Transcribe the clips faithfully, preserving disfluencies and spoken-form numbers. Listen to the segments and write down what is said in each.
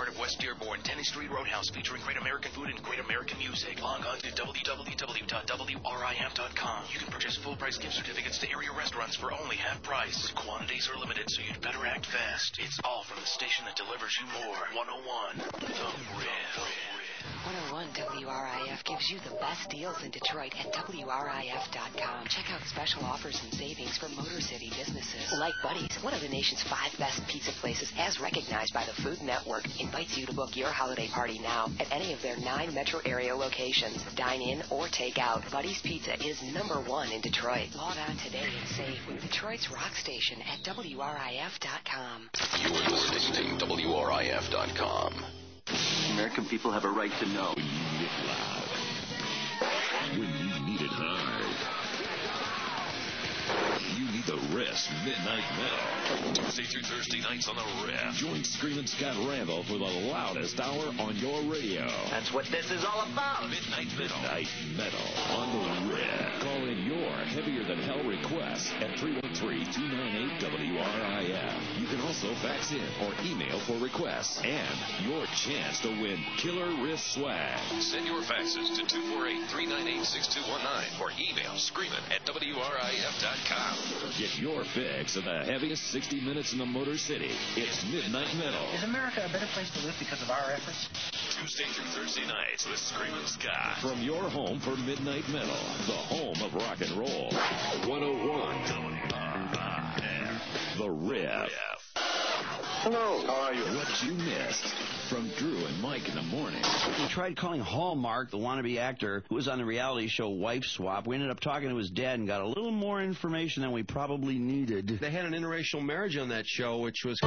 part of West Dearborn, Tenny Street Roadhouse, featuring great American food and great American music. Log on to w w w dot w r i f dot com. You can purchase full-price gift certificates to area restaurants for only half price. But quantities are limited, so you'd better act fast. It's all from the station that delivers you more. one oh one, The Riff. one oh one W R I F gives you the best deals in Detroit at w r i f dot com. Check out special offers and savings for Motor City businesses. Like Buddy's, one of the nation's five best pizza places as recognized by the Food Network, invites you to book your holiday party now at any of their nine metro area locations. Dine in or take out. Buddy's Pizza is number one in Detroit. Log on today and save with Detroit's rock station at w r i f dot com. You're listening to w r i f dot com. American people have a right to know. When you need it loud. When you need it hard. You need the Riff's Midnight Metal. Tuesday through Thursday nights on the Riff. Join Screamin' Scott Randall for the loudest hour on your radio. That's what this is all about. Midnight Metal. Midnight Metal on the Riff. Call in your heavier than hell requests at three one three, two nine eight, W R I F. You can also fax in or email for requests and your chance to win killer Riff swag. Send your faxes to two four eight, three nine eight, six two one nine or email screamin' at W R I F dot com. Get your fix of the heaviest sixty minutes in the Motor City. It's Midnight Metal. Is America a better place to live because of our efforts? Tuesday through Thursday nights with Screamin' Scott. From your home for Midnight Metal, the home of rock and roll. one oh one W R I F. The Riff. Hello, how are you? What you missed from Drew and Mike in the morning. We tried calling Hallmark, the wannabe actor who was on the reality show Wife Swap. We ended up talking to his dad and got a little more information than we probably needed. They had an interracial marriage on that show, which was...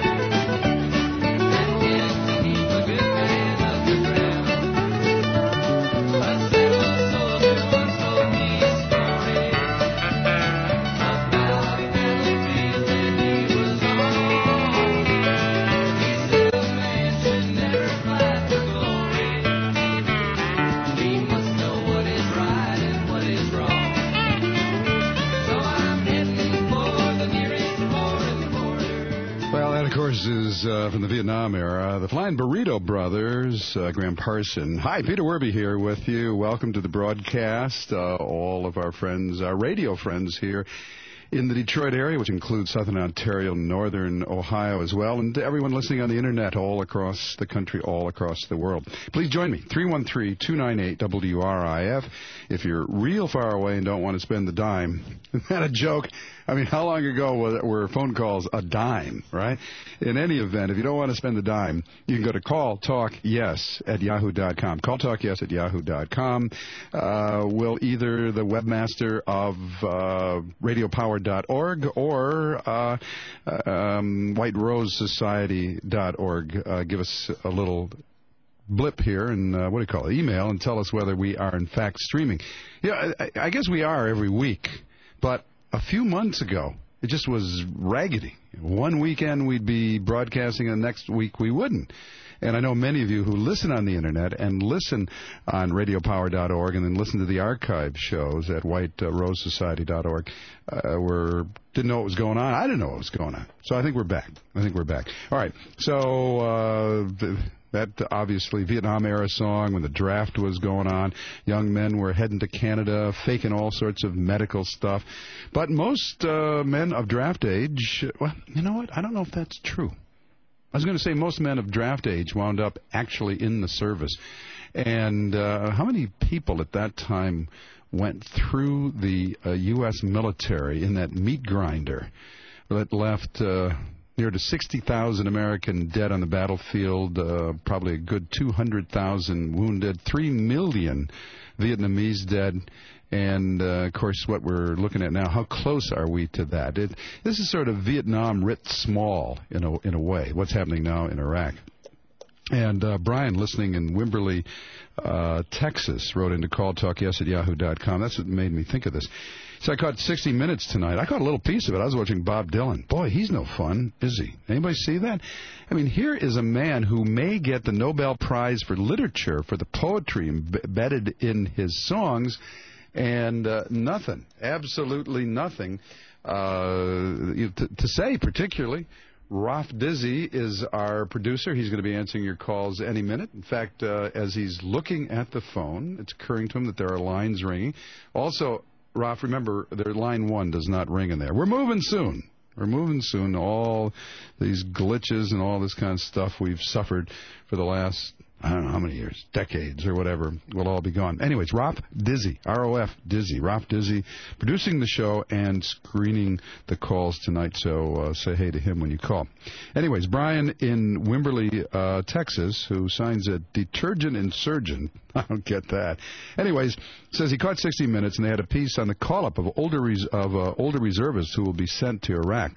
Is uh, from the Vietnam era, the Flying Burrito Brothers, uh, Graham Parson. Hi, Peter Werby here with you. Welcome to the broadcast. Uh, all of our friends, our radio friends here in the Detroit area, which includes Southern Ontario, Northern Ohio as well, and to everyone listening on the Internet all across the country, all across the world. Please join me, three one three, two nine eight, W R I F. If you're real far away and don't want to spend the dime, isn't that a joke? I mean, how long ago were, were phone calls a dime, right? In any event, if you don't want to spend the dime, you can go to call talk yes at yahoo dot com. call talk yes at yahoo dot com. Uh, will either the webmaster of uh, radio power dot org or uh, um, white rose society dot org uh, give us a little blip here and uh, what do you call it, email, and tell us whether we are in fact streaming. Yeah, I, I guess we are every week, but a few months ago, it just was raggedy. One weekend we'd be broadcasting, and the next week we wouldn't. And I know many of you who listen on the Internet and listen on radio power dot org and then listen to the archive shows at white rose society dot org uh, were, didn't know what was going on. I didn't know what was going on. So I think we're back. I think we're back. All right. So uh, that obviously Vietnam-era song when the draft was going on. Young men were heading to Canada, faking all sorts of medical stuff. But most uh, men of draft age, well, you know what? I don't know if that's true. I was going to say most men of draft age wound up actually in the service. And uh, how many people at that time went through the uh, U S military in that meat grinder that left uh, near to sixty thousand American dead on the battlefield, uh, probably a good two hundred thousand wounded, three million Vietnamese dead. And, uh, of course, what we're looking at now, how close are we to that? It, this is sort of Vietnam writ small in a, in a way, what's happening now in Iraq. And uh, Brian, listening in Wimberley, uh, Texas, wrote into call talk yes at yahoo dot com. That's what made me think of this. So I caught sixty minutes tonight. I caught a little piece of it. I was watching Bob Dylan. Boy, he's no fun, is he? Anybody see that? I mean, here is a man who may get the Nobel Prize for Literature for the poetry embedded in his songs, and uh, nothing, absolutely nothing uh, to, to say particularly Ralph Dizzy is our producer. He's going to be answering your calls any minute. In fact, uh, as he's looking at the phone, it's occurring to him that there are lines ringing. Also, Ralph, remember, their line one does not ring in there. We're moving soon. We're moving soon. All these glitches and all this kind of stuff we've suffered for the last, I don't know how many years, decades or whatever, will all be gone. Anyways, Ralph Dizzy, R O F Dizzy, Ralph Dizzy, producing the show and screening the calls tonight, so uh, say hey to him when you call. Anyways, Brian in Wimberley, uh, Texas, who signs a detergent insurgent, I don't get that. Anyways, says he caught sixty minutes and they had a piece on the call-up of older res- of uh, older reservists who will be sent to Iraq.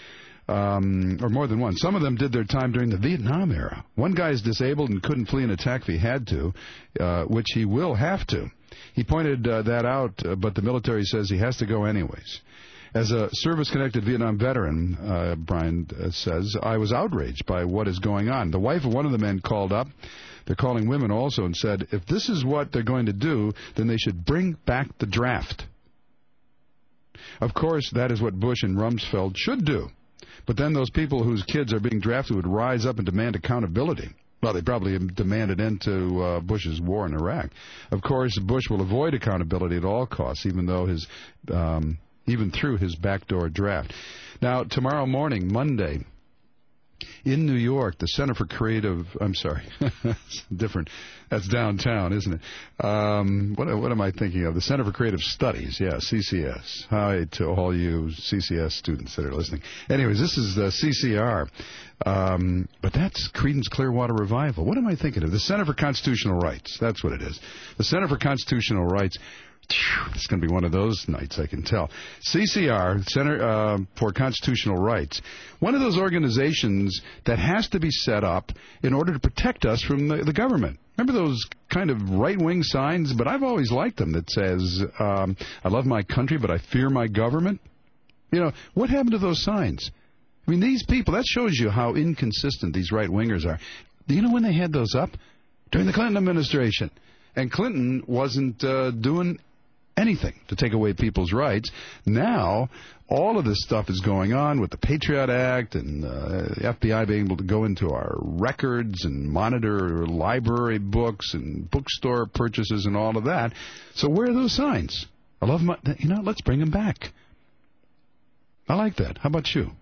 Um, or more than one. Some of them did their time during the Vietnam era. One guy is disabled and couldn't flee an attack if he had to, uh, which he will have to. He pointed uh, that out, uh, but the military says he has to go anyways. As a service-connected Vietnam veteran, uh, Brian uh, says, I was outraged by what is going on. The wife of one of the men called up. They're calling women also and said, if this is what they're going to do, then they should bring back the draft. Of course, that is what Bush and Rumsfeld should do. But then those people whose kids are being drafted would rise up and demand accountability. Well, they probably demand an end to uh, Bush's war in Iraq. Of course, Bush will avoid accountability at all costs, even though his, um, even through his backdoor draft. Now, tomorrow morning, Monday, in New York, the Center for Creative, I'm sorry, it's different. That's downtown, isn't it? Um, what, what am I thinking of? The Center for Creative Studies, yeah, C C S. Hi to all you C C S students that are listening. Anyways, this is the C C R, um, but that's Creedence Clearwater Revival. What am I thinking of? The Center for Constitutional Rights, that's what it is. The Center for Constitutional Rights. It's going to be one of those nights, I can tell. C C R, Center uh, for Constitutional Rights, one of those organizations that has to be set up in order to protect us from the, the government. Remember those kind of right-wing signs? But I've always liked them that says, um, I love my country, but I fear my government. You know, what happened to those signs? I mean, these people, that shows you how inconsistent these right-wingers are. Do you know when they had those up? During the Clinton administration. And Clinton wasn't uh, doing anything to take away people's rights. Now, all of this stuff is going on with the Patriot Act and uh, the F B I being able to go into our records and monitor library books and bookstore purchases and all of that. So where are those signs? I love my, you know, let's bring them back. I like that. How about you?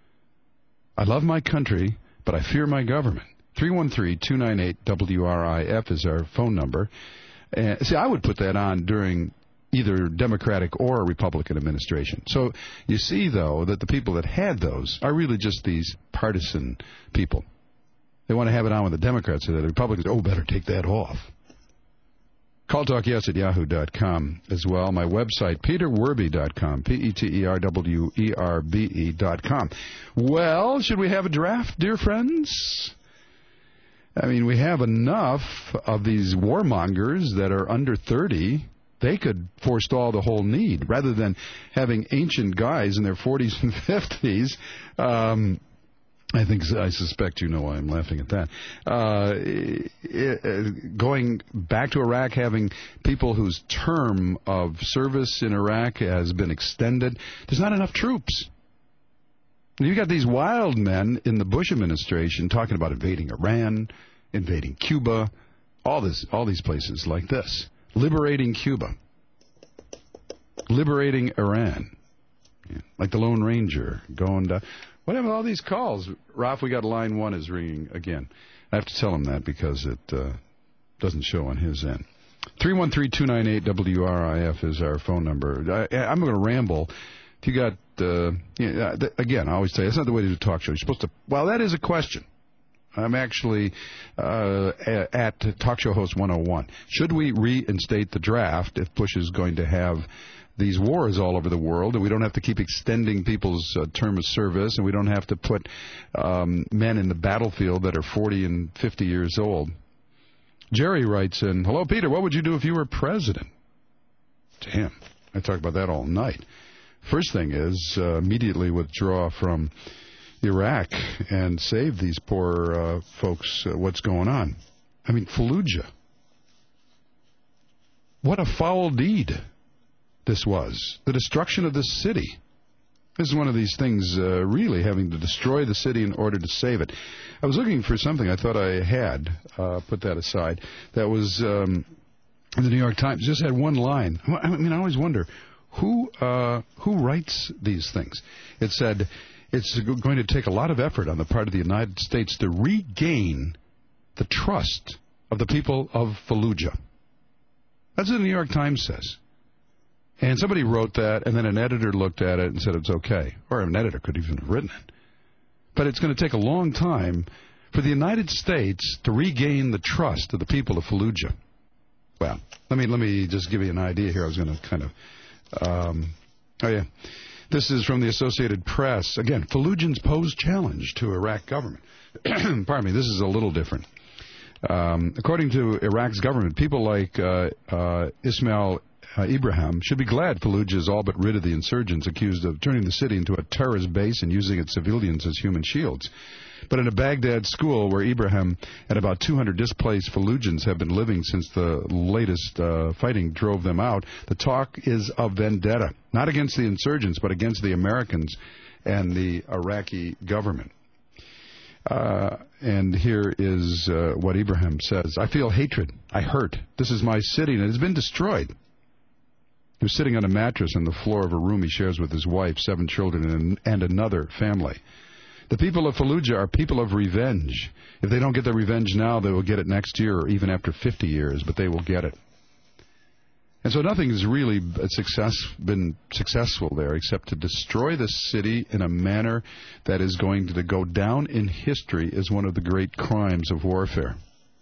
I love my country, but I fear my government. three one three, two nine eight, W R I F is our phone number. Uh, see, I would put that on during either Democratic or a Republican administration. So you see, though, that the people that had those are really just these partisan people. They want to have it on with the Democrats, so that the Republicans, oh, better take that off. Call Talk Yes at yahoo dot com as well. My website, peter werby dot com, P E T E R W E R B E dot com. Well, should we have a draft, dear friends? I mean, we have enough of these warmongers that are under thirty. They could forestall the whole need rather than having ancient guys in their forties and fifties. Um, I think I suspect you know why I'm laughing at that. Uh, it, it, going back to Iraq, having people whose term of service in Iraq has been extended. There's not enough troops. You've got these wild men in the Bush administration talking about invading Iran, invading Cuba, all this, all these places like this. Liberating Cuba. Liberating Iran. Yeah, like the Lone Ranger going to... What happened to all these calls? Ralph, we got line one is ringing again. I have to tell him that because it uh, doesn't show on his end. three one three, two nine eight, W R I F is our phone number. I, I'm going to ramble. If you got... Uh, yeah, th- again, I always say, that's not the way to do a talk show. You're supposed to... Well, that is a question. I'm actually uh, at Talk Show Host one oh one. Should we reinstate the draft if Bush is going to have these wars all over the world and we don't have to keep extending people's uh, term of service and we don't have to put um, men in the battlefield that are forty and fifty years old? Jerry writes in, hello, Peter, what would you do if you were president? Damn, I talk about that all night. First thing is uh, immediately withdraw from Iraq and save these poor uh, folks uh, what's going on. I mean, Fallujah. What a foul deed this was. The destruction of this city. This is one of these things uh, really having to destroy the city in order to save it. I was looking for something I thought I had, uh, put that aside, that was um, in the New York Times. Just had one line. I mean, I always wonder, who uh, who writes these things? It said, it's going to take a lot of effort on the part of the United States to regain the trust of the people of Fallujah. That's what the New York Times says. And somebody wrote that, and then an editor looked at it and said it's okay. Or an editor could even have written it. But it's going to take a long time for the United States to regain the trust of the people of Fallujah. Well, let me let me just give you an idea here. I was going to kind of... Um, oh, yeah. This is from the Associated Press. Again, Fallujans pose challenge to Iraq government. Pardon me, this is a little different. Um, according to Iraq's government, people like uh, uh, Ismail uh, Ibrahim should be glad Fallujah is all but rid of the insurgents accused of turning the city into a terrorist base and using its civilians as human shields. But in a Baghdad school where Ibrahim and about two hundred displaced Fallujans have been living since the latest uh, fighting drove them out, the talk is of vendetta, not against the insurgents, but against the Americans and the Iraqi government. Uh, and here is uh, what Ibrahim says. I feel hatred. I hurt. This is my city, and it has been destroyed. He was sitting on a mattress on the floor of a room he shares with his wife, seven children, and, and another family. The people of Fallujah are people of revenge. If they don't get their revenge now, they will get it next year or even after fifty years, but they will get it. And so nothing has really success, been successful there except to destroy the city in a manner that is going to go down in history as one of the great crimes of warfare.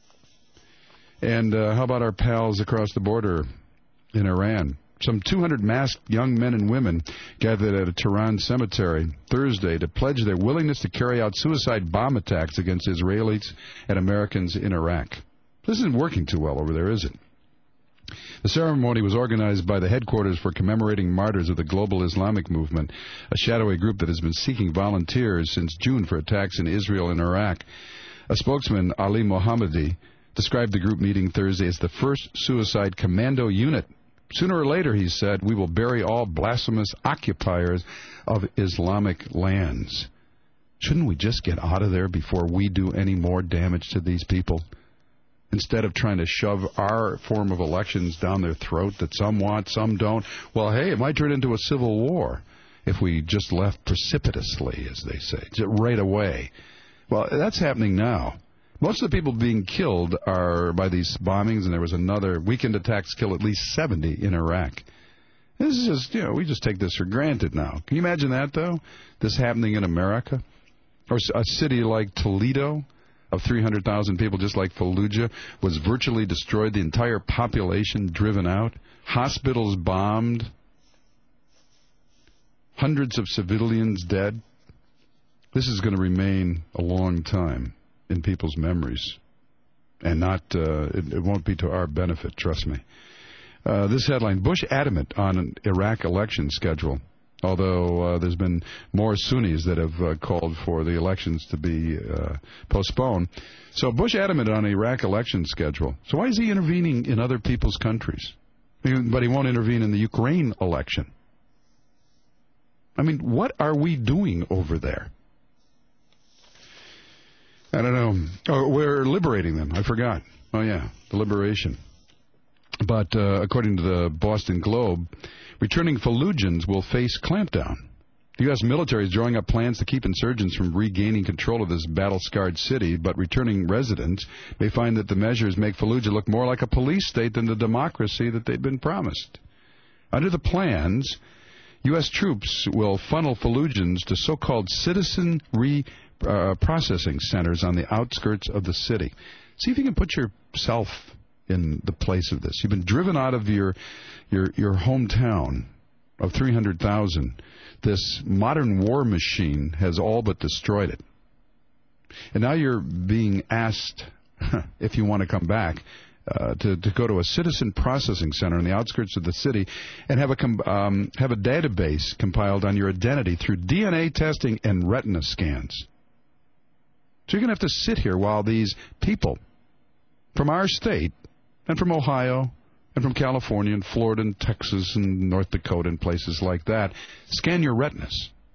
And uh, how about our pals across the border in Iran? Some two hundred masked young men and women gathered at a Tehran cemetery Thursday to pledge their willingness to carry out suicide bomb attacks against Israelis and Americans in Iraq. This isn't working too well over there, is it? The ceremony was organized by the headquarters for commemorating martyrs of the Global Islamic Movement, a shadowy group that has been seeking volunteers since June for attacks in Israel and Iraq. A spokesman, Ali Mohammadi, described the group meeting Thursday as the first suicide commando unit. Sooner or later, he said, we will bury all blasphemous occupiers of Islamic lands. Shouldn't we just get out of there before we do any more damage to these people? Instead of trying to shove our form of elections down their throat that some want, some don't. Well, hey, it might turn into a civil war if we just left precipitously, as they say, right away. Well, that's happening now. Most of the people being killed are by these bombings, and there was another weekend attacks kill at least seventy in Iraq. This is just, you know, we just take this for granted now. Can you imagine that, though? This happening in America? Or a city like Toledo of three hundred thousand people, just like Fallujah, was virtually destroyed, the entire population driven out, hospitals bombed, hundreds of civilians dead. This is going to remain a long time in people's memories, and not uh, it, it won't be to our benefit, trust me. Uh, this headline, Bush adamant on an Iraq election schedule, although uh, there's been more Sunnis that have uh, called for the elections to be uh, postponed. So Bush adamant on an Iraq election schedule. So why is he intervening in other people's countries? But he won't intervene in the Ukraine election. I mean, what are we doing over there? I don't know. Oh, we're liberating them. I forgot. Oh, yeah, the liberation. But uh, according to the Boston Globe, returning Fallujans will face clampdown. The U S military is drawing up plans to keep insurgents from regaining control of this battle-scarred city, but returning residents may find that the measures make Fallujah look more like a police state than the democracy that they've been promised. Under the plans, U S troops will funnel Fallujans to so-called citizen re Uh, processing centers on the outskirts of the city. See if you can put yourself in the place of this. You've been driven out of your your your hometown of three hundred thousand. This modern war machine has all but destroyed it. And now you're being asked, if you want to come back, uh, to, to go to a citizen processing center on the outskirts of the city and have a, com- um, have a database compiled on your identity through D N A testing and retina scans. So you're going to have to sit here while these people from our state and from Ohio and from California and Florida and Texas and North Dakota and places like that scan your retinas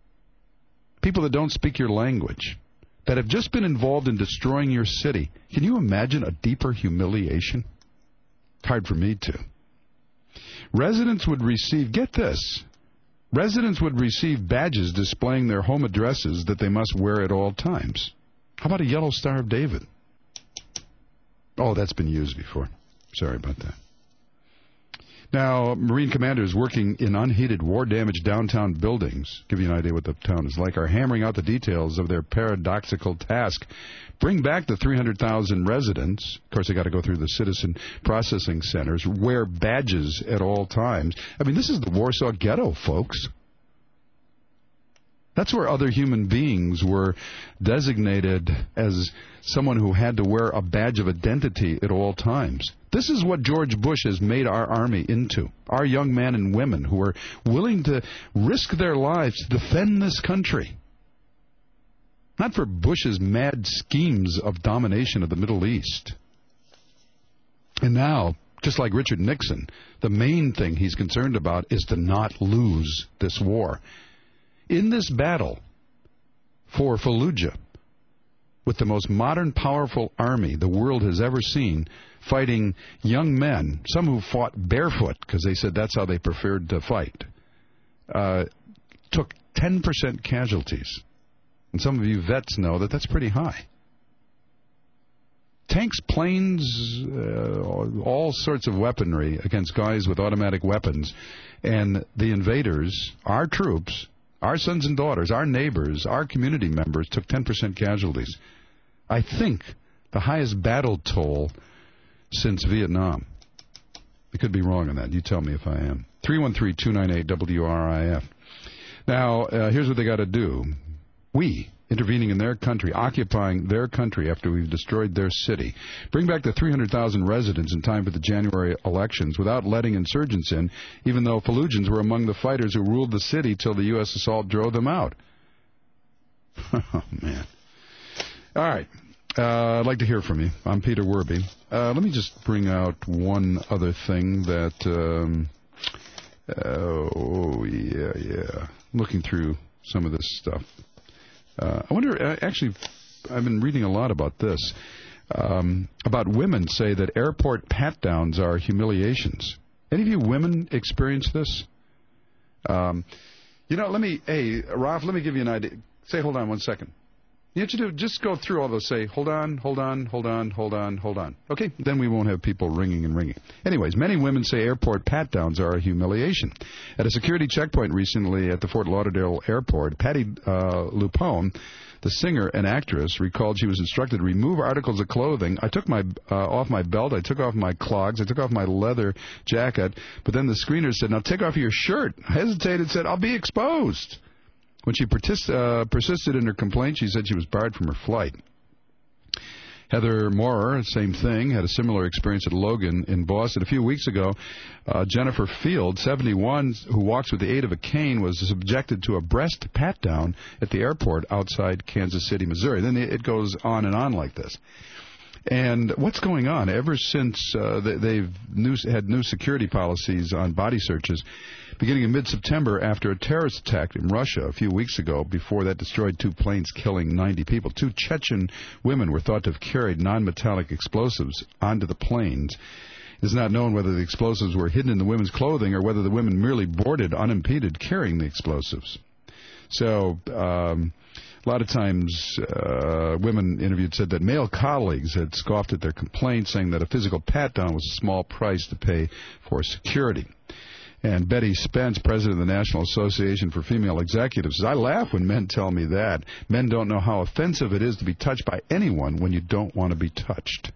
people that don't speak your language, that have just been involved in destroying your city. Can you imagine a deeper humiliation? Hard for me to. Residents would receive, get this, residents would receive badges displaying their home addresses that they must wear at all times. How about a yellow Star of David? Oh, that's been used before. Sorry about that. Now, Marine commanders working in unheated, war-damaged downtown buildings, give you an idea what the town is like, are hammering out the details of their paradoxical task. Bring back the three hundred thousand residents. Of course, they got to go through the citizen processing centers, wear badges at all times. I mean, this is the Warsaw Ghetto, folks. That's where other human beings were designated as someone who had to wear a badge of identity at all times. This is what George Bush has made our army into. Our young men and women who are willing to risk their lives to defend this country. Not for Bush's mad schemes of domination of the Middle East. And now, just like Richard Nixon, the main thing he's concerned about is to not lose this war. In this battle for Fallujah, with the most modern, powerful army the world has ever seen, fighting young men, some who fought barefoot because they said that's how they preferred to fight, uh, took ten percent casualties. And some of you vets know that that's pretty high. Tanks, planes, uh, all sorts of weaponry against guys with automatic weapons. And the invaders, our troops, our sons and daughters, our neighbors, our community members took ten percent casualties. I think the highest battle toll since Vietnam. I could be wrong on that. You tell me if I am. three one three, two nine eight, W R I F. Now, uh, here's what they got to do. We, intervening in their country, occupying their country after we've destroyed their city, bring back the three hundred thousand residents in time for the January elections without letting insurgents in, even though Fallujans were among the fighters who ruled the city till the U S assault drove them out. Oh, man. All right. Uh, I'd like to hear from you. I'm Peter Werby. Uh, let me just bring out one other thing that, um, uh, oh, yeah, yeah. Looking through some of this stuff. Uh, I wonder, uh, actually, I've been reading a lot about this, um, about women say that airport pat-downs are humiliations. Any of you women experience this? Um, you know, let me, hey, Ralph, let me give you an idea. Say, hold on one second. You have to do, just go through all those, say, hold on, hold on, hold on, hold on, hold on. Okay, then we won't have people ringing and ringing. Anyways, many women say airport pat-downs are a humiliation. At a security checkpoint recently at the Fort Lauderdale airport, Patti uh, LuPone, the singer and actress, recalled she was instructed to remove articles of clothing. I took my uh, off my belt, I took off my clogs, I took off my leather jacket, but then the screener said, now take off your shirt. I hesitated, said, I'll be exposed. When she persist, uh, persisted in her complaint, she said she was barred from her flight. Heather Morer, same thing, had a similar experience at Logan in Boston. A few weeks ago, uh, Jennifer Field, seventy-one, who walks with the aid of a cane, was subjected to a breast pat-down at the airport outside Kansas City, Missouri. Then it goes on and on like this. And what's going on? Ever since uh, they've new, had new security policies on body searches, beginning in mid-September after a terrorist attack in Russia a few weeks ago, before that destroyed two planes killing ninety people, two Chechen women were thought to have carried non-metallic explosives onto the planes. It is not known whether the explosives were hidden in the women's clothing or whether the women merely boarded unimpeded carrying the explosives. So, um... a lot of times, uh, women interviewed said that male colleagues had scoffed at their complaints, saying that a physical pat-down was a small price to pay for security. And Betty Spence, president of the National Association for Female Executives, says, I laugh when men tell me that. Men don't know how offensive it is to be touched by anyone when you don't want to be touched.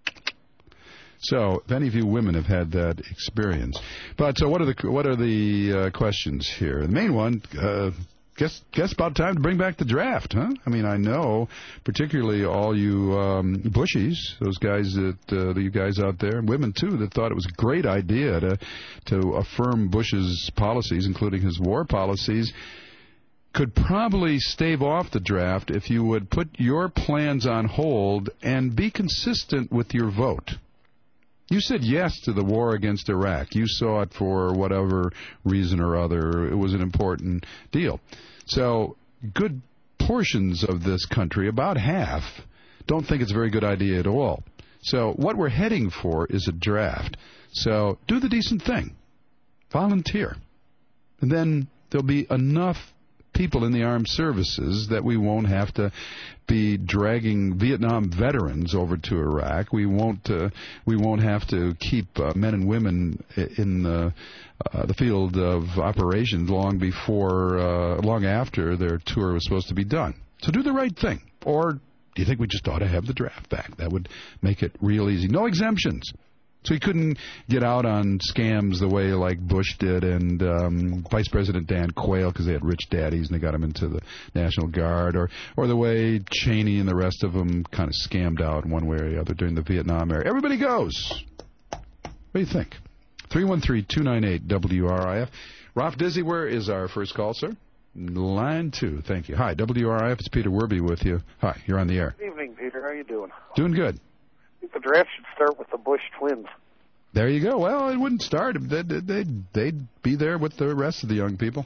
So, if any of you women have had that experience. But so what are the, what are the uh, questions here? The main one... Uh, Guess, guess about time to bring back the draft, huh? I mean, I know, particularly all you um, bushies, those guys that, uh, you guys out there, and women too, that thought it was a great idea to to affirm Bush's policies, including his war policies, could probably stave off the draft if you would put your plans on hold and be consistent with your vote. You said yes to the war against Iraq. You saw it for whatever reason or other. It was an important deal. So good portions of this country, about half, don't think it's a very good idea at all. So what we're heading for is a draft. So do the decent thing. Volunteer. And then there'll be enough people in the armed services that we won't have to be dragging Vietnam veterans over to Iraq. We won't uh, we won't have to keep uh, men and women in the, uh, the field of operations long before, uh, long after their tour was supposed to be done. So do the right thing. Or do you think we just ought to have the draft back? That would make it real easy. No exemptions. So he couldn't get out on scams the way like Bush did and um, Vice President Dan Quayle because they had rich daddies and they got him into the National Guard, or or the way Cheney and the rest of them kind of scammed out one way or the other during the Vietnam era. Everybody goes. What do you think? three one three, two nine eight, W R I F. Ralph Dizzy, where is our first call, sir? Line two. Thank you. Hi, W R I F. It's Peter Werby with you. Hi, you're on the air. Good evening, Peter. How you doing? Doing good. I think the draft should start with the Bush twins. There you go. Well, it wouldn't start. They'd, they'd, they'd be there with the rest of the young people.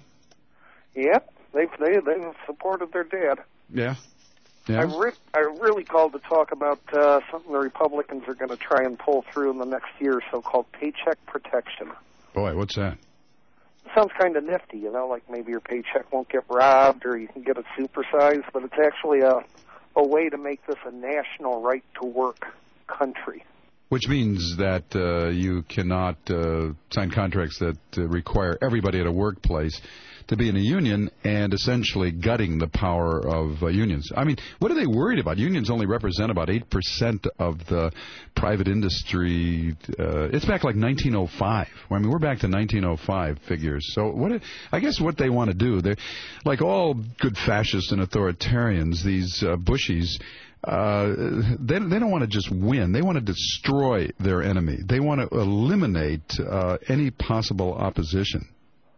Yep. They've, they, they've supported their dad. Yeah. yeah. I, re- I really called to talk about uh, something the Republicans are going to try and pull through in the next year, so-called paycheck protection. Boy, what's that? It sounds kind of nifty, you know, like maybe your paycheck won't get robbed or you can get it supersized, but it's actually a, a way to make this a national right-to-work country. Which means that uh, you cannot uh, sign contracts that uh, require everybody at a workplace to be in a union and essentially gutting the power of uh, unions. I mean, what are they worried about? Unions only represent about eight percent of the private industry. Uh, it's back like nineteen oh five. I mean, we're back to nineteen oh five figures. So what? It, I guess what they want to do, they're like all good fascists and authoritarians, these uh, Bushies, Uh, they, they don't want to just win. They want to destroy their enemy. They want to eliminate uh, any possible opposition.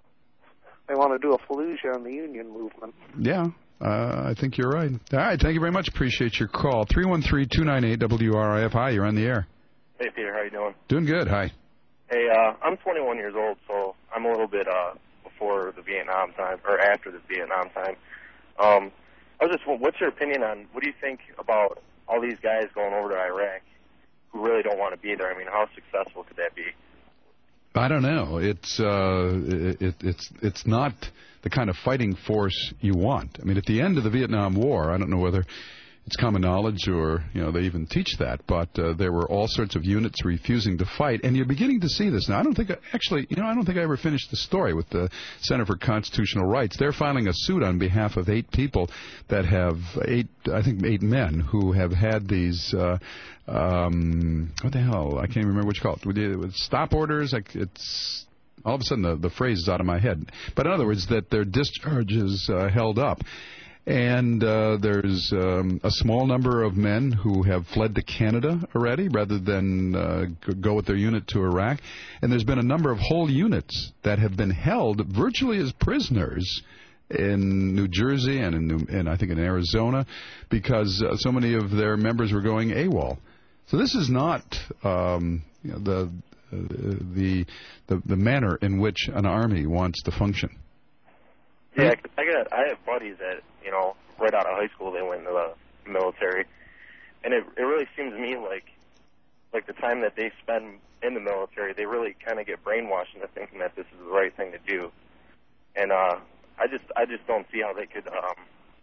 They want to do a Fallujah on the union movement. Yeah, uh, I think you're right. All right, thank you very much. Appreciate your call. three one three, two nine eight, W R I F. Hi, you're on the air. Hey, Peter, how you doing? Doing good. Hi. Hey, uh, I'm twenty-one years old, so I'm a little bit uh, before the Vietnam time, or after the Vietnam time. Um, I was just, what's your opinion on, what do you think about all these guys going over to Iraq who really don't want to be there? I mean, how successful could that be? I don't know. It's uh, it, it, it's it's not the kind of fighting force you want. I mean, at the end of the Vietnam War, I don't know whether it's common knowledge or, you know, they even teach that, but uh, there were all sorts of units refusing to fight, and you're beginning to see this now. I don't think, actually, you know, I don't think I ever finished the story with the Center for Constitutional Rights. They're filing a suit on behalf of eight people that have eight, I think, eight men who have had these, uh, um, what the hell, I can't even remember what you call it, with, the, with stop orders, like it's... All of a sudden, the, the phrase is out of my head. But in other words, that their discharge is uh, held up. And uh, there's um, a small number of men who have fled to Canada already rather than uh, go with their unit to Iraq. And there's been a number of whole units that have been held virtually as prisoners in New Jersey and, in New, and I think in Arizona because uh, so many of their members were going AWOL. So this is not um, you know, the... Uh, the, the the manner in which an army wants to function. Yeah, I got I have buddies that, you know, right out of high school they went into the military, and it it really seems to me like like the time that they spend in the military, they really kind of get brainwashed into thinking that this is the right thing to do, and uh, I just I just don't see how they could um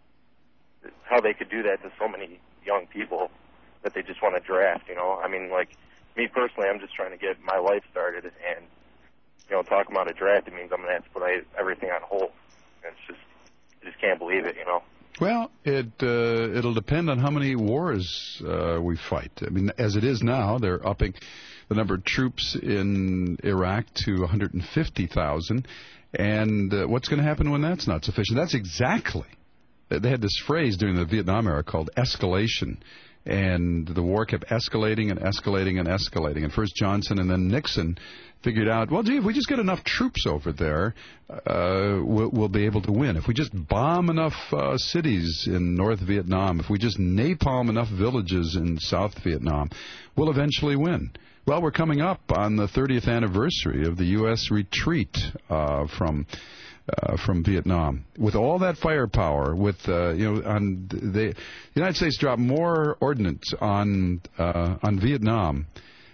how they could do that to so many young people that they just want to draft. You know, I mean, like. Me personally, I'm just trying to get my life started, and, you know, talking about a draft, it means I'm going to have to put everything on hold. And it's just, I just can't believe it, you know. Well, it, uh, it'll depend on how many wars uh, we fight. I mean, as it is now, they're upping the number of troops in Iraq to one hundred fifty thousand, and uh, what's going to happen when that's not sufficient? That's exactly, they had this phrase during the Vietnam era called escalation. And the war kept escalating and escalating and escalating. And first Johnson and then Nixon figured out, well, gee, if we just get enough troops over there, uh, we'll, we'll be able to win. If we just bomb enough uh, cities in North Vietnam, if we just napalm enough villages in South Vietnam, we'll eventually win. Well, we're coming up on the thirtieth anniversary of the U S retreat uh, from uh, from Vietnam. With all that firepower, with uh, you know, on the, the United States dropped more ordnance on uh, on Vietnam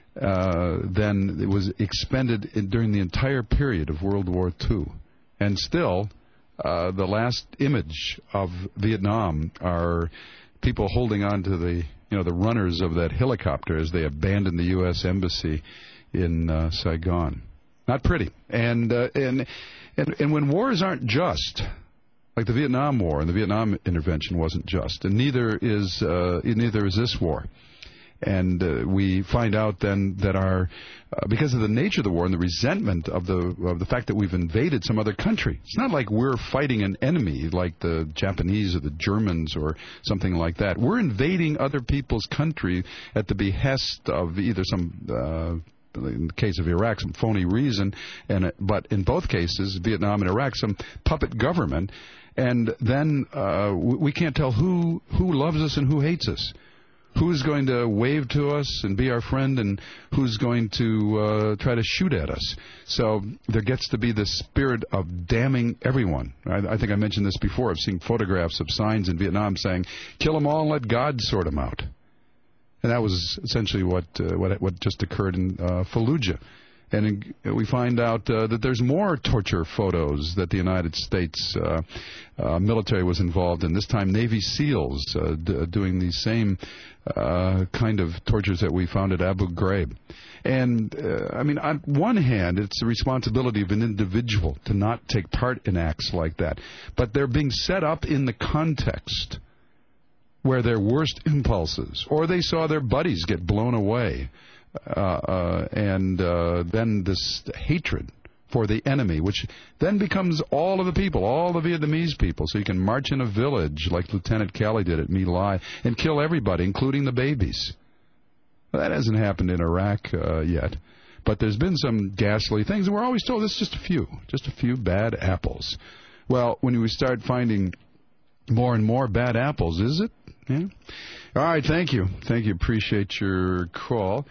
uh, than it was expended in, during the entire period of World War Two, and still, uh, the last image of Vietnam are people holding on to the you know the runners of that helicopter as they abandoned the U S Embassy in uh, Saigon. Not pretty. And, uh, and and and when wars aren't just, like the Vietnam War and the Vietnam intervention wasn't just, and neither is uh, neither is this war. And uh, we find out then that our, uh, because of the nature of the war and the resentment of the of the fact that we've invaded some other country, it's not like we're fighting an enemy like the Japanese or the Germans or something like that. We're invading other people's country at the behest of either some, uh, in the case of Iraq, some phony reason, and uh, but in both cases, Vietnam and Iraq, some puppet government, and then uh, we can't tell who who loves us and who hates us. Who's going to wave to us and be our friend, and who's going to uh, try to shoot at us? So there gets to be this spirit of damning everyone. I, I think I mentioned this before. I've seen photographs of signs in Vietnam saying, kill them all and let God sort them out. And that was essentially what uh, what, what just occurred in uh, Fallujah. And we find out uh, that there's more torture photos that the United States uh, uh, military was involved in, this time Navy SEALs uh, d- doing the same uh, kind of tortures that we found at Abu Ghraib. And, uh, I mean, on one hand, it's the responsibility of an individual to not take part in acts like that. But they're being set up in the context where their worst impulses, or they saw their buddies get blown away, Uh, uh, and uh, then this hatred for the enemy, which then becomes all of the people, all the Vietnamese people. So you can march in a village like Lieutenant Calley did at My Lai and kill everybody, including the babies. Well, that hasn't happened in Iraq uh, yet. But there's been some ghastly things, and we're always told it's just a few, just a few bad apples. Well, when we start finding more and more bad apples, is it? Yeah. All right, thank you. Thank you. Appreciate your call.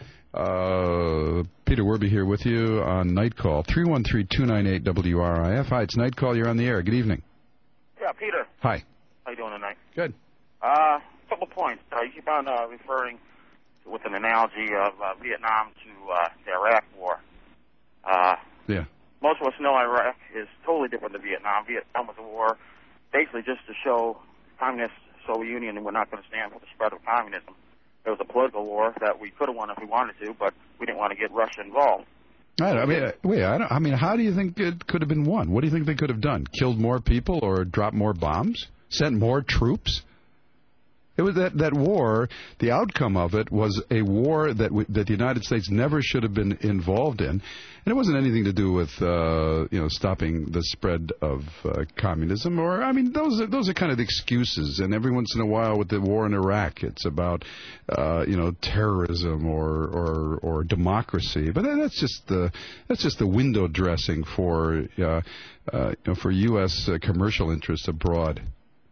Uh, Peter Werby here with you on Night Call, three one three, two nine eight, W R I F. Hi, it's Night Call. You're on the air. Good evening. Yeah, Peter. Hi. How you doing tonight? Good. A uh, couple points. Uh, you keep on uh, referring with an analogy of uh, Vietnam to uh, the Iraq War. Uh, yeah. Most of us know Iraq is totally different than Vietnam. Vietnam was a war basically just to show communist Soviet Union and we're not going to stand for the spread of communism. It was a political war that we could have won if we wanted to, but we didn't want to get Russia involved. I, I mean, wait. I, don't, I mean, how do you think it could have been won? What do you think they could have done? Killed more people or dropped more bombs? Sent more troops? It was that that war. The outcome of it was a war that w- that the United States never should have been involved in, and it wasn't anything to do with uh, you know stopping the spread of uh, communism. Or I mean, those are, those are kind of excuses. And every once in a while, with the war in Iraq, it's about uh, you know terrorism or, or or democracy. But that's just the that's just the window dressing for uh, uh, you know, for U S uh, commercial interests abroad.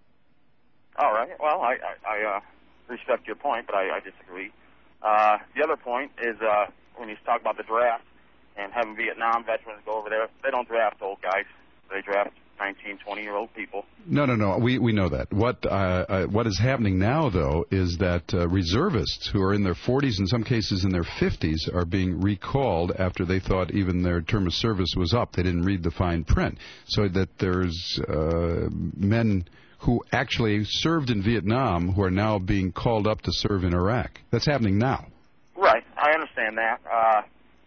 All right. Well, I, I, I uh, respect your point, but I, I disagree. Uh, the other point is uh, when you talk about the draft and having Vietnam veterans go over there, they don't draft old guys. They draft nineteen, twenty-year-old people. No, no, no. We we know that. What uh, uh, what is happening now, though, is that uh, reservists who are in their forties, in some cases in their fifties, are being recalled after they thought even their term of service was up. They didn't read the fine print. So that there's uh, men who actually served in Vietnam who are now being called up to serve in Iraq. That's happening now. Right. I understand that. Uh,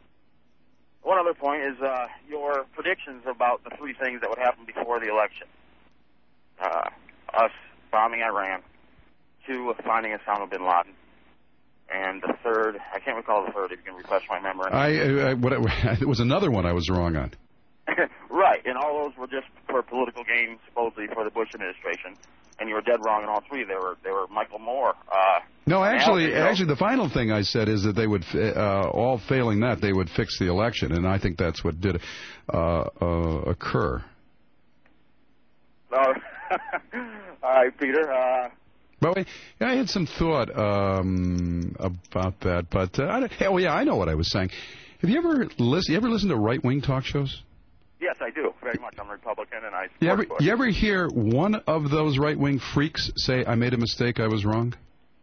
one other point is uh, your predictions about the three things that would happen before the election. Uh, us bombing Iran, two, finding Osama bin Laden, and the third, I can't recall the third, if you can refresh my memory. I, I what, it was another one I was wrong on. Right, and all those were just for political gain, supposedly for the Bush administration, and you were dead wrong in all three. They were they were Michael Moore. Uh, no, actually, Al, actually, the final thing I said is that they would, uh, all failing that, they would fix the election, and I think that's what did uh, uh, occur. Oh, all right, Peter. Uh, But wait, I had some thought um, about that, but uh, I, oh yeah, I know what I was saying. Have you ever listen? You ever listen to right wing talk shows? Yes, I do, very much. I'm a Republican, and I support You ever, Bush. you ever hear one of those right-wing freaks say, I made a mistake, I was wrong?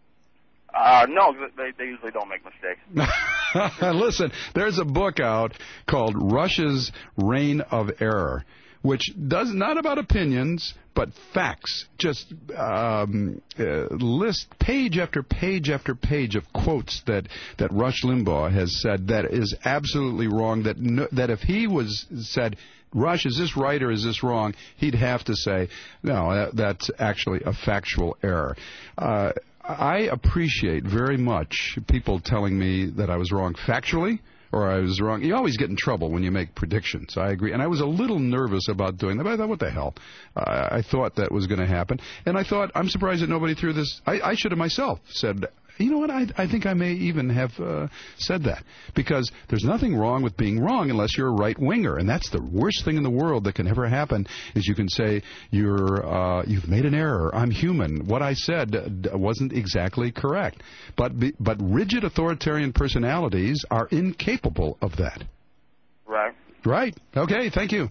Uh, no, they, they usually don't make mistakes. Listen, there's a book out called Russia's Reign of Error, which does not about opinions, but facts. Just um, uh, list page after page after page of quotes that, that Rush Limbaugh has said that is absolutely wrong, that no, that if he was said, Rush, is this right or is this wrong, he'd have to say, no, that, that's actually a factual error. Uh, I appreciate very much people telling me that I was wrong factually, or I was wrong. You always get in trouble when you make predictions. I agree. And I was a little nervous about doing that, but I thought, what the hell? Uh, I thought that was going to happen. And I thought, I'm surprised that nobody threw this. I, I should have myself said, you know what, I, I think I may even have uh, said that. Because there's nothing wrong with being wrong unless you're a right-winger. And that's the worst thing in the world that can ever happen, is you can say, you're, uh, you've made an error. I'm human. What I said wasn't exactly correct. But, but rigid authoritarian personalities are incapable of that. Right. Right. Okay, thank you.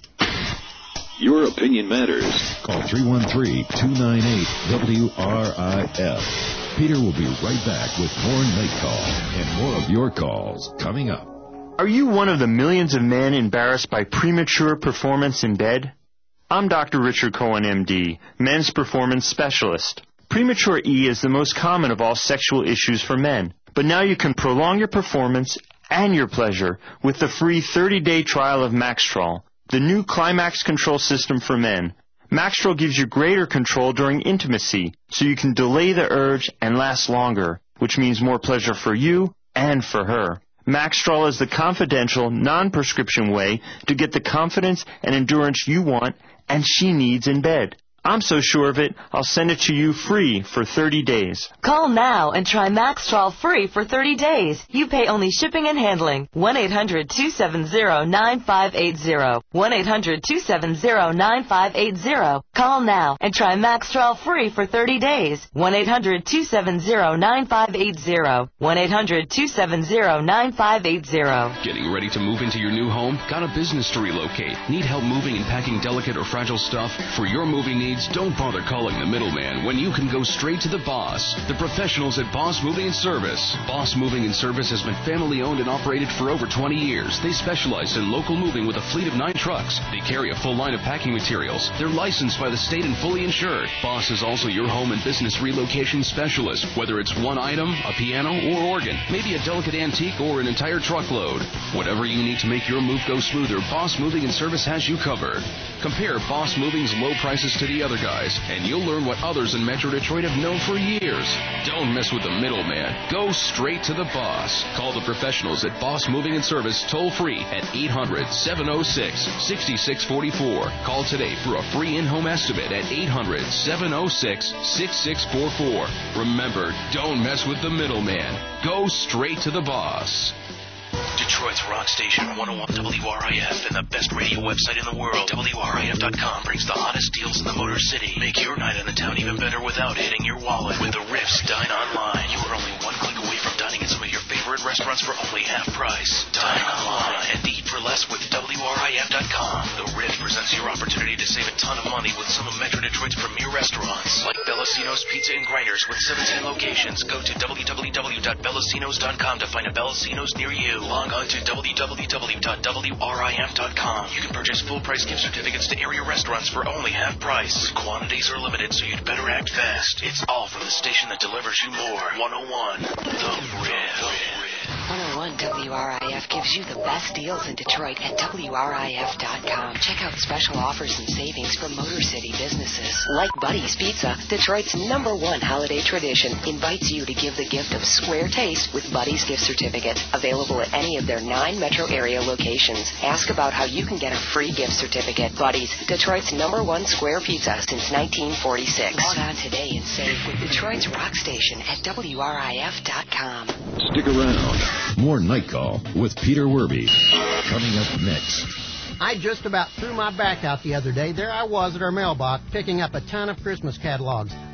Your opinion matters. Call three one three, two nine eight, W R I F. Peter will be right back with more Night Call and more of your calls coming up. Are you one of the millions of men embarrassed by premature performance in bed? I'm Doctor Richard Cohen, M D, men's performance specialist. Premature E is the most common of all sexual issues for men. But now you can prolong your performance and your pleasure with the free thirty-day trial of Maxtrol, the new climax control system for men. Maxtrol gives you greater control during intimacy, so you can delay the urge and last longer, which means more pleasure for you and for her. Maxtrol is the confidential, non-prescription way to get the confidence and endurance you want and she needs in bed. I'm so sure of it, I'll send it to you free for thirty days. Call now and try Maxtrol free for thirty days. You pay only shipping and handling. one eight hundred, two seven zero, nine five eight zero. one eight hundred, two seven zero, nine five eight zero. Call now and try Maxtrol free for thirty days. one eight hundred, two seven zero, nine five eight zero. one eight hundred, two seven zero, nine five eight zero. Getting ready to move into your new home? Got a business to relocate? Need help moving and packing delicate or fragile stuff? For your moving needs, don't bother calling the middleman when you can go straight to the boss. The professionals at Boss Moving and Service. Boss Moving and Service has been family owned and operated for over twenty years. They specialize in local moving with a fleet of nine trucks. They carry a full line of packing materials. They're licensed by the state and fully insured. Boss is also your home and business relocation specialist. Whether it's one item, a piano, or organ, maybe a delicate antique or an entire truckload. Whatever you need to make your move go smoother, Boss Moving and Service has you covered. Compare Boss Moving's low prices to the other guys, and you'll learn what others in Metro Detroit have known for years. Don't mess with the middleman. Go straight to the boss. Call the professionals at Boss Moving and Service toll free at eight hundred, seven oh six, six six four four. Call today for a free in-home estimate at eight hundred, seven oh six, six six four four. Remember, don't mess with the middleman. Go straight to the boss. Detroit's rock station, one oh one W R I F, and the best radio website in the world, W R I F dot com, brings the hottest deals in the Motor City. Make your night in the town even better without hitting your wallet. With the Riffs Dine Online, you are only one click away from dining at some of your favorite restaurants for only half price. Dine online and eat for less with W R I F dot com. The Riff presents your opportunity to save a ton of money with some of Metro Detroit's premier restaurants, like Bellacino's Pizza and Grinders with seventeen locations. Go to w w w dot bellacinos dot com to find a Bellacino's near you. Log on to w w w dot w r i f dot com. You can purchase full-price gift certificates to area restaurants for only half price. Quantities are limited, so you'd better act fast. It's all from the station that delivers you more. one oh one, The Riff. one oh one W R I F gives you the best deals in Detroit at W R I F dot com. Check out special offers and savings for Motor City businesses. Like Buddy's Pizza, Detroit's number one holiday tradition, invites you to give the gift of square taste with Buddy's gift certificate. Available at any of their nine metro area locations. Ask about how you can get a free gift certificate. Buddy's, Detroit's number one square pizza since nineteen forty-six. Log on today and save with Detroit's rock station at W R I F dot com. Stick around. More Night Call with Peter Werby. Coming up next. I just about threw my back out the other day. There I was at our mailbox picking up a ton of Christmas catalogs.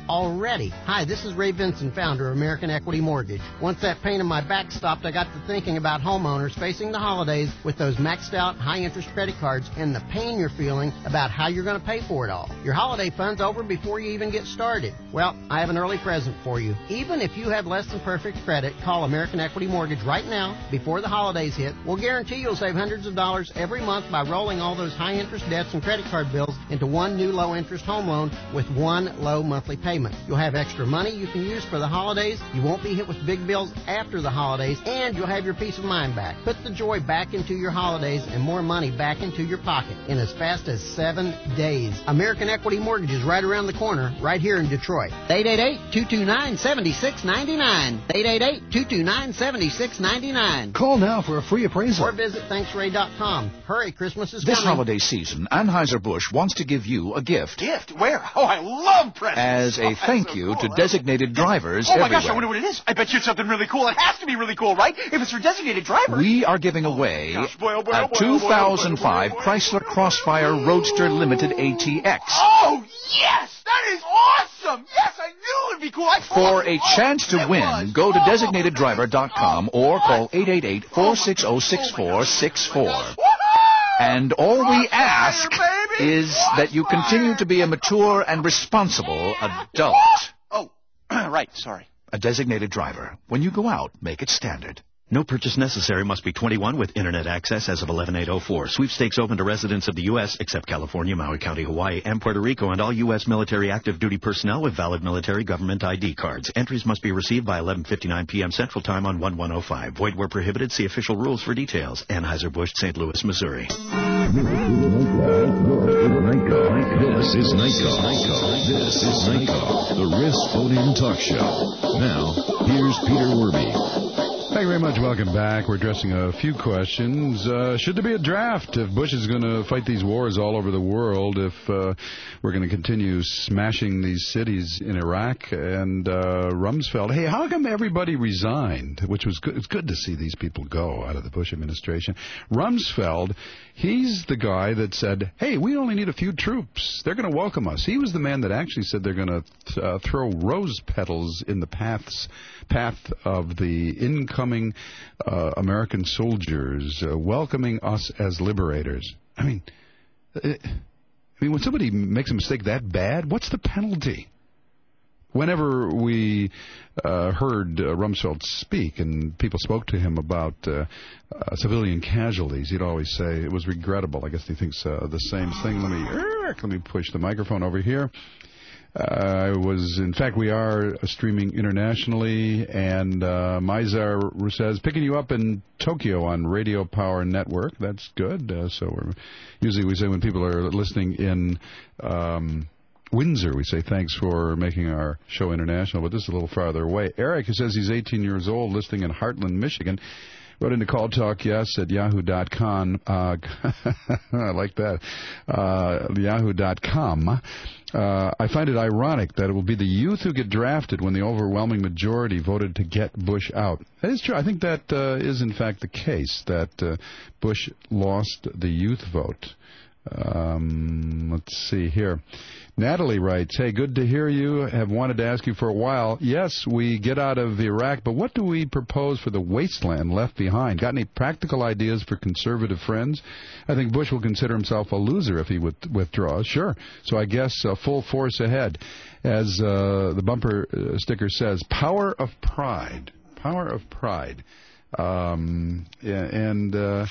already. Hi, this is Ray Vinson, founder of American Equity Mortgage. Once that pain in my back stopped, I got to thinking about homeowners facing the holidays with those maxed out high-interest credit cards and the pain you're feeling about how you're going to pay for it all. Your holiday fund's over before you even get started. Well, I have an early present for you. Even if you have less than perfect credit, call American Equity Mortgage right now before the holidays hit. We'll guarantee you'll save hundreds of dollars every month by rolling all those high-interest debts and credit card bills into one new low-interest home loan with one low monthly payment. You'll have extra money you can use for the holidays, you won't be hit with big bills after the holidays, and you'll have your peace of mind back. Put the joy back into your holidays and more money back into your pocket in as fast as seven days. American Equity Mortgage is right around the corner, right here in Detroit. eight eight eight, two two nine, seven six nine nine. eight eight eight, two two nine, seven six nine nine. Call now for a free appraisal. Or visit thanks ray dot com. Hurry, Christmas is this coming. Holiday season, Anheuser-Busch wants to give you a gift. Gift? Where? Oh, I love presents. As a oh, thank so you cool, to designated drivers Oh, my everywhere. gosh, I wonder what it is. I bet you it's something really cool. It has to be really cool, right? If it's for designated drivers. We are giving away oh, gosh, boy, oh, boy, a oh, boy, two thousand five oh, boy, oh, boy, Chrysler Crossfire Roadster Limited A T X. Oh, yes! That is awesome! Yes, I knew it would be cool. I For a oh, chance to win, was. go to oh, designated driver dot com or call eight eight eight, four six zero, six four six four. And all we ask is that you continue to be a mature and responsible adult. Oh, right, sorry. A designated driver. When you go out, make it standard. No purchase necessary. Must be twenty-one with internet access as of eleven eight oh four. Sweepstakes open to residents of the U S except California, Maui County, Hawaii, and Puerto Rico, and all U S military active duty personnel with valid military government I D cards. Entries must be received by eleven fifty-nine p.m. Central Time on one one oh five. Void where prohibited. See official rules for details. Anheuser-Busch, Saint Louis, Missouri. This is Night Call. This is Night Call, the Risk Phone-In Talk Show. Now, here's Peter Werby. Thank you very much. Welcome back. We're addressing a few questions. Uh, should there be a draft if Bush is going to fight these wars all over the world, if uh, we're going to continue smashing these cities in Iraq? And uh, Rumsfeld, hey, how come everybody resigned, which was good? It's good to see these people go out of the Bush administration. Rumsfeld, he's the guy that said, hey, we only need a few troops. They're going to welcome us. He was the man that actually said they're going to uh, throw rose petals in the paths, path of the incoming Uh, American soldiers uh, welcoming us as liberators. I mean, it, I mean, when somebody makes a mistake that bad, what's the penalty? Whenever we uh, heard uh, Rumsfeld speak and people spoke to him about uh, uh, civilian casualties, he'd always say it was regrettable. I guess he thinks uh, the same thing. Let me uh, let me push the microphone over here. I uh, was, in fact, we are uh, streaming internationally, and uh, Mizar says, picking you up in Tokyo on Radio Power Network. That's good. Uh, so we're, usually we say when people are listening in um, Windsor, we say thanks for making our show international, but this is a little farther away. Eric, who says he's eighteen years old, listening in Heartland, Michigan, wrote into Call Talk Yes at yahoo dot com. Uh, I like that. Uh, yahoo dot com. Uh, I find it ironic that it will be the youth who get drafted when the overwhelming majority voted to get Bush out. That is true. I think that uh, is, in fact, the case, that uh, Bush lost the youth vote. Um, let's see here. Natalie writes, hey, good to hear you. Have wanted to ask you for a while. Yes, we get out of Iraq, but what do we propose for the wasteland left behind? Got any practical ideas for conservative friends? I think Bush will consider himself a loser if he with, withdraws. Sure. So I guess uh, full force ahead. As uh, the bumper uh, sticker says, power of pride. Power of pride. Um, yeah, and... Uh,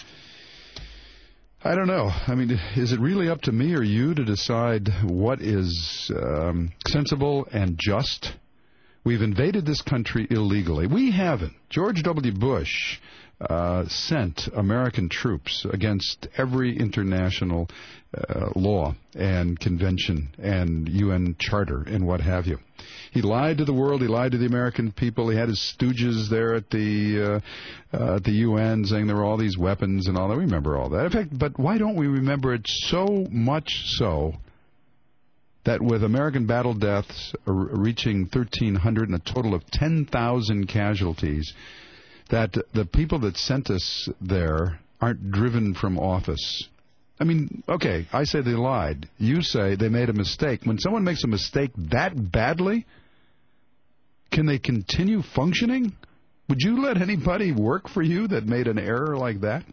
I don't know. I mean, is it really up to me or you to decide what is um, sensible and just? We've invaded this country illegally. We haven't. George W. Bush uh, sent American troops against every international uh, law and convention and U N charter and what have you. He lied to the world. He lied to the American people. He had his stooges there at the uh, uh, at the U N saying there were all these weapons and all that. We remember all that. In fact, but why don't we remember it so much so that with American battle deaths reaching thirteen hundred and a total of ten thousand casualties, that the people that sent us there aren't driven from office? I mean, okay, I say they lied. You say they made a mistake. When someone makes a mistake that badly, can they continue functioning? Would you let anybody work for you that made an error like that?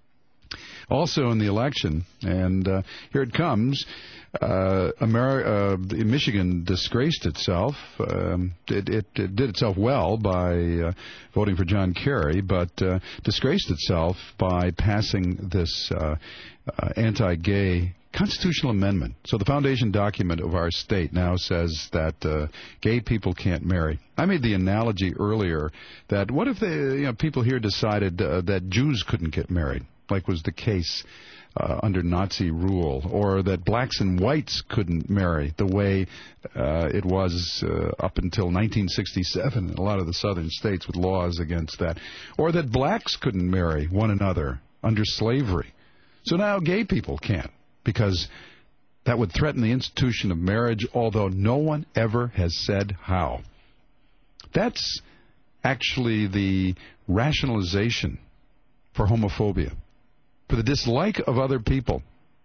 Also in the election, and uh, here it comes, uh, Ameri- uh, Michigan disgraced itself. Um, it, it, it did itself well by uh, voting for John Kerry, but uh, disgraced itself by passing this uh, uh, anti-gay constitutional amendment. So the foundation document of our state now says that uh, gay people can't marry. I made the analogy earlier that what if they, you know, people here decided uh, that Jews couldn't get married, like was the case uh, under Nazi rule, or that blacks and whites couldn't marry the way uh, it was uh, up until nineteen sixty-seven in a lot of the southern states with laws against that, or that blacks couldn't marry one another under slavery. So now gay people can't, because that would threaten the institution of marriage, although no one ever has said how. That's actually the rationalization for homophobia, for the dislike of other people.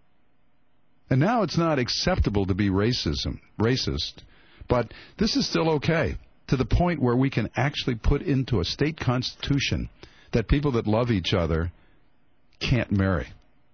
And now it's not acceptable to be racism, racist, but this is still okay, to the point where we can actually put into a state constitution that people that love each other can't marry.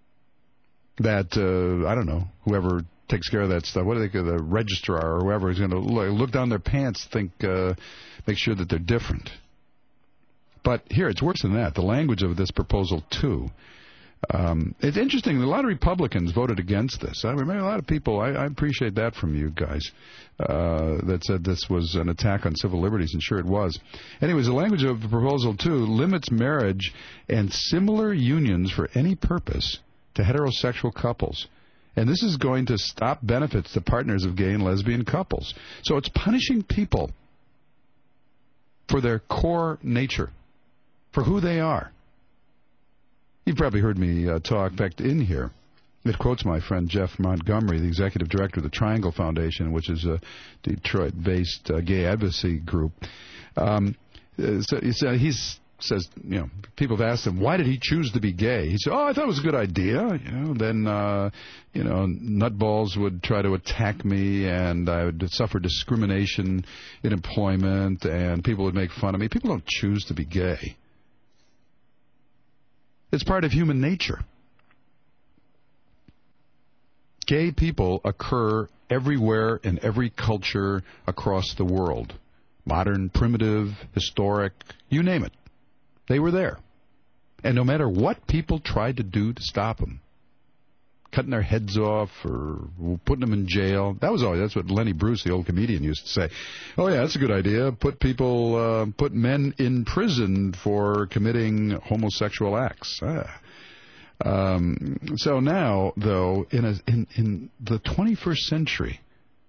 That, uh, I don't know, whoever takes care of that stuff, what do they call the registrar or whoever is going to look, look down their pants, think, uh, make sure that they're different. But here, it's worse than that. The language of this proposal, too. Um, it's interesting. A lot of Republicans voted against this. I remember a lot of people, I, I appreciate that from you guys, uh, that said this was an attack on civil liberties, and sure it was. Anyways, the language of the proposal, too, limits marriage and similar unions for any purpose to heterosexual couples. And this is going to stop benefits to partners of gay and lesbian couples. So it's punishing people for their core nature, for who they are. You've probably heard me uh, talk, in fact, in here. It quotes my friend Jeff Montgomery, the executive director of the Triangle Foundation, which is a Detroit-based uh, gay advocacy group. Um, so, so he's says, you know, people have asked him, why did he choose to be gay? He said, oh, I thought it was a good idea. You know, then, uh, you know, nutballs would try to attack me, and I would suffer discrimination in employment, and people would make fun of me. People don't choose to be gay. It's part of human nature. Gay people occur everywhere in every culture across the world. Modern, primitive, historic, you name it. They were there. And no matter what people tried to do to stop them, cutting their heads off or putting them in jail, that was always, that's what Lenny Bruce, the old comedian, used to say. Oh, yeah, that's a good idea. Put people, uh, put men in prison for committing homosexual acts. Ah. Um, so now, though, in, a, in, in the twenty-first century,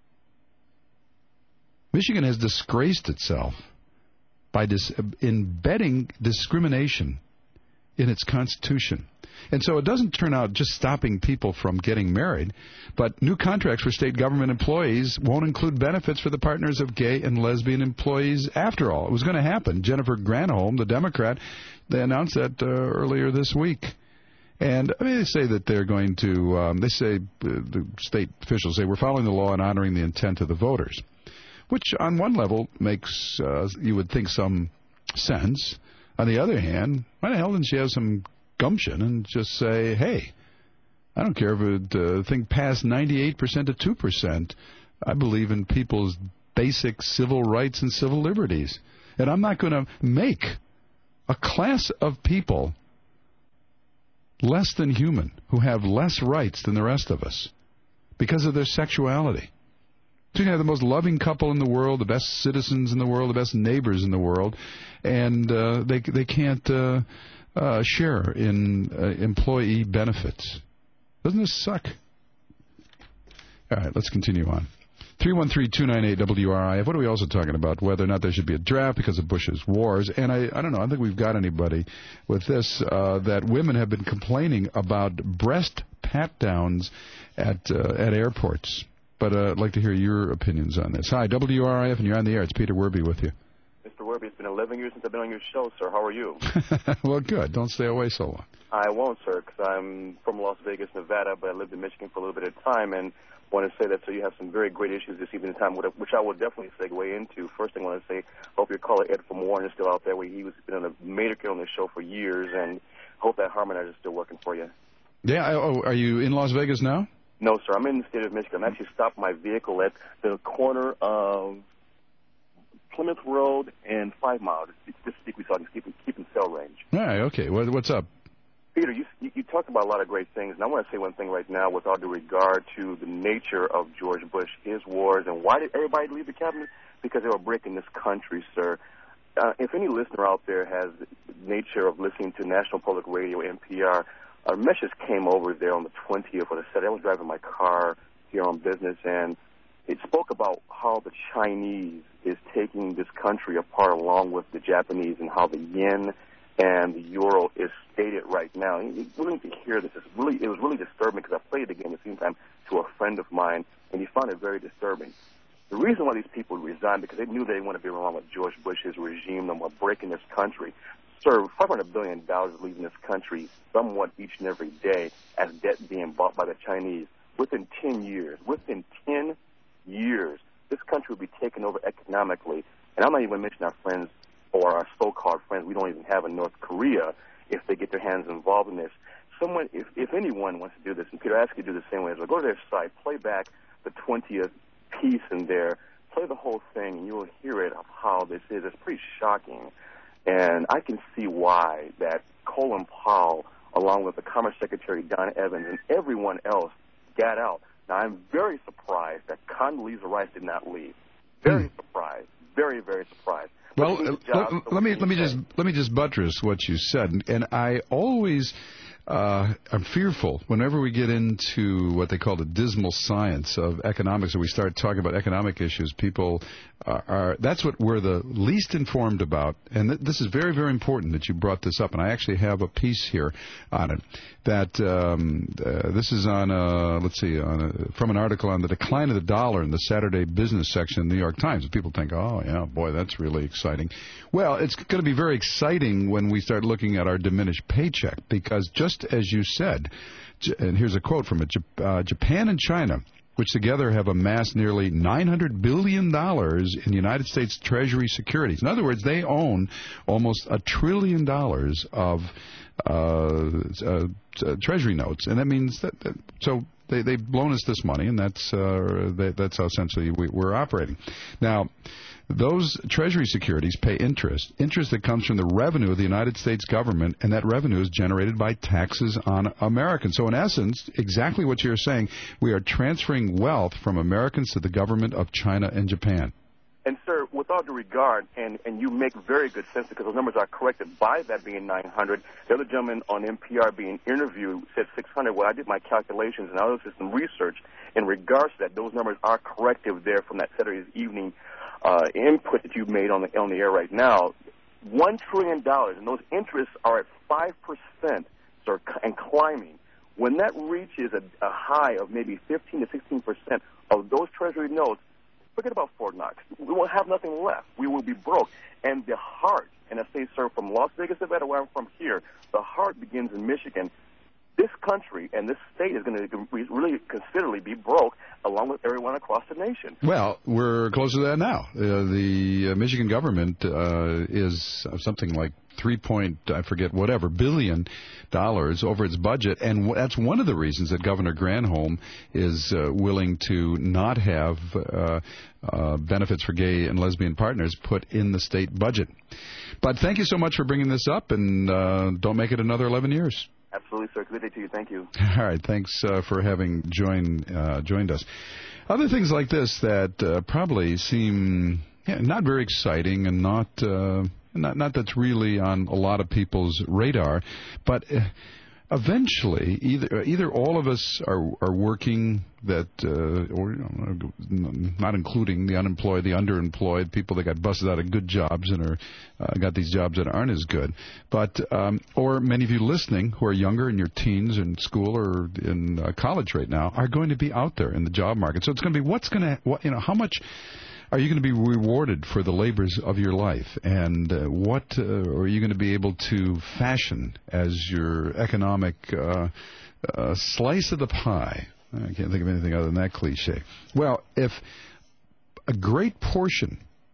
Michigan has disgraced itself by dis- embedding discrimination in its constitution. And so it doesn't turn out just stopping people from getting married, but new contracts for state government employees won't include benefits for the partners of gay and lesbian employees after all. It was going to happen. Jennifer Granholm, the Democrat, they announced that uh, earlier this week. And I mean, they say that they're going to, um, they say, uh, the state officials say, we're following the law and honoring the intent of the voters, which on one level makes, uh, you would think, some sense. On the other hand, why the hell didn't she have some gumption and just say, hey, I don't care if it uh, thing passed ninety-eight percent to two percent. I believe in people's basic civil rights and civil liberties. And I'm not going to make a class of people less than human, who have less rights than the rest of us because of their sexuality. So you can have the most loving couple in the world, the best citizens in the world, the best neighbors in the world, and uh, they they can't uh, uh, share in uh, employee benefits. Doesn't this suck? All right, let's continue on. three one three, two nine eight, W R I F. What are we also talking about? Whether or not there should be a draft because of Bush's wars. And I, I don't know, I don't think we've got anybody with this, uh, that women have been complaining about breast pat-downs at, uh, at airports. But uh, I'd like to hear your opinions on this. Hi, W R I F, and you're on the air. It's Peter Werby with you. Mister Werby, it's been eleven years since I've been on your show, sir. How are you? Well, good. Don't stay away so long. I won't, sir, because I'm from Las Vegas, Nevada, but I lived in Michigan for a little bit of time, and want to say that so you have some very great issues this evening time, which I will definitely segue into. First thing I want to say, hope your caller Ed from Warren is still out there. Where he was been on a major kid on this show for years, and hope that Harmonizer is still working for you. Yeah. Oh, are you in Las Vegas now? No, sir. I'm in the state of Michigan. I'm actually stopped my vehicle at the corner of Plymouth Road and Five Mile. Just to speak, we saw keep keep in cell range. All right. Okay. What, what's up? Peter, you, you talk about a lot of great things, and I want to say one thing right now with all due regard to the nature of George Bush, his wars, and why did everybody leave the cabinet? Because they were breaking this country, sir. Uh, if any listener out there has the nature of listening to National Public Radio, N P R, a message came over there on the twentieth, or the said I was driving my car here on business, and it spoke about how the Chinese is taking this country apart along with the Japanese, and how the yen and the euro is stated right now. You really need to hear this. It's really, it was really disturbing because I played the game at the same time to a friend of mine, and he found it very disturbing. The reason why these people resigned because they knew they didn't want to be around with George Bush's regime and were breaking this country. Sir, five hundred billion dollars is leaving this country somewhat each and every day as debt being bought by the Chinese. Within ten years, within ten years, this country will be taken over economically. And I'm not even mentioning our friends or our so-called friends we don't even have in North Korea if they get their hands involved in this. Someone, if, if anyone wants to do this, and Peter, I ask you to do the same way as well, go to their site, play back the twentieth piece in there, play the whole thing, and you will hear it of how this is. It's pretty shocking. And I can see why that Colin Powell, along with the Commerce Secretary Don Evans and everyone else, got out. Now, I'm very surprised that Condoleezza Rice did not leave. Very hmm. surprised. Very, very surprised. Well, uh, let, let me let me just let me just buttress what you said, and, and I always uh, am fearful whenever we get into what they call the dismal science of economics, and we start talking about economic issues. People are, are that's what we're the least informed about, and th- this is very very important that you brought this up. And I actually have a piece here on it. That um, uh, this is on a, let's see on a, from an article on the decline of the dollar in the Saturday Business section of the New York Times. And people think, oh yeah, boy, that's really exciting. Well, it's going to be very exciting when we start looking at our diminished paycheck, because just as you said, and here's a quote from it: uh, Japan and China, which together have amassed nearly nine hundred billion dollars in United States Treasury securities. In other words, they own almost a trillion dollars of uh, uh, uh, Treasury notes, and that means that, that so they, they've loaned us this money, and that's uh, they, that's how essentially we, we're operating. Now, those Treasury securities pay interest, interest that comes from the revenue of the United States government, and that revenue is generated by taxes on Americans. So in essence, exactly what you're saying, we are transferring wealth from Americans to the government of China and Japan. And, sir, with all due regard, and, and you make very good sense because those numbers are corrected by that being nine hundred. The other gentleman on N P R being interviewed said six hundred. Well, I did my calculations and I did some research in regards to that. Those numbers are corrective there from that Saturday's evening uh, input that you've made on the, on the air right now. One trillion dollars, and those interests are at five percent, sir, and climbing. When that reaches a, a high of maybe fifteen to sixteen percent of those Treasury notes, forget about Fort Knox. We will have nothing left. We will be broke. And the heart, and I say, sir, from Las Vegas, Nevada, where I'm from here, the heart begins in Michigan. This country and this state is going to really considerably be broke, along with everyone across the nation. Well, we're close to that now. Uh, the uh, Michigan government uh, is something like three point, I forget, whatever, billion dollars over its budget, and w- that's one of the reasons that Governor Granholm is uh, willing to not have uh, uh, benefits for gay and lesbian partners put in the state budget. But thank you so much for bringing this up, and uh, don't make it another eleven years. Absolutely, sir. Good day to you. Thank you. All right. Thanks uh, for having joined uh, joined us. Other things like this that uh, probably seem yeah, not very exciting and not, uh, not not that's really on a lot of people's radar, but uh, eventually, either either all of us are are working that, uh, or you know, not including the unemployed, the underemployed, people that got busted out of good jobs and are uh, got these jobs that aren't as good, but um, or many of you listening who are younger in your teens in school or in uh, college right now are going to be out there in the job market. So it's going to be what's going to what you know how much. are you going to be rewarded for the labors of your life? And uh, what uh, are you going to be able to fashion as your economic uh, uh, slice of the pie? I can't think of anything other than that cliche. Well, if a great portion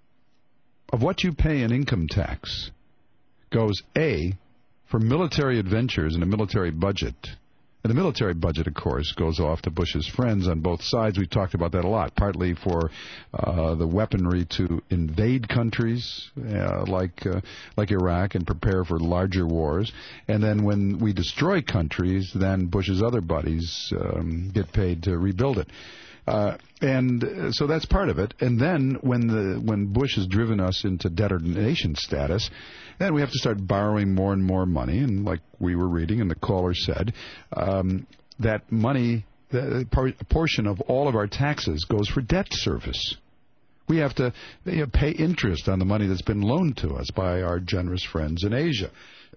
of what you pay in income tax goes, A, for military adventures and a military budget. And the military budget, of course, goes off to Bush's friends on both sides. We've talked about that a lot, partly for uh, the weaponry to invade countries uh, like uh, like Iraq and prepare for larger wars. And then when we destroy countries, then Bush's other buddies um, get paid to rebuild it. Uh, and uh, so that's part of it. And then when the when Bush has driven us into debtor nation status, then we have to start borrowing more and more money. And like we were reading, and the caller said, um, that money, the, a portion of all of our taxes goes for debt service. We have to you know, pay interest on the money that's been loaned to us by our generous friends in Asia.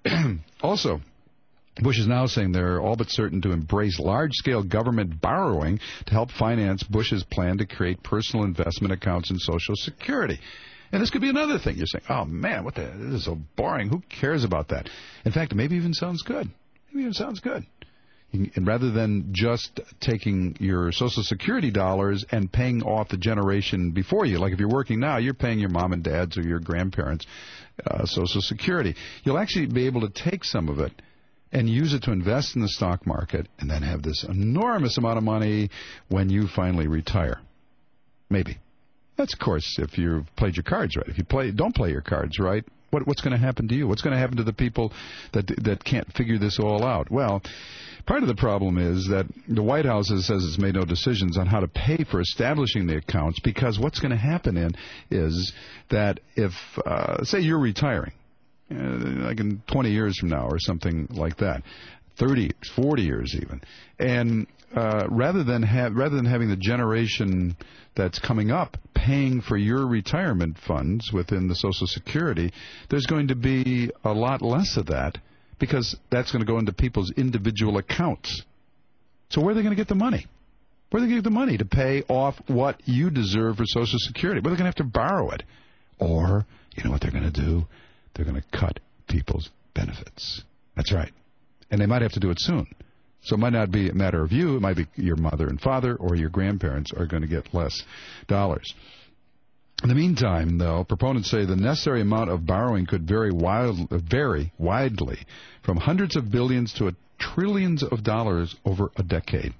Also, Bush is now saying they're all but certain to embrace large-scale government borrowing to help finance Bush's plan to create personal investment accounts in Social Security. And this could be another thing. You're saying, oh, man, what the, this is so boring. Who cares about that? In fact, it maybe even sounds good. Maybe even sounds good. And rather than just taking your Social Security dollars and paying off the generation before you, like if you're working now, you're paying your mom and dad's or your grandparents' uh, Social Security. You'll actually be able to take some of it and use it to invest in the stock market and then have this enormous amount of money when you finally retire. Maybe. That's, of course, if you've played your cards right. If you play, don't play your cards right, what, what's going to happen to you? What's going to happen to the people that that can't figure this all out? Well, part of the problem is that the White House says it's made no decisions on how to pay for establishing the accounts, because what's going to happen in is that if, uh, say you're retiring, Uh, like in twenty years from now or something like that, thirty, forty years even, and uh, rather than have rather than having the generation that's coming up paying for your retirement funds within the Social Security, there's going to be a lot less of that, because that's going to go into people's individual accounts. So where are they going to get the money? Where are they going to get the money to pay off what you deserve for Social Security? Well, they're going to have to borrow it. Or, you know what they're going to do? They're going to cut people's benefits. That's right. And they might have to do it soon. So it might not be a matter of you. It might be your mother and father or your grandparents are going to get less dollars. In the meantime, though, proponents say the necessary amount of borrowing could vary, wild, vary widely from hundreds of billions to a trillions of dollars over a decade.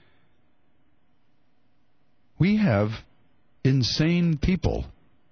We have insane people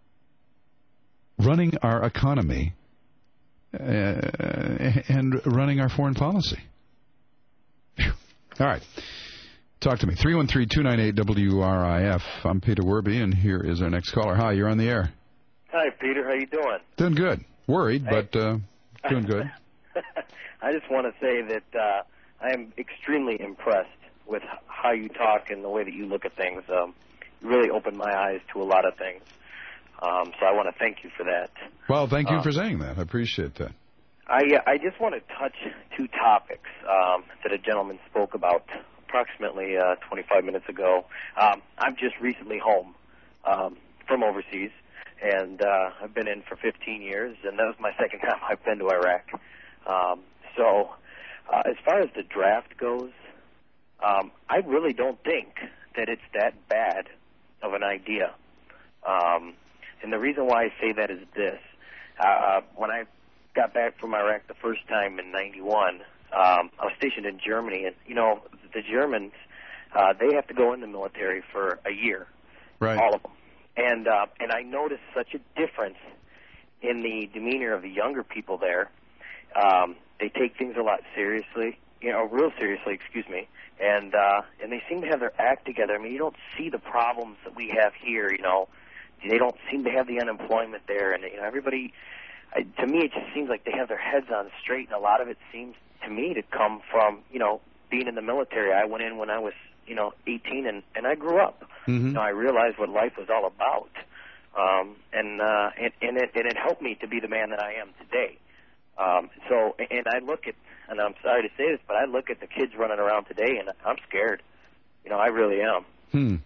running our economy uh, and running our foreign policy. Whew. All right. Talk to me. three one three, two nine eight, W R I F. I'm Peter Werby, and here is our next caller. Hi, you're on the air. Hi, Peter. How you doing? Doing good. Worried, hey. but uh, doing good. I just want to say that uh, I am extremely impressed with how you talk and the way that you look at things. Um, you really opened my eyes to a lot of things. Um, so I want to thank you for that. Well, thank you um, for saying that. I appreciate that. I uh, I just want to touch two topics um, that a gentleman spoke about approximately uh, twenty-five minutes ago. Um, I'm just recently home um, from overseas, and uh, I've been in for fifteen years, and that was my second time I've been to Iraq. Um, so uh, as far as the draft goes, um, I really don't think that it's that bad of an idea. Um, and the reason why I say that is this. Uh, when I got back from Iraq the first time in ninety-one, um, I was stationed in Germany, and, you know, the Germans, uh, they have to go in the military for a year, right? All of them. And, uh, and I noticed such a difference in the demeanor of the younger people there. Um, they take things a lot seriously, you know, real seriously, excuse me, and, uh, and they seem to have their act together. I mean, you don't see the problems that we have here, you know. They don't seem to have the unemployment there, and, you know, everybody, I, to me, it just seems like they have their heads on straight, and a lot of it seems to me to come from, you know, being in the military. I went in when I was, you know, eighteen, and, and I grew up. Mm-hmm. You know, I realized what life was all about, um, and, uh, and, and, it, and it helped me to be the man that I am today. Um, so, and I look at, and I'm sorry to say this, but I look at the kids running around today, and I'm scared. You know, I really am. Hmm.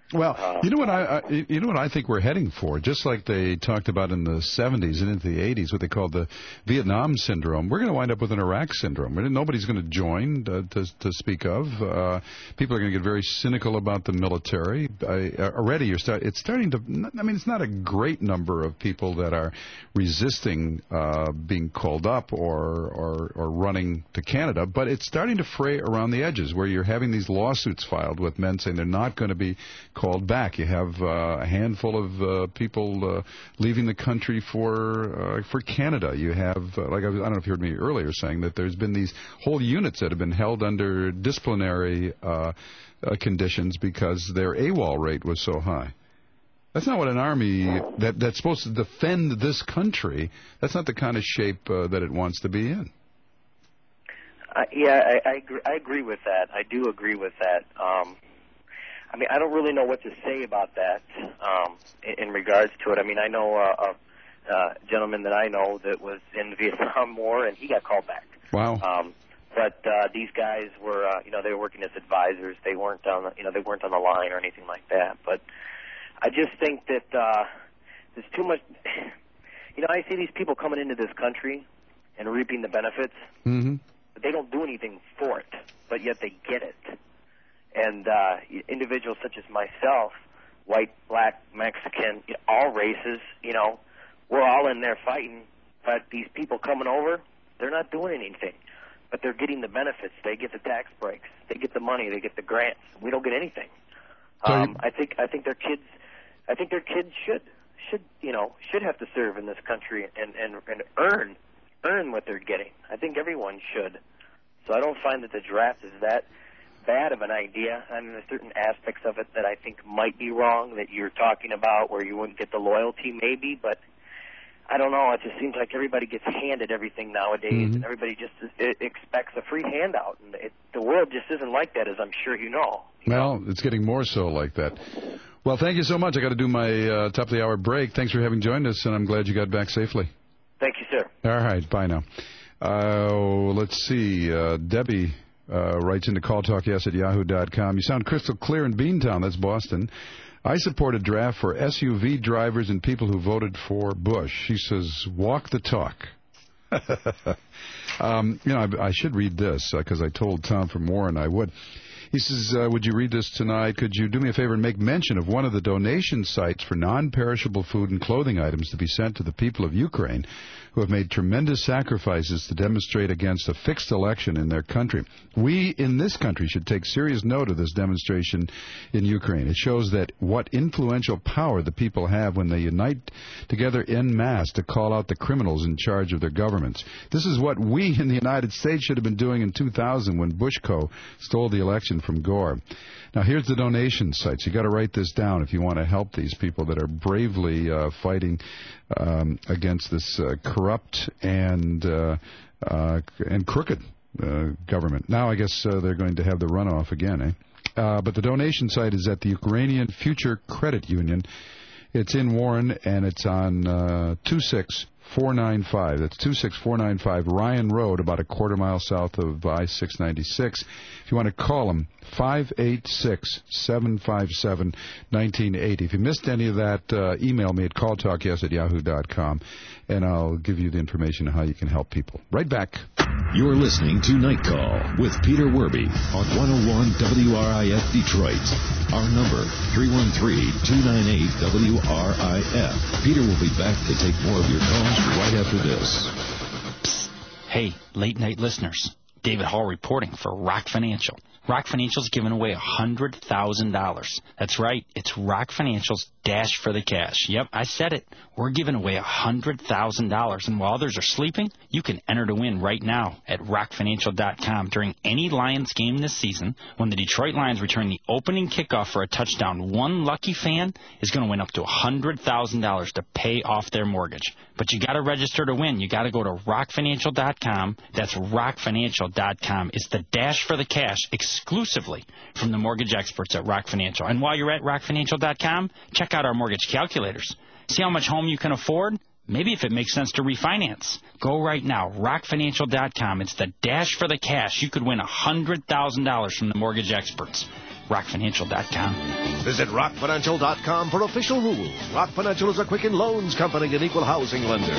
Well, Uh, you know what I, I you know what I think we're heading for. Just like they talked about in the seventies and into the eighties, what they called the Vietnam syndrome. We're going to wind up with an Iraq syndrome. Nobody's going to join uh, to to speak of. Uh, people are going to get very cynical about the military. I, uh, already, you're start. It's starting to. I mean, it's not a great number of people that are resisting uh, being called up or, or or running to Canada, but it's starting to fray around the edges, where you're having these lawsuits filed with men saying they're not going to be called back. You have uh, a handful of uh, people uh, leaving the country for uh, for Canada. You have, uh, like I, was, I don't know if you heard me earlier saying that there's been these whole units that have been held under disciplinary uh, uh, conditions because their AWOL rate was so high. That's not what an army that that's supposed to defend this country. That's not the kind of shape uh, that it wants to be in. Uh, yeah, I, I agree. I agree with that. I do agree with that. Um, I mean, I don't really know what to say about that um, in, in regards to it. I mean, I know uh, a, a gentleman that I know that was in the Vietnam War, and he got called back. Wow. Um, but uh, these guys were, uh, you know, they were working as advisors. They weren't on, the, you know, they weren't on the line or anything like that. But I just think that uh, there's too much. You know, I see these people coming into this country and reaping the benefits, mm-hmm. but they don't do anything for it, but yet they get it. And uh, individuals such as myself, white, black, Mexican, you know, all races, you know, we're all in there fighting. But these people coming over, they're not doing anything. But they're getting the benefits. They get the tax breaks. They get the money. They get the grants. We don't get anything. Um, I think I think their kids, I think their kids should should you know should have to serve in this country and and, and earn earn what they're getting. I think everyone should. So I don't find that the draft is that bad of an idea. I mean, there's certain aspects of it that I think might be wrong that you're talking about, where you wouldn't get the loyalty, maybe. But I don't know. It just seems like everybody gets handed everything nowadays, mm-hmm. and everybody just it expects a free handout. And it, the world just isn't like that, as I'm sure you know. You well, know? It's getting more so like that. Well, thank you so much. I got to do my uh, top of the hour break. Thanks for having joined us, and I'm glad you got back safely. Thank you, sir. All right. Bye now. Uh, let's see. Uh, Debbie uh, writes into call talk yes at yahoo dot com. You sound crystal clear in Beantown. That's Boston. I support a draft for S U V drivers and people who voted for Bush. She says, walk the talk. um, you know, I, I should read this because uh, I told Tom from Warren I would. He says, uh, would you read this tonight? Could you do me a favor and make mention of one of the donation sites for non-perishable food and clothing items to be sent to the people of Ukraine who have made tremendous sacrifices to demonstrate against a fixed election in their country. We in this country should take serious note of this demonstration in Ukraine. It shows that what influential power the people have when they unite together en masse to call out the criminals in charge of their governments. This is what we in the United States should have been doing in two thousand when Bushco stole the election from Gore. Now, here's the donation sites. You've got to write this down if you want to help these people that are bravely uh, fighting um, against this uh, corrupt and uh, uh, and crooked uh, government. Now, I guess uh, they're going to have the runoff again, eh? Uh, but the donation site is at the Ukrainian Future Credit Union. It's in Warren, and it's on uh, two six four nine five. That's two six four nine five Ryan Road, about a quarter mile south of I six ninety-six. If you want to call them, five eight six, seven five seven, one nine eight zero. If you missed any of that, uh, email me at call talk yes at yahoo dot com, and I'll give you the information on how you can help people. Right back. You're listening to Night Call with Peter Werby on one oh one W R I F Detroit. Our number, three one three, two nine eight, W R I F. Peter will be back to take more of your calls right after this. Psst. Hey, late night listeners. David Hall reporting for Rock Financial. Rock Financial's giving away one hundred thousand dollars. That's right. It's Rock Financial's Dash for the Cash. Yep, I said it. We're giving away one hundred thousand dollars. And while others are sleeping, you can enter to win right now at rock financial dot com during any Lions game this season. When the Detroit Lions return the opening kickoff for a touchdown, one lucky fan is going to win up to one hundred thousand dollars to pay off their mortgage. But you got to register to win. You got to go to rock financial dot com. That's rock financial dot com. It's the Dash for the Cash exclusively from the mortgage experts at Rock Financial. And while you're at rock financial dot com, check out our mortgage calculators. See how much home you can afford? Maybe if it makes sense to refinance. Go right now, rock financial dot com. It's the Dash for the Cash. You could win one hundred thousand dollars from the mortgage experts. rock financial dot com. Visit rock financial dot com for official rules. Rock Financial is a Quicken Loans company and equal housing lender.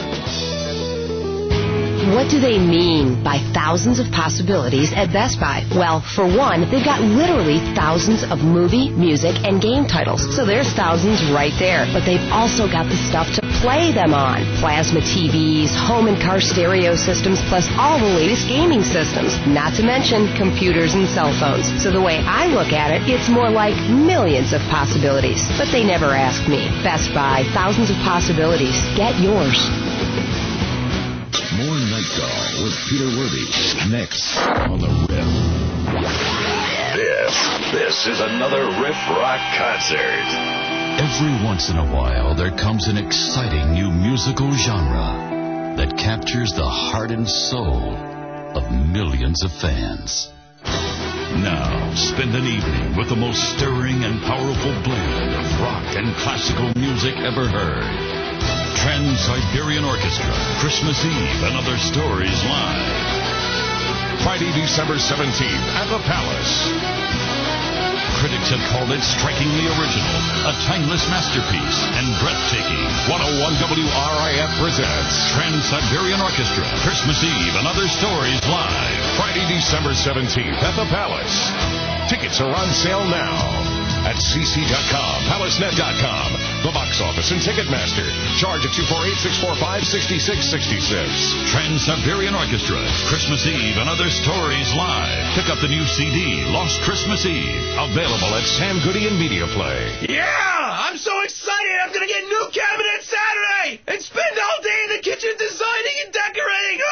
What do they mean by thousands of possibilities at Best Buy? Well, for one, they've got literally thousands of movie, music, and game titles. So there's thousands right there. But they've also got the stuff to play them on. Plasma T Vs, home and car stereo systems, plus all the latest gaming systems. Not to mention computers and cell phones. So the way I look at it, it's more like millions of possibilities. But they never ask me. Best Buy, thousands of possibilities. Get yours. More Night Call with Peter Werby next on the Riff. This, this is another Riff Rock concert. Every once in a while, there comes an exciting new musical genre that captures the heart and soul of millions of fans. Now, spend an evening with the most stirring and powerful blend of rock and classical music ever heard. Trans-Siberian Orchestra, Christmas Eve and Other Stories Live. Friday, December seventeenth at the Palace. Critics have called it strikingly original, a timeless masterpiece, and breathtaking. one oh one W R I F presents Trans-Siberian Orchestra, Christmas Eve and Other Stories Live. Friday, December seventeenth at the Palace. Tickets are on sale now at c c dot com, palace net dot com, the box office, and Ticketmaster. Charge at two four eight, six four five, six six six six. Trans-Siberian Orchestra, Christmas Eve and Other Stories Live. Pick up the new C D, Lost Christmas Eve. Available at Sam Goody and Media Play. Yeah! I'm so excited! I'm gonna get new cabinets Saturday! And spend all day in the kitchen designing and decorating!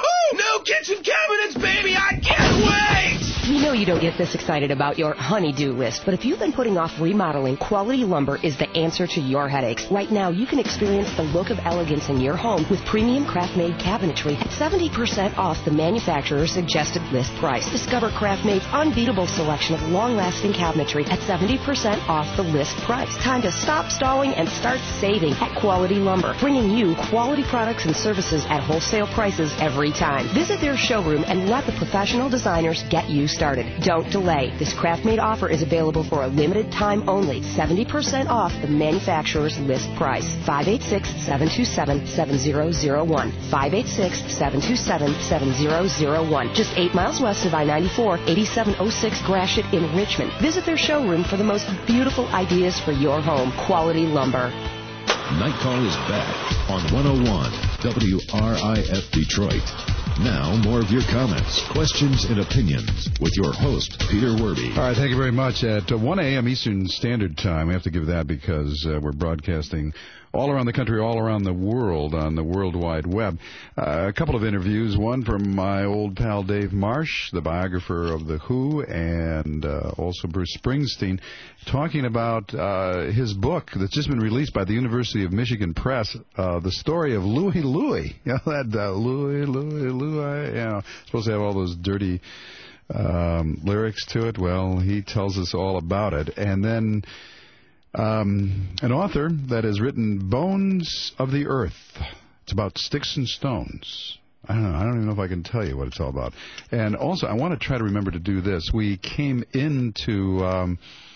New kitchen cabinets, baby! I can't wait! We know you don't get this excited about your honey-do list, but if you've been putting off remodeling, Quality Lumber is the answer to your headaches. Right now, you can experience the look of elegance in your home with premium craft-made cabinetry at seventy percent off the manufacturer's suggested list price. Discover Craft-Made's unbeatable selection of long-lasting cabinetry at seventy percent off the list price. Time to stop stalling and start saving at Quality Lumber, bringing you quality products and services at wholesale prices every time. Visit their showroom and let the professional designers get you started. Don't delay. This craft-made offer is available for a limited time only. seventy percent off the manufacturer's list price. five eight six, seven two seven, seven zero zero one. five eight six, seven two seven, seven zero zero one. Just eight miles west of I ninety-four, eighty-seven oh six Gratiot in Richmond. Visit their showroom for the most beautiful ideas for your home. Quality Lumber. Night Call is back on one oh one W R I F Detroit. Now, more of your comments, questions, and opinions with your host, Peter Werby. All right, thank you very much. At uh, one a.m. Eastern Standard Time, we have to give that because uh, we're broadcasting all around the country, all around the world on the World Wide Web. Uh, a couple of interviews, one from my old pal Dave Marsh, the biographer of The Who, and uh, also Bruce Springsteen, talking about uh, his book that's just been released by the University of Michigan Press, uh, the story of Louie Louie. You know, that uh, Louie, Louie, Louie, you know, supposed to have all those dirty um, lyrics to it. Well, he tells us all about it. And then Um, an author that has written Bones of the Earth. It's about sticks and stones. I don't know. I don't even know if I can tell you what it's all about. And also, I want to try to remember to do this. We came into um,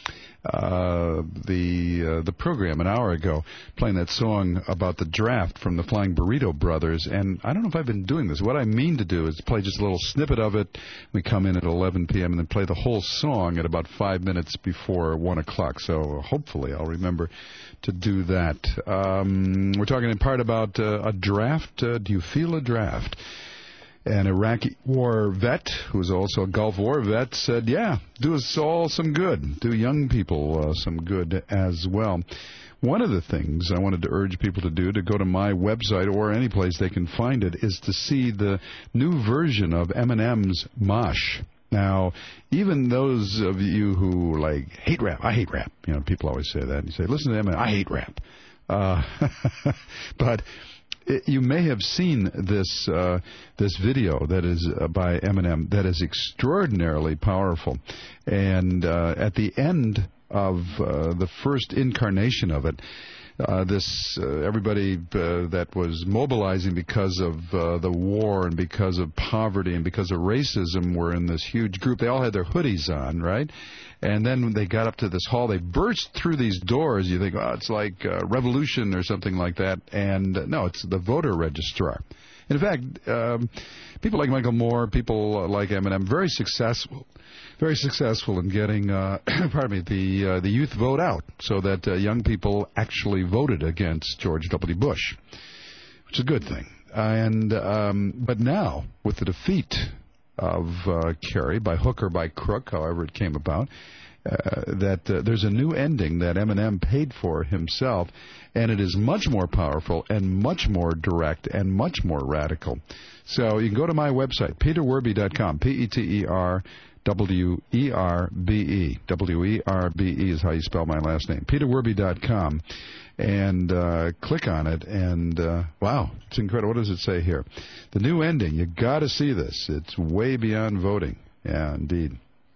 uh, the uh, the program an hour ago playing that song about the draft from the Flying Burrito Brothers. And I don't know if I've been doing this. What I mean to do is play just a little snippet of it. We come in at eleven p.m. and then play the whole song at about five minutes before one o'clock. So hopefully I'll remember to do that. Um, we're talking in part about uh, a draft. Uh, do you feel a draft? An Iraqi war vet, who is also a Gulf War vet, said, yeah, do us all some good. Do young people uh, some good as well. One of the things I wanted to urge people to do, to go to my website or any place they can find it, is to see the new version of Eminem's Mosh. Now, even those of you who, like, hate rap, I hate rap. You know, people always say that. And you say, listen to Eminem, I hate rap. Uh, but it, you may have seen this uh, this video that is uh, by Eminem that is extraordinarily powerful. And uh, at the end of uh, the first incarnation of it, uh, this uh, everybody uh, that was mobilizing because of uh, the war and because of poverty and because of racism were in this huge group. They all had their hoodies on, right? And then when they got up to this hall, they burst through these doors. You think, oh, it's like uh, revolution or something like that. And uh, no, it's the voter registrar. In fact, um, people like Michael Moore, people like Eminem, very successful, very successful in getting, uh, pardon me, the uh, the youth vote out, so that uh, young people actually voted against George W. Bush, which is a good thing. And um, but now, with the defeat of uh, Kerry by hook or by crook, however it came about, uh, that uh, there's a new ending that Eminem paid for himself. And it is much more powerful and much more direct and much more radical. So you can go to my website, peter werby dot com, P E T E R W E R B E. W E R B E is how you spell my last name. peter werby dot com. And uh, click on it, and uh, wow, it's incredible. What does it say here? The new ending. You got to see this. It's way beyond voting. Yeah, indeed.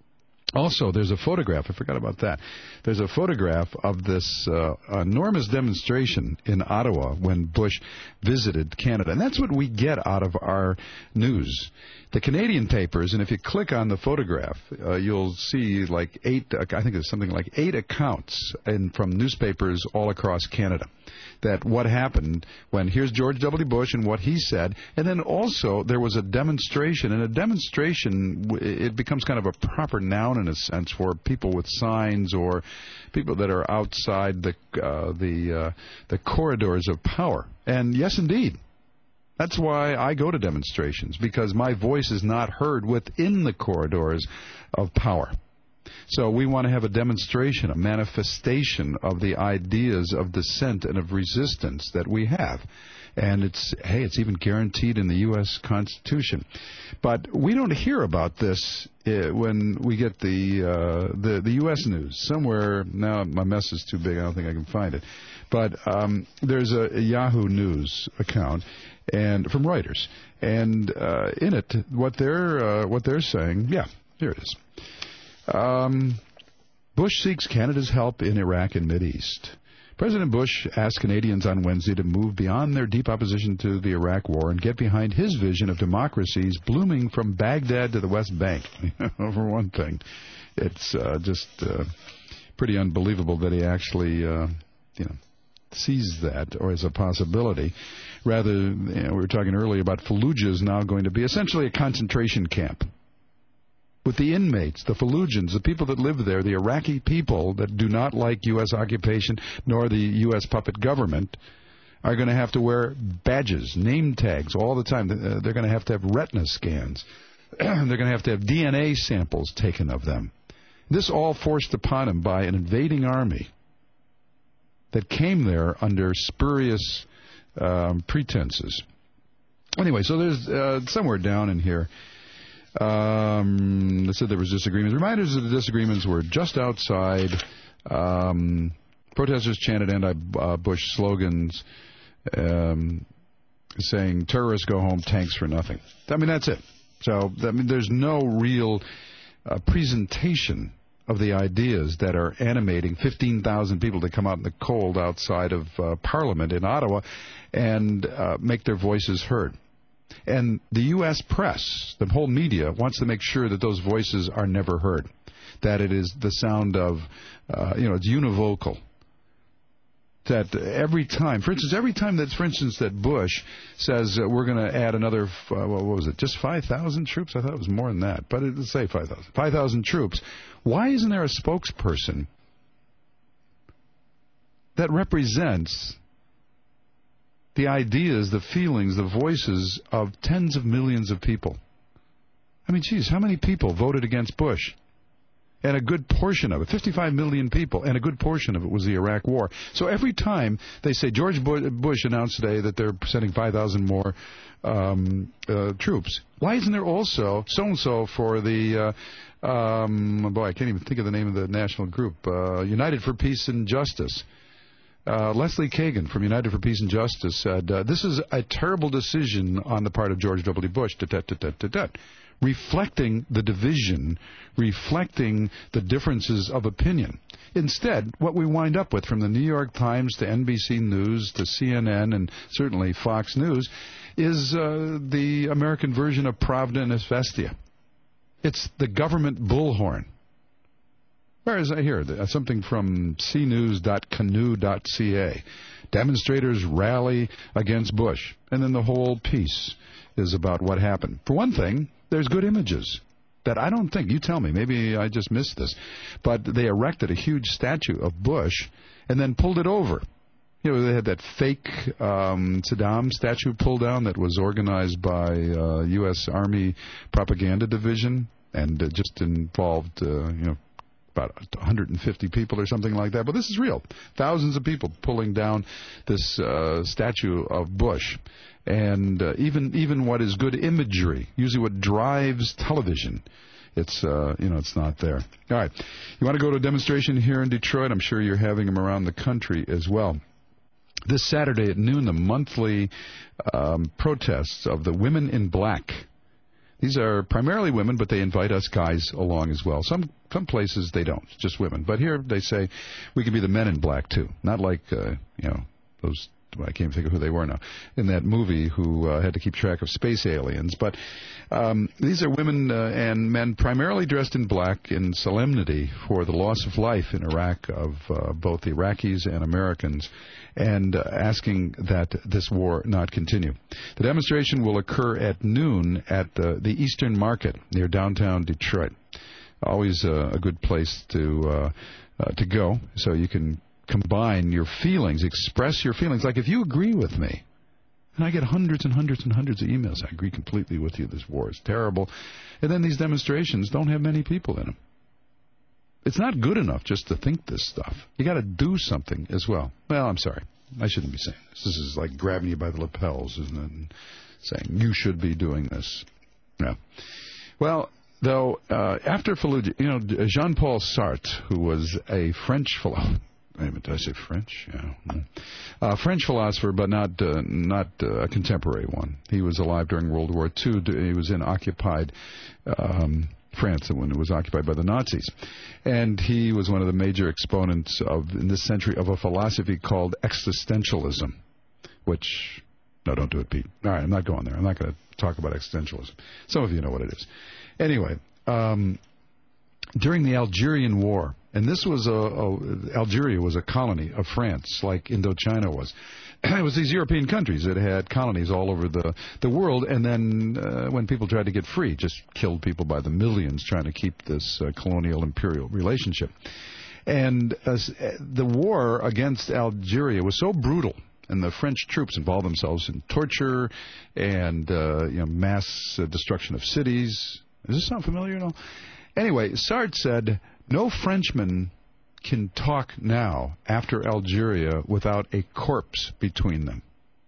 Also, there's a photograph. I forgot about that. There's a photograph of this uh, enormous demonstration in Ottawa when Bush visited Canada. And that's what we get out of our news. The Canadian papers, and if you click on the photograph, uh, you'll see like eight, I think it's something like eight accounts in, from newspapers all across Canada. That what happened when here's George W. Bush and what he said, and then also there was a demonstration, and a demonstration, it becomes kind of a proper noun in a sense for people with signs or people that are outside the uh, the uh, the corridors of power. And yes, indeed, that's why I go to demonstrations, because my voice is not heard within the corridors of power. So we want to have a demonstration, a manifestation of the ideas of dissent and of resistance that we have. And it's, hey, it's even guaranteed in the U S Constitution. But we don't hear about this uh, when we get the, uh, the the U S news. Somewhere, now my mess is too big, I don't think I can find it. But um, there's a, a Yahoo News account and from Reuters. And uh, in it, what they're, uh, what they're saying, yeah, here it is. Um, Bush seeks Canada's help in Iraq and Mideast. President Bush asked Canadians on Wednesday to move beyond their deep opposition to the Iraq war and get behind his vision of democracies blooming from Baghdad to the West Bank. For one thing, it's uh, just uh, pretty unbelievable that he actually, uh, you know, sees that or as a possibility. Rather, you know, we were talking earlier about Fallujah is now going to be essentially a concentration camp. With the inmates, the Fallujans, the people that live there, the Iraqi people that do not like U S occupation nor the U S puppet government, are going to have to wear badges, name tags all the time. They're going to have to have retina scans. They're going to have to have D N A samples taken of them. This all forced upon them by an invading army that came there under spurious um, pretenses. Anyway, so there's uh, somewhere down in here, Um, they said there was disagreements. Reminders of the disagreements were just outside. Um, protesters chanted anti-Bush slogans, um, saying "terrorists go home, tanks for nothing." I mean, that's it. So, I mean, there's no real uh, presentation of the ideas that are animating fifteen thousand people to come out in the cold outside of uh, Parliament in Ottawa and uh, make their voices heard. And the U S press, the whole media, wants to make sure that those voices are never heard, that it is the sound of, uh, you know, it's univocal. That every time, for instance, every time that, for instance, that Bush says uh, we're going to add another, uh, what was it, just five thousand troops? I thought it was more than that, but let's say five thousand. five thousand troops. Why isn't there a spokesperson that represents the ideas, the feelings, the voices of tens of millions of people? I mean, geez, how many people voted against Bush? And a good portion of it, fifty-five million people, and a good portion of it was the Iraq War. So every time they say, George Bush announced today that they're sending five thousand more um, uh, troops, why isn't there also so-and-so for the, uh, um, boy, I can't even think of the name of the national group, uh, United for Peace and Justice. Uh, Leslie Kagan from United for Peace and Justice said, uh, this is a terrible decision on the part of George W. Bush. Da, da, da, da, da, da. reflecting the division, reflecting the differences of opinion. Instead, what we wind up with, from the New York Times to N B C News to C N N and certainly Fox News, is uh, the American version of Pravda and Izvestia. It's the government bullhorn. Where is I here? Something from c news dot canoe dot c a. Demonstrators rally against Bush. And then the whole piece is about what happened. For one thing, there's good images that I don't think, you tell me, maybe I just missed this, but they erected a huge statue of Bush and then pulled it over. You know, they had that fake um, Saddam statue pulled down that was organized by uh, U S Army Propaganda Division and uh, just involved, uh, you know, about one hundred fifty people or something like that. But this is real. Thousands of people pulling down this uh, statue of Bush. And uh, even even what is good imagery, usually what drives television, it's uh, you know it's not there. All right, you want to go to a demonstration here in Detroit? I'm sure you're having them around the country as well. This Saturday at noon, the monthly um, protests of the Women in Black. These are primarily women, but they invite us guys along as well. Some some places they don't, just women. But here they say we can be the men in black too, not like uh, you know those. I can't think of who they were now, in that movie who uh, had to keep track of space aliens. But um, these are women uh, and men primarily dressed in black in solemnity for the loss of life in Iraq of uh, both Iraqis and Americans, and uh, asking that this war not continue. The demonstration will occur at noon at uh, the Eastern Market near downtown Detroit. Always uh, a good place to uh, uh, to go, so you can combine your feelings, express your feelings. Like if you agree with me, and I get hundreds and hundreds and hundreds of emails, I agree completely with you, this war is terrible, and then these demonstrations don't have many people in them. It's not good enough just to think this stuff. You got to do something as well. Well, I'm sorry. I shouldn't be saying this. This is like grabbing you by the lapels, isn't it? And saying, you should be doing this. Yeah. Well, though, uh, after Fallujah, you know, Jean-Paul Sartre, who was a French philosopher, Wait a minute, did I say French? Yeah. Uh, French philosopher, but not uh, not uh, a contemporary one. He was alive during World War Two. He was in occupied um, France when it was occupied by the Nazis. And he was one of the major exponents of, in this century, of a philosophy called existentialism, which, no, don't do it, Pete. All right, I'm not going there. I'm not going to talk about existentialism. Some of you know what it is. Anyway, um, during the Algerian War, and this was a, a Algeria was a colony of France, like Indochina was. It was these European countries that had colonies all over the, the world, and then uh, when people tried to get free, just killed people by the millions trying to keep this uh, colonial imperial relationship. And uh, the war against Algeria was so brutal, and the French troops involved themselves in torture and uh, you know, mass uh, destruction of cities. Does this sound familiar at all? Anyway, Sartre said, no Frenchman can talk now after Algeria without a corpse between them.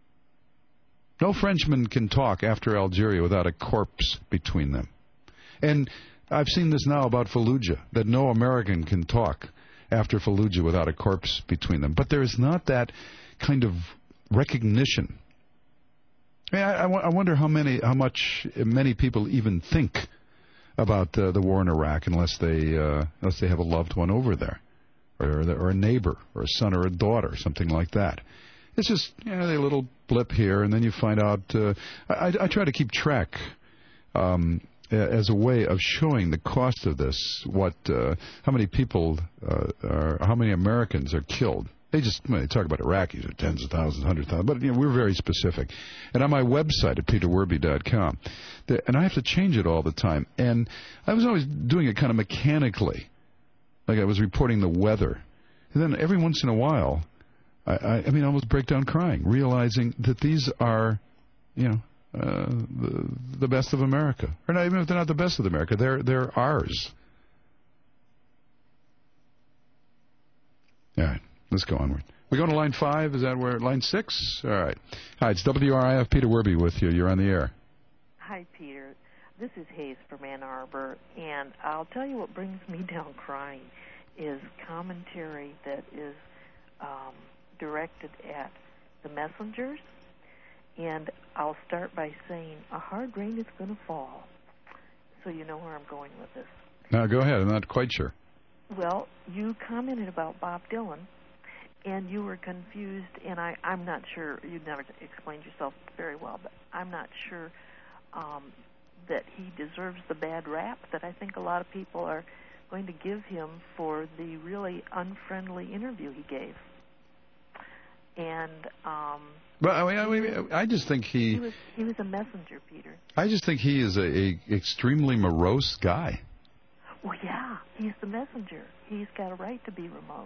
No Frenchman can talk after Algeria without a corpse between them. And I've seen this now about Fallujah, that no American can talk after Fallujah without a corpse between them. But there is not that kind of recognition. I, mean, I, I, I wonder how many, how much many people even think about uh, the war in Iraq unless they uh, unless they have a loved one over there, or or a neighbor, or a son or a daughter, something like that. It's just, you know, a little blip here, and then you find out. Uh, I, I try to keep track um, as a way of showing the cost of this. What, uh, how many people, uh, are, how many Americans are killed. They just, when they talk about Iraqis, are tens of thousands, hundreds of thousands, but you know, we're very specific. And on my website at peter werby dot com, the, and I have to change it all the time. And I was always doing it kind of mechanically, like I was reporting the weather. And then every once in a while, I, I, I mean, I almost break down crying, realizing that these are, you know, uh, the, the best of America. Or not even if they're not the best of America, they're they're ours. All right. Let's go onward. We go to line five. Is that where? Line six? All right. Hi, it's W R I F, Peter Werby with you. You're on the air. Hi, Peter. This is Hayes from Ann Arbor, and I'll tell you what brings me down crying is commentary that is um, directed at the messengers. And I'll start by saying a hard rain is going to fall. so you know where I'm going with this. Now, go ahead. I'm not quite sure. Well, you commented about Bob Dylan, and you were confused, and I, I'm not sure, you never explained yourself very well, but I'm not sure um, that he deserves the bad rap that I think a lot of people are going to give him for the really unfriendly interview he gave. And um, But I mean, I, mean, I just think he, he was he was a messenger, Peter. I just think he is a, a extremely morose guy. Well, yeah, he's the messenger. He's got a right to be morose.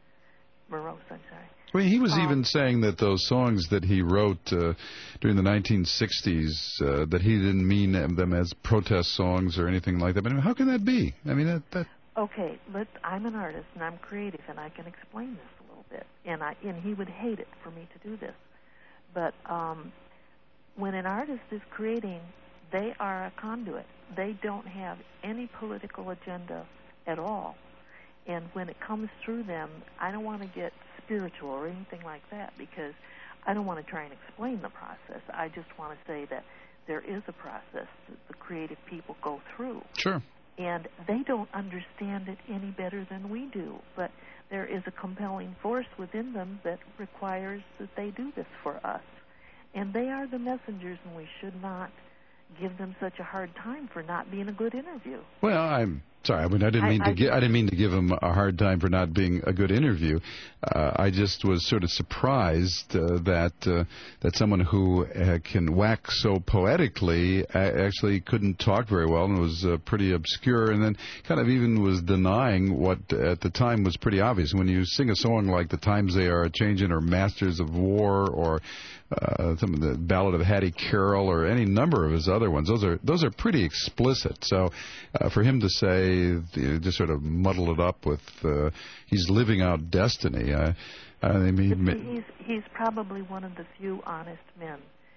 Morose, I'm sorry. I mean, he was um, even saying that those songs that he wrote uh, during the nineteen sixties, uh, that he didn't mean them as protest songs or anything like that. But I mean, how can that be? I mean, that... that Okay, let I'm an artist and I'm creative and I can explain this a little bit. And I and he would hate it for me to do this. But um, when an artist is creating, they are a conduit. They don't have any political agenda at all. And when it comes through them, I don't want to get spiritual or anything like that, because I don't want to try and explain the process. I just want to say that there is a process that the creative people go through. Sure. And they don't understand it any better than we do. But there is a compelling force within them that requires that they do this for us. And they are the messengers, and we should not give them such a hard time for not being a good interview. Well, I'm sorry. I mean, I didn't mean I, to I, give. I didn't mean to give him a hard time for not being a good interview. Uh, I just was sort of surprised uh, that uh, that someone who uh, can wax so poetically a- actually couldn't talk very well and was uh, pretty obscure, and then kind of even was denying what at the time was pretty obvious. When you sing a song like "The Times They Are Changing" or "Masters of War" or Uh, some of the Ballad of Hattie Carroll or any number of his other ones, those are those are pretty explicit. So uh, for him to say, you know, just sort of muddle it up with uh, he's living out destiny. I, I mean, he's he's probably one of the few honest men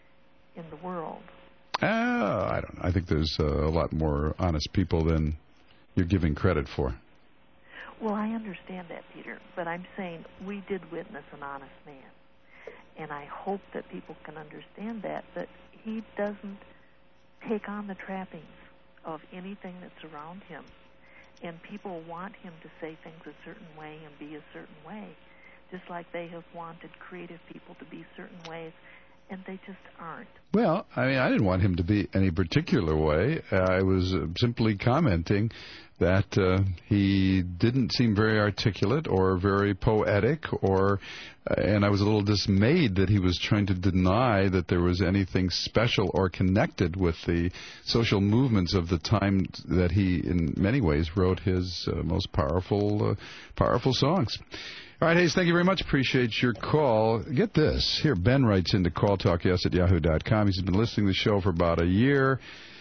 in the world. Uh, I don't know. I think there's uh, a lot more honest people than you're giving credit for. Well, I understand that, Peter, but I'm saying we did witness an honest man. And I hope that people can understand that, that he doesn't take on the trappings of anything that's around him. And people want him to say things a certain way and be a certain way, just like they have wanted creative people to be certain ways, and they just aren't. Well, I mean, I didn't want him to be any particular way. Uh, I was uh, simply commenting that uh, he didn't seem very articulate or very poetic, or, uh, and I was a little dismayed that he was trying to deny that there was anything special or connected with the social movements of the time that he, in many ways, wrote his uh, most powerful, uh, powerful songs. All right, Hayes, thank you very much. Appreciate your call. Get this. Here, Ben writes into call talk yes at yahoo dot com. He's been listening to the show for about a year.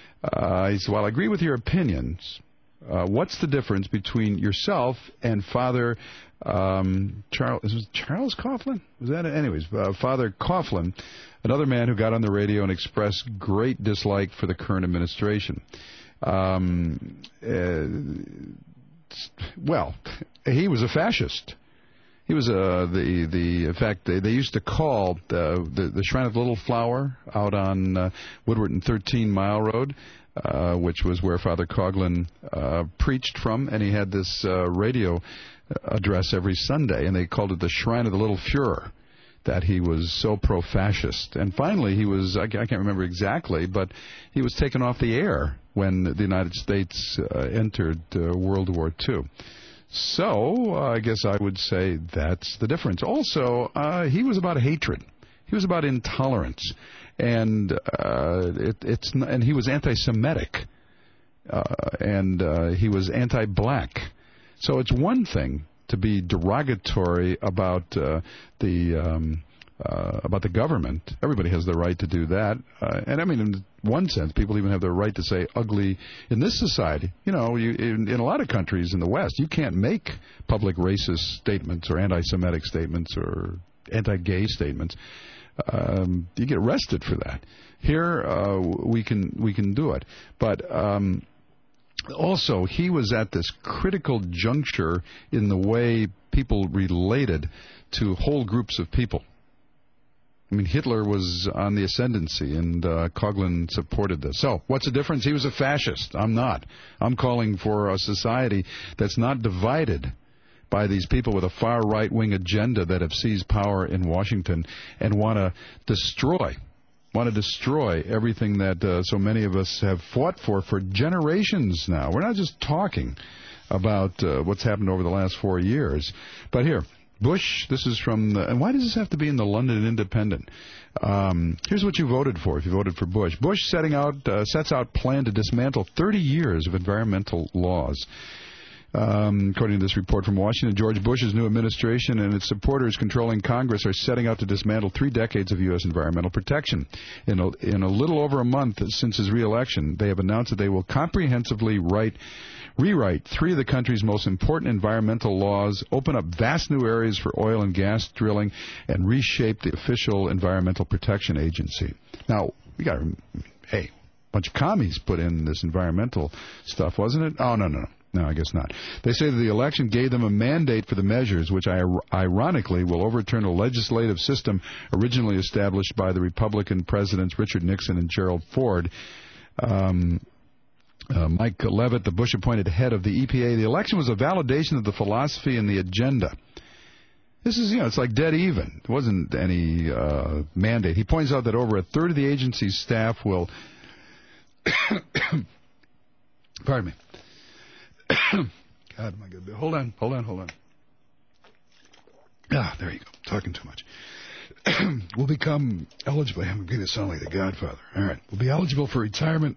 Uh, he says, while I agree with your opinions, uh, what's the difference between yourself and Father um, Charles, is it Charles Coughlin? Was that it? Anyways, uh, Father Coughlin, another man who got on the radio and expressed great dislike for the current administration. Um, uh, well, he was a fascist. He was uh, the the in fact they, they used to call the, the the Shrine of the Little Flower out on uh, Woodward and thirteen Mile Road, uh, which was where Father Coughlin uh, preached from, and he had this uh, radio address every Sunday, and they called it the Shrine of the Little Fuhrer, that he was so pro-fascist. And finally, he was I can't remember exactly, but he was taken off the air when the United States uh, entered uh, World War Two. So, uh, I guess I would say that's the difference. Also, uh, he was about hatred. He was about intolerance. And uh, it, it's and he was anti-Semitic. Uh, and uh, he was anti-black. So it's one thing to be derogatory about uh, the um, uh, about the government. Everybody has the right to do that. Uh, and I mean, in one sense, people even have the right to say ugly in this society. You know, you, in, in a lot of countries in the West, you can't make public racist statements or anti-Semitic statements or anti-gay statements. Um, you get arrested for that. Here, uh, we can we can do it. But um, also, he was at this critical juncture in the way people related to whole groups of people. I mean, Hitler was on the ascendancy, and uh, Coughlin supported this. So, what's the difference? He was a fascist. I'm not. I'm calling for a society that's not divided by these people with a far right-wing agenda that have seized power in Washington and want to destroy, want to destroy everything that uh, so many of us have fought for for generations now. We're not just talking about uh, what's happened over the last four years, but here. Bush, this is from, the, and why does this have to be in the London Independent? Um, here's what you voted for if you voted for Bush. Bush setting out, uh, sets out plan to dismantle thirty years of environmental laws. Um, according to this report from Washington, George Bush's new administration and its supporters controlling Congress are setting out to dismantle three decades of U S environmental protection. In a, in a little over a month since his reelection, they have announced that they will comprehensively write rewrite three of the country's most important environmental laws, open up vast new areas for oil and gas drilling, and reshape the official Environmental Protection Agency. Now, we got to, hey, a bunch of commies put in this environmental stuff, wasn't it? Oh, no, no, no. No, I guess not. They say that the election gave them a mandate for the measures, which ironically will overturn a legislative system originally established by the Republican presidents Richard Nixon and Gerald Ford. Um... Uh, Mike Leavitt, the Bush-appointed head of the E P A. The election was a validation of the philosophy and the agenda. This is, you know, it's like dead even. It wasn't any uh, mandate. He points out that over a third of the agency's staff will... Pardon me. God, my God. Hold on, hold on, hold on. Ah, there you go. Talking too much. Will become eligible. I'm going to sound like the Godfather. All right. Will be eligible for retirement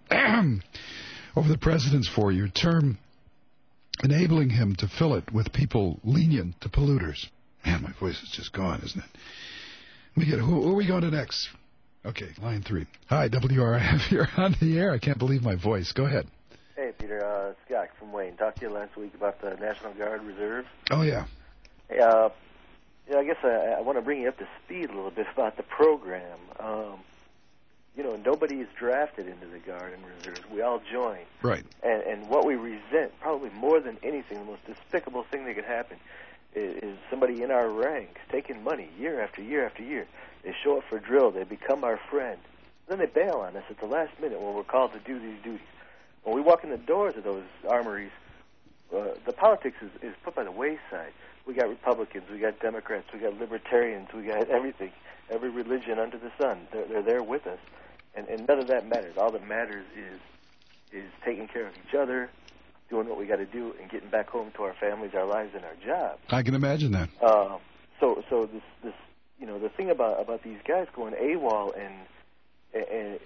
over the president's four-year term, enabling him to fill it with people lenient to polluters. Man, my voice is just gone, isn't it? We get who, who are we going to next? Okay, line three. Hi, W R I F here on the air. I can't believe my voice. Go ahead. Hey, Peter. Uh, Scott from Wayne. Talked to you last week about the National Guard Reserve. Oh, yeah. Hey, uh, yeah, I guess I, I want to bring you up to speed a little bit about the program. Um, you know, nobody is drafted into the Guard and Reserves. We all join. Right. And, and what we resent, probably more than anything, the most despicable thing that could happen is, is somebody in our ranks taking money year after year after year. They show up for drill. They become our friend. Then they bail on us at the last minute when we're called to do these duties. When we walk in the doors of those armories, uh, the politics is, is put by the wayside. We got Republicans, we got Democrats, we got Libertarians, we got everything, every religion under the sun. They're, they're there with us. And, and none of that matters. All that matters is is taking care of each other, doing what we got to do, and getting back home to our families, our lives, and our jobs. I can imagine that. Uh, so, so this, this, you know, the thing about about these guys going AWOL and and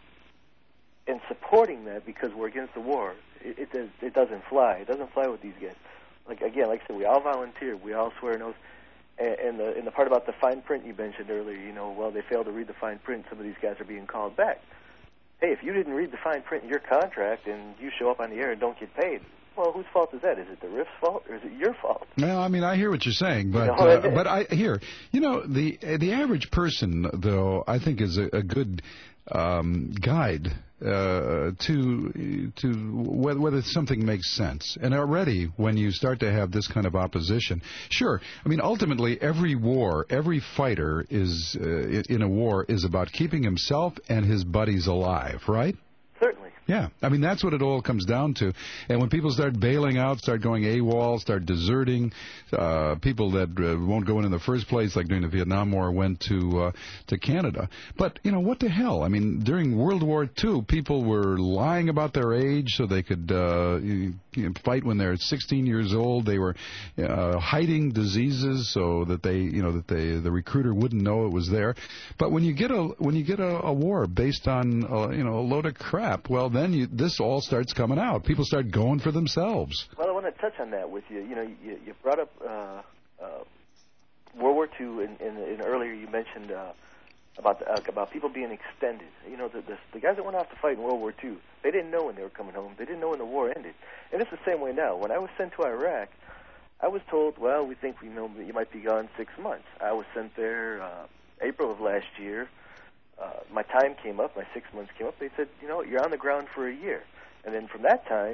and supporting that because we're against the war, it it, does, it doesn't fly. It doesn't fly with these guys. Like again, like I said, we all volunteer. We all swear an oath. And, and the and the part about the fine print you mentioned earlier, you know, well, they failed to read the fine print. Some of these guys are being called back. Hey, if you didn't read the fine print in your contract and you show up on the air and don't get paid, well, whose fault is that? Is it the R I F's fault or is it your fault? Well, I mean, I hear what you're saying, but You know, uh, but I here, you know, the the average person, though, I think is a, a good um, guide uh, to to whether, whether something makes sense. And already, when you start to have this kind of opposition, sure. I mean, ultimately, every war, every fighter is uh, in a war is about keeping himself and his buddies alive, right? Certainly. Yeah, I mean, that's what it all comes down to. And when people start bailing out, start going AWOL, start deserting, uh, people that uh, won't go in in the first place, like during the Vietnam War, went to uh, to Canada. But, you know, what the hell? I mean, during World War Two, people were lying about their age so they could uh, you know, fight when they're sixteen years old. They were uh, hiding diseases so that they, you know, that they the recruiter wouldn't know it was there. But when you get a when you get a, a war based on uh, you know a load of crap, well, then you, this all starts coming out. People start going for themselves. Well, I want to touch on that with you. You know, you, you brought up uh, uh, World War Two, and, and, and earlier you mentioned uh, about the, uh, about people being extended. You know, the, the the guys that went off to fight in World War Two, they didn't know when they were coming home. They didn't know when the war ended. And it's the same way now. When I was sent to Iraq, I was told, well, we think we know that you might be gone six months. I was sent there uh, April of last year. Uh, my time came up, my six months came up. They said, you know, you're on the ground for a year. And then from that time,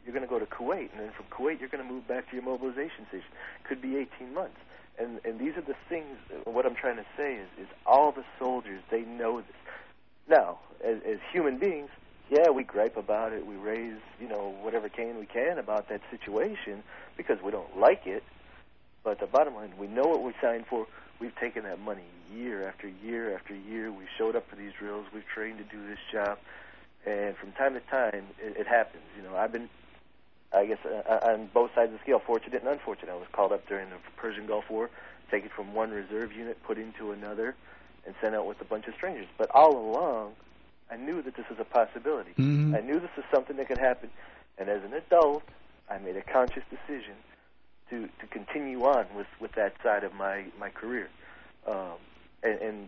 you're going to go to Kuwait, and then from Kuwait you're going to move back to your mobilization station. Could be eighteen months. And and these are the things, what I'm trying to say is, is all the soldiers, they know this. Now, as, as human beings, yeah, we gripe about it. We raise, you know, whatever cane we can about that situation because we don't like it. But the bottom line, we know what we signed for. We've taken that money year after year after year. We've showed up for these drills. We've trained to do this job. And from time to time, it, it happens. You know, I've been, I guess, uh, on both sides of the scale, fortunate and unfortunate. I was called up during the Persian Gulf War, taken from one reserve unit, put into another, and sent out with a bunch of strangers. But all along, I knew that this was a possibility. Mm-hmm. I knew this was something that could happen. And as an adult, I made a conscious decision to, to continue on with, with that side of my, my career. Um, and, and,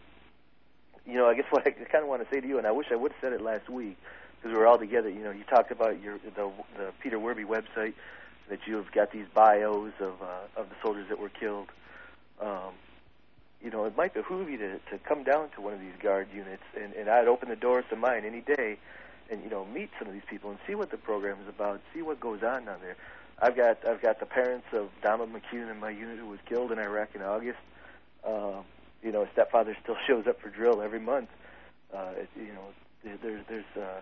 you know, I guess what I kind of want to say to you, and I wish I would have said it last week, because we were all together. You know, you talked about your the, the Peter Werby website, that you have got these bios of uh, of the soldiers that were killed. Um, you know, it might behoove you to, to come down to one of these guard units, and, and I'd open the doors to mine any day, and, you know, meet some of these people and see what the program is about, see what goes on down there. I've got I've got the parents of Donald McCune in my unit who was killed in Iraq in August. Uh, you know, his stepfather still shows up for drill every month. Uh, it, you know, there's there's uh,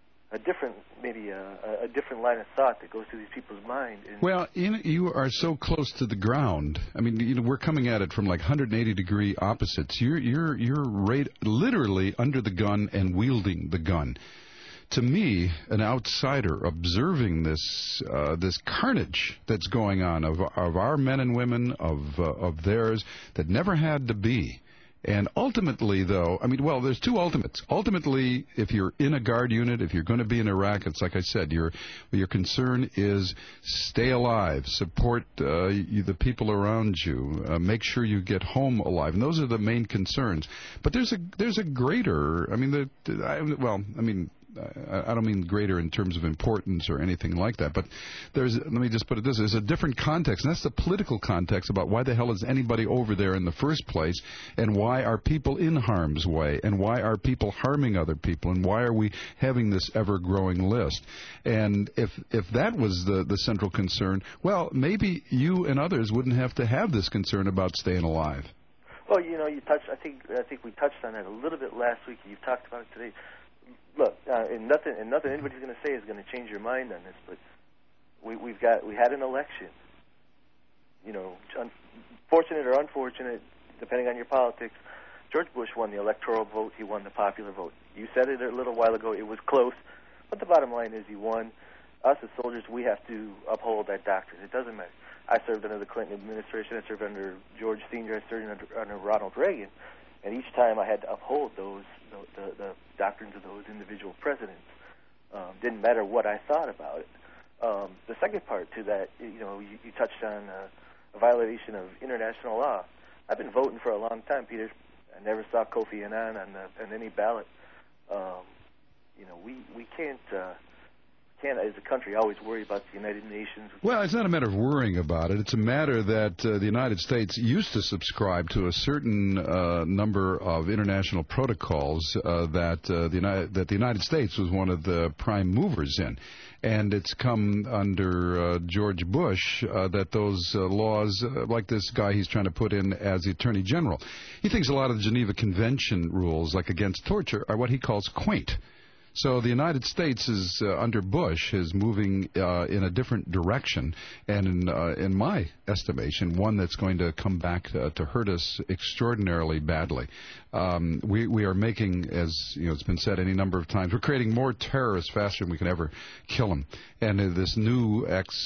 a different maybe a, a different line of thought that goes through these people's mind. And well, you know, you are so close to the ground. I mean, you know, we're coming at it from like one hundred eighty degree opposites. You're you're you're right, literally under the gun and wielding the gun. To me, an outsider observing this uh, this carnage that's going on of of our men and women, of uh, of theirs, that never had to be. And ultimately, though, I mean, well, there's two ultimates. Ultimately, if you're in a guard unit, if you're going to be in Iraq, it's like I said, your your concern is stay alive, support uh, you, the people around you, uh, make sure you get home alive, and those are the main concerns. But there's a there's a greater. I mean, the, I, well, I mean. I don't mean greater in terms of importance or anything like that, but there's, let me just put it this, there's a different context, and that's the political context about why the hell is anybody over there in the first place, and why are people in harm's way, and why are people harming other people, and why are we having this ever-growing list. And if if that was the, the central concern, well, maybe you and others wouldn't have to have this concern about staying alive. Well, you know, you touched, I think, I think we touched on that a little bit last week, and you've talked about it today. Look, uh, and nothing, and nothing anybody's going to say is going to change your mind on this. But we, we've got, we had an election. You know, fortunate or unfortunate, depending on your politics. George Bush won the electoral vote. He won the popular vote. You said it a little while ago. It was close, but the bottom line is he won. Us as soldiers, we have to uphold that doctrine. It doesn't matter. I served under the Clinton administration. I served under George Senior I served under, under Ronald Reagan. And each time I had to uphold those, the, the, the doctrines of those individual presidents. Um, didn't matter what I thought about it. Um, the second part to that, you know, you, you touched on uh, a violation of international law. I've been voting for a long time, Peter. I never saw Kofi Annan on, the, on any ballot. Um, you know, we, we can't... Uh, can't, as a country, always worry about the United Nations. Well, it's not a matter of worrying about it. It's a matter that uh, the United States used to subscribe to a certain uh, number of international protocols uh, that uh, the United, that the United States was one of the prime movers in. And it's come under uh, George Bush uh, that those uh, laws, uh, like this guy he's trying to put in as the Attorney General, he thinks a lot of the Geneva Convention rules, like against torture, are what he calls quaint. So the United States is, uh, under Bush, is moving uh, in a different direction, and in, uh, in my estimation, one that's going to come back to, to hurt us extraordinarily badly. Um, we, we are making, as you know, it's been said any number of times, we're creating more terrorists faster than we can ever kill them. And uh, this new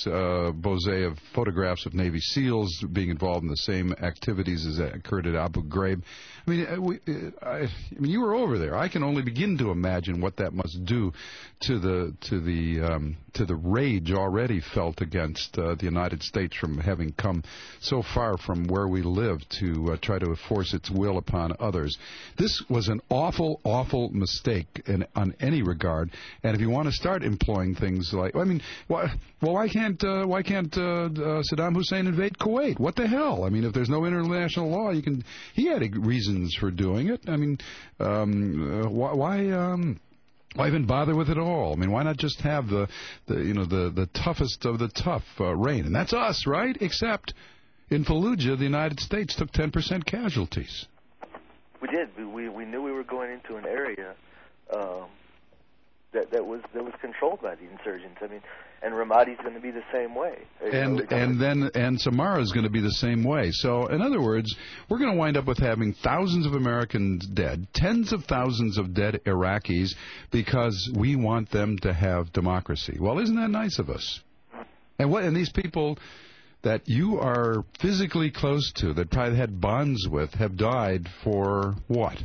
expose uh, of photographs of Navy SEALs being involved in the same activities as occurred at Abu Ghraib. I mean, we, I, I mean, you were over there. I can only begin to imagine what that must do to the to the um, to the rage already felt against uh, the United States from having come so far from where we live to uh, try to force its will upon others. This was an awful, awful mistake in on any regard. And if you want to start employing things like, I mean, why, well, why can't uh, why can't uh, uh, Saddam Hussein invade Kuwait? What the hell? I mean, if there's no international law, you can. He had reasons for doing it. I mean, um, uh, why? why um, Why even bother with it all? I mean, why not just have the, the you know, the, the toughest of the tough uh, reign? And that's us, right? Except in Fallujah, the United States took ten percent casualties. We did. We, we we knew we were going into an area um, that that was that was controlled by the insurgents. I mean, and Ramadi's going to be the same way. And you know, and then and Samara is going to be the same way. So, in other words, we're going to wind up with having thousands of Americans dead, tens of thousands of dead Iraqis because we want them to have democracy. Well, isn't that nice of us? And what? And these people that you are physically close to, that probably had bonds with, have died for what?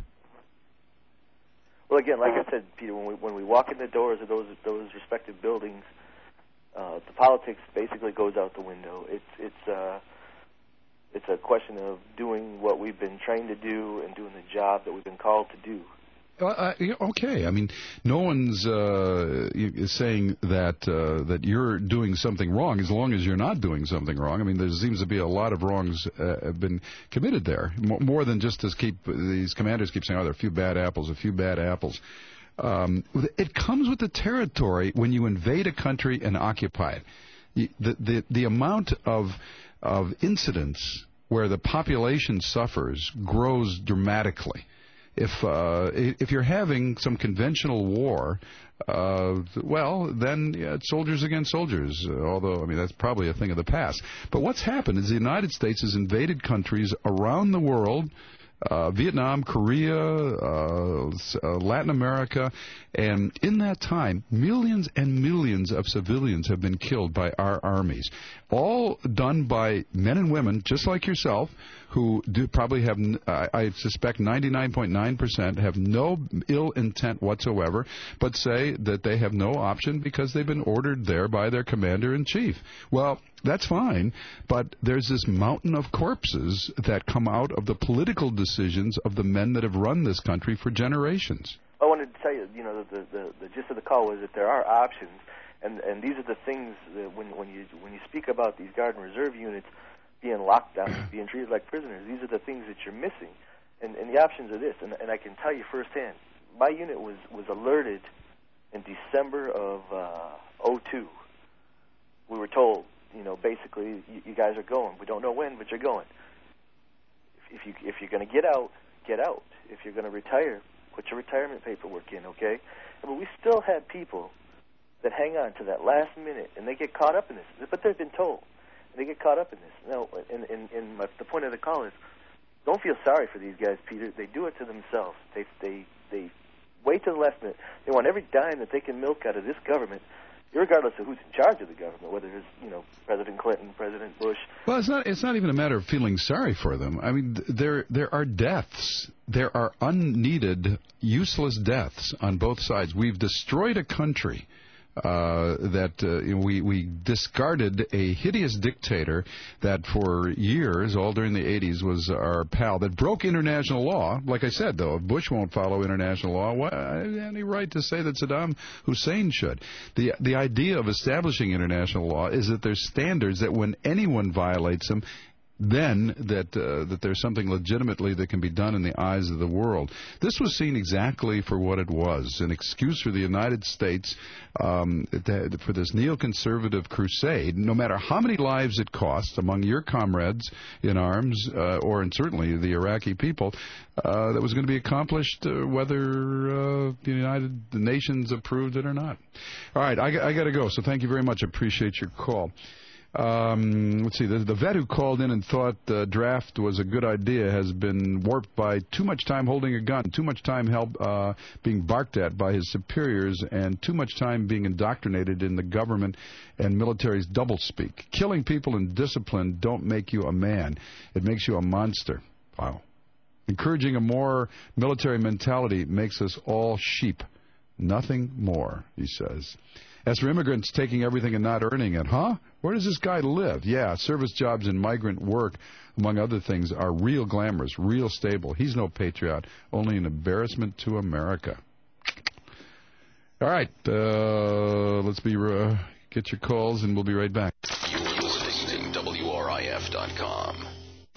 Well, again, like I said, Peter, when we when we walk in the doors of those those respective buildings, uh, the politics basically goes out the window. It's it's uh, it's a question of doing what we've been trained to do and doing the job that we've been called to do. Uh, uh, okay, I mean, no one's uh, saying that uh, that you're doing something wrong as long as you're not doing something wrong. I mean, there seems to be a lot of wrongs uh, have been committed there, more than just as keep these commanders keep saying, "Oh, there are a few bad apples, a few bad apples." Um, it comes with the territory when you invade a country and occupy it. The the the amount of of incidents where the population suffers grows dramatically. If uh, if you're having some conventional war, uh, well, then yeah, it's soldiers against soldiers, uh, although, I mean, that's probably a thing of the past. But what's happened is the United States has invaded countries around the world, uh, Vietnam, Korea, uh, uh, Latin America, and in that time, millions and millions of civilians have been killed by our armies, all done by men and women, just like yourself, who do probably have, uh, I suspect ninety-nine point nine percent have no ill intent whatsoever, but say that they have no option because they've been ordered there by their commander-in-chief. Well, that's fine, but there's this mountain of corpses that come out of the political decisions of the men that have run this country for generations. I wanted to tell you, you know, the, the, the gist of the call was that there are options, and, and these are the things that when, when you when you speak about these Guard and Reserve units being locked down, being treated like prisoners, these are the things that you're missing. And, and the options are this, and, and I can tell you firsthand, my unit was, was alerted in December of uh, oh two. We were told, you know, basically, you, you guys are going. We don't know when, but you're going. If, if, you, if you're going to get out, get out. If you're going to retire, put your retirement paperwork in, okay? But we still have people that hang on to that last minute, and they get caught up in this, but they've been told. They get caught up in this. Now, in, in, in my, the point of the call is, don't feel sorry for these guys, Peter. They do it to themselves. They they they wait to the last minute. They want every dime that they can milk out of this government, irregardless of who's in charge of the government, whether it's, you know, President Clinton, President Bush. Well, it's not it's not even a matter of feeling sorry for them. I mean, there there are deaths. There are unneeded, useless deaths on both sides. We've destroyed a country. Uh, that uh, you know, we, we discarded a hideous dictator that for years, all during the eighties, was our pal, that broke international law. Like I said, though, if Bush won't follow international law, what, I have any right to say that Saddam Hussein should. The, the idea of establishing international law is that there's standards that when anyone violates them, then that uh, that there's something legitimately that can be done in the eyes of the world. This was seen exactly for what it was, an excuse for the United States um, to, for this neoconservative crusade, no matter how many lives it costs among your comrades in arms, uh, or in certainly the Iraqi people, uh, that was going to be accomplished uh, whether uh, the United Nations approved it or not. All right, I, I got to go, so thank you very much. I appreciate your call. Um, let's see, the, the vet who called in and thought the draft was a good idea has been warped by too much time holding a gun, too much time help, uh, being barked at by his superiors, and too much time being indoctrinated in the government and military's doublespeak. Killing people in discipline don't make you a man. It makes you a monster. Wow. Encouraging a more military mentality makes us all sheep. Nothing more, he says. As for immigrants taking everything and not earning it, huh? Where does this guy live? Yeah, service jobs and migrant work, among other things, are real glamorous, real stable. He's no patriot, only an embarrassment to America. All right, uh, let's be uh, get your calls, and we'll be right back. You're listening to W R I F dot com.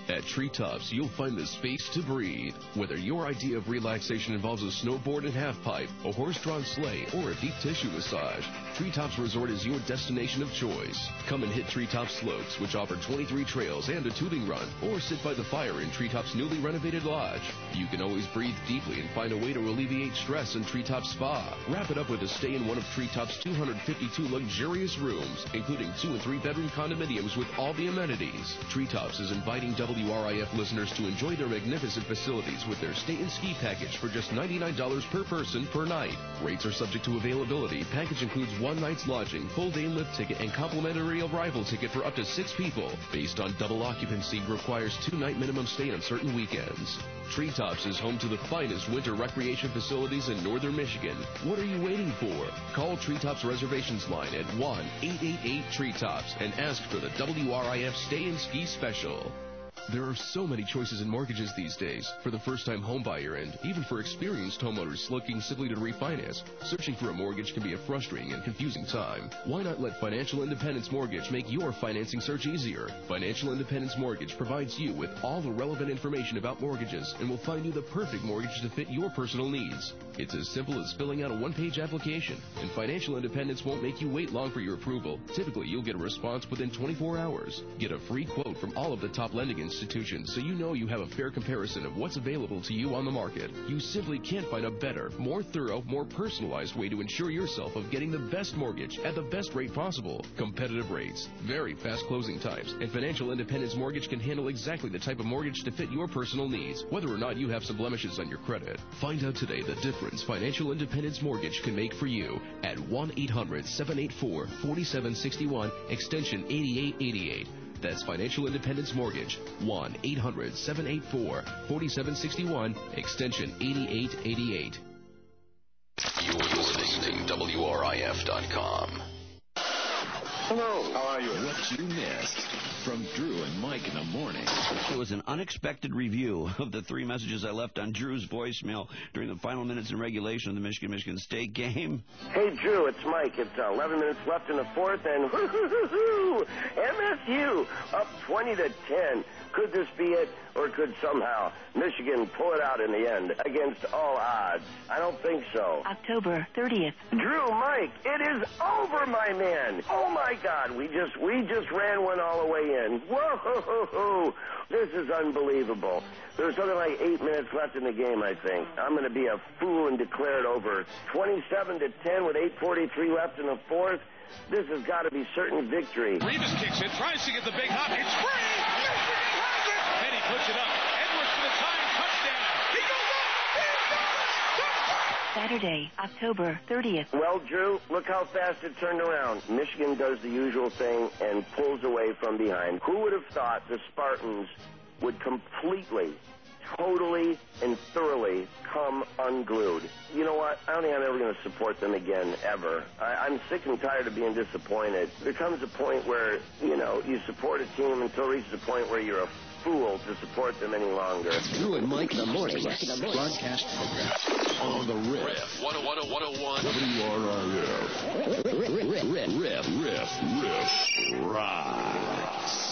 At Treetops, you'll find the space to breathe. Whether your idea of relaxation involves a snowboard and half-pipe, a horse-drawn sleigh, or a deep tissue massage, Treetops Resort is your destination of choice. Come and hit Treetops Slopes, which offer twenty-three trails and a tubing run, or sit by the fire in Treetops' newly renovated lodge. You can always breathe deeply and find a way to alleviate stress in Treetops Spa. Wrap it up with a stay in one of Treetops' two hundred fifty-two luxurious rooms, including two and three bedroom condominiums with all the amenities. Treetops is inviting W R I F listeners to enjoy their magnificent facilities with their stay and ski package for just ninety-nine dollars per person per night. Rates are subject to availability. Package includes one night's lodging, full day lift ticket, and complimentary arrival ticket for up to six people. Based on double occupancy, requires two-night minimum stay on certain weekends. Treetops is home to the finest winter recreation facilities in northern Michigan. What are you waiting for? Call Treetops Reservations line at one eight eight eight Treetops and ask for the W R I F Stay and Ski Special. There are so many choices in mortgages these days. For the first-time homebuyer and even for experienced homeowners looking simply to refinance, searching for a mortgage can be a frustrating and confusing time. Why not let Financial Independence Mortgage make your financing search easier? Financial Independence Mortgage provides you with all the relevant information about mortgages and will find you the perfect mortgage to fit your personal needs. It's as simple as filling out a one-page application, and Financial Independence won't make you wait long for your approval. Typically, you'll get a response within twenty-four hours. Get a free quote from all of the top lending institutions so you know you have a fair comparison of what's available to you on the market. You simply can't find a better, more thorough, more personalized way to ensure yourself of getting the best mortgage at the best rate possible. Competitive rates, very fast closing times, and Financial Independence Mortgage can handle exactly the type of mortgage to fit your personal needs, whether or not you have some blemishes on your credit. Find out today the difference Financial Independence Mortgage can make for you at one eight hundred seven eight four four seven six one, extension eighty-eight eighty-eight. That's Financial Independence Mortgage, one eight hundred seven eight four four seven six one, extension eighty-eight eighty-eight. You're listening to W R I F dot com. Hello. How are you? What you missed from Drew and Mike in the morning. It was an unexpected review of the three messages I left on Drew's voicemail during the final minutes in regulation of the Michigan-Michigan State game. Hey, Drew, it's Mike. It's uh, eleven minutes left in the fourth, and whoo-hoo-hoo-hoo, M S U up twenty to ten. Could this be it, or could somehow Michigan pull it out in the end against all odds? I don't think so. October thirtieth. Drew, Mike, it is over, my man. Oh, my God, we just we just ran one all the way in. Whoa, this is unbelievable. There's something like eight minutes left in the game, I think. I'm going to be a fool and declare it over. twenty-seven to ten with eight forty-three left in the fourth. This has got to be certain victory. Revis kicks it, tries to get the big hop. It's free! Michigan has it! And he puts it up. Edwards for the time touchdown. He goes up! He goes up! Saturday, October thirtieth. Well, Drew, look how fast it turned around. Michigan does the usual thing and pulls away from behind. Who would have thought the Spartans would completely, totally, and thoroughly come unglued? You know what? I don't think I'm ever going to support them again, ever. I, I'm sick and tired of being disappointed. There comes a point where, you know, you support a team until it reaches a point where you're a fool to support them any longer. Drew and Mike in the morning broadcast program on the Riff. one oh one oh one oh one W R I F. Riff, riff, riff, riff, rocks.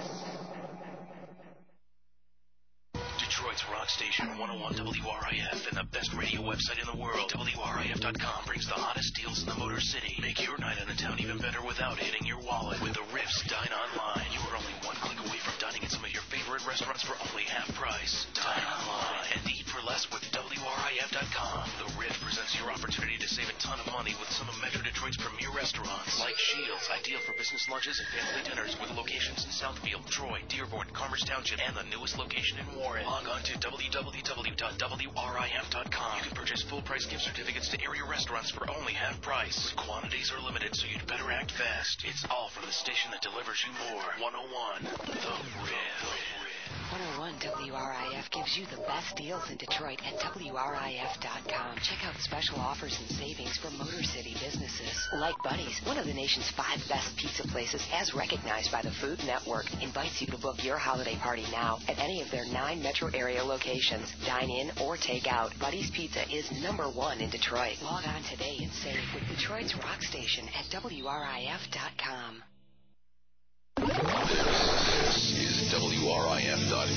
Detroit's rock station, one oh one W R I F, and the best radio website in the world. W R I F dot com brings the hottest deals in the Motor City. Make your night in the town even better without hitting your wallet. With the Riff's Dine Online, you are only one click away from dining at some of your favorite restaurants for only half price. Dine online and eat for less with W R I F dot com. The Riff presents your opportunity to save a ton of money with some of Metro Detroit's premier restaurants, like Shields, ideal for business lunches and family dinners, with locations in Southfield, Troy, Dearborn, Commerce Township, and the newest location in Warren. Log on to w w w dot w r i f dot com. You can purchase full-price gift certificates to area restaurants for only half price. Quantities are limited, so you'd better act fast. It's all from the station that delivers you more. one oh one, The Riff. one oh one W R I F gives you the best deals in Detroit at w r i f dot com. Check out special offers and savings for Motor City businesses. Like Buddy's, one of the nation's five best pizza places, as recognized by the Food Network, invites you to book your holiday party now at any of their nine metro area locations. Dine in or take out. Buddy's Pizza is number one in Detroit. Log on today and save with Detroit's rock station at w r i f dot com. This is W R I F dot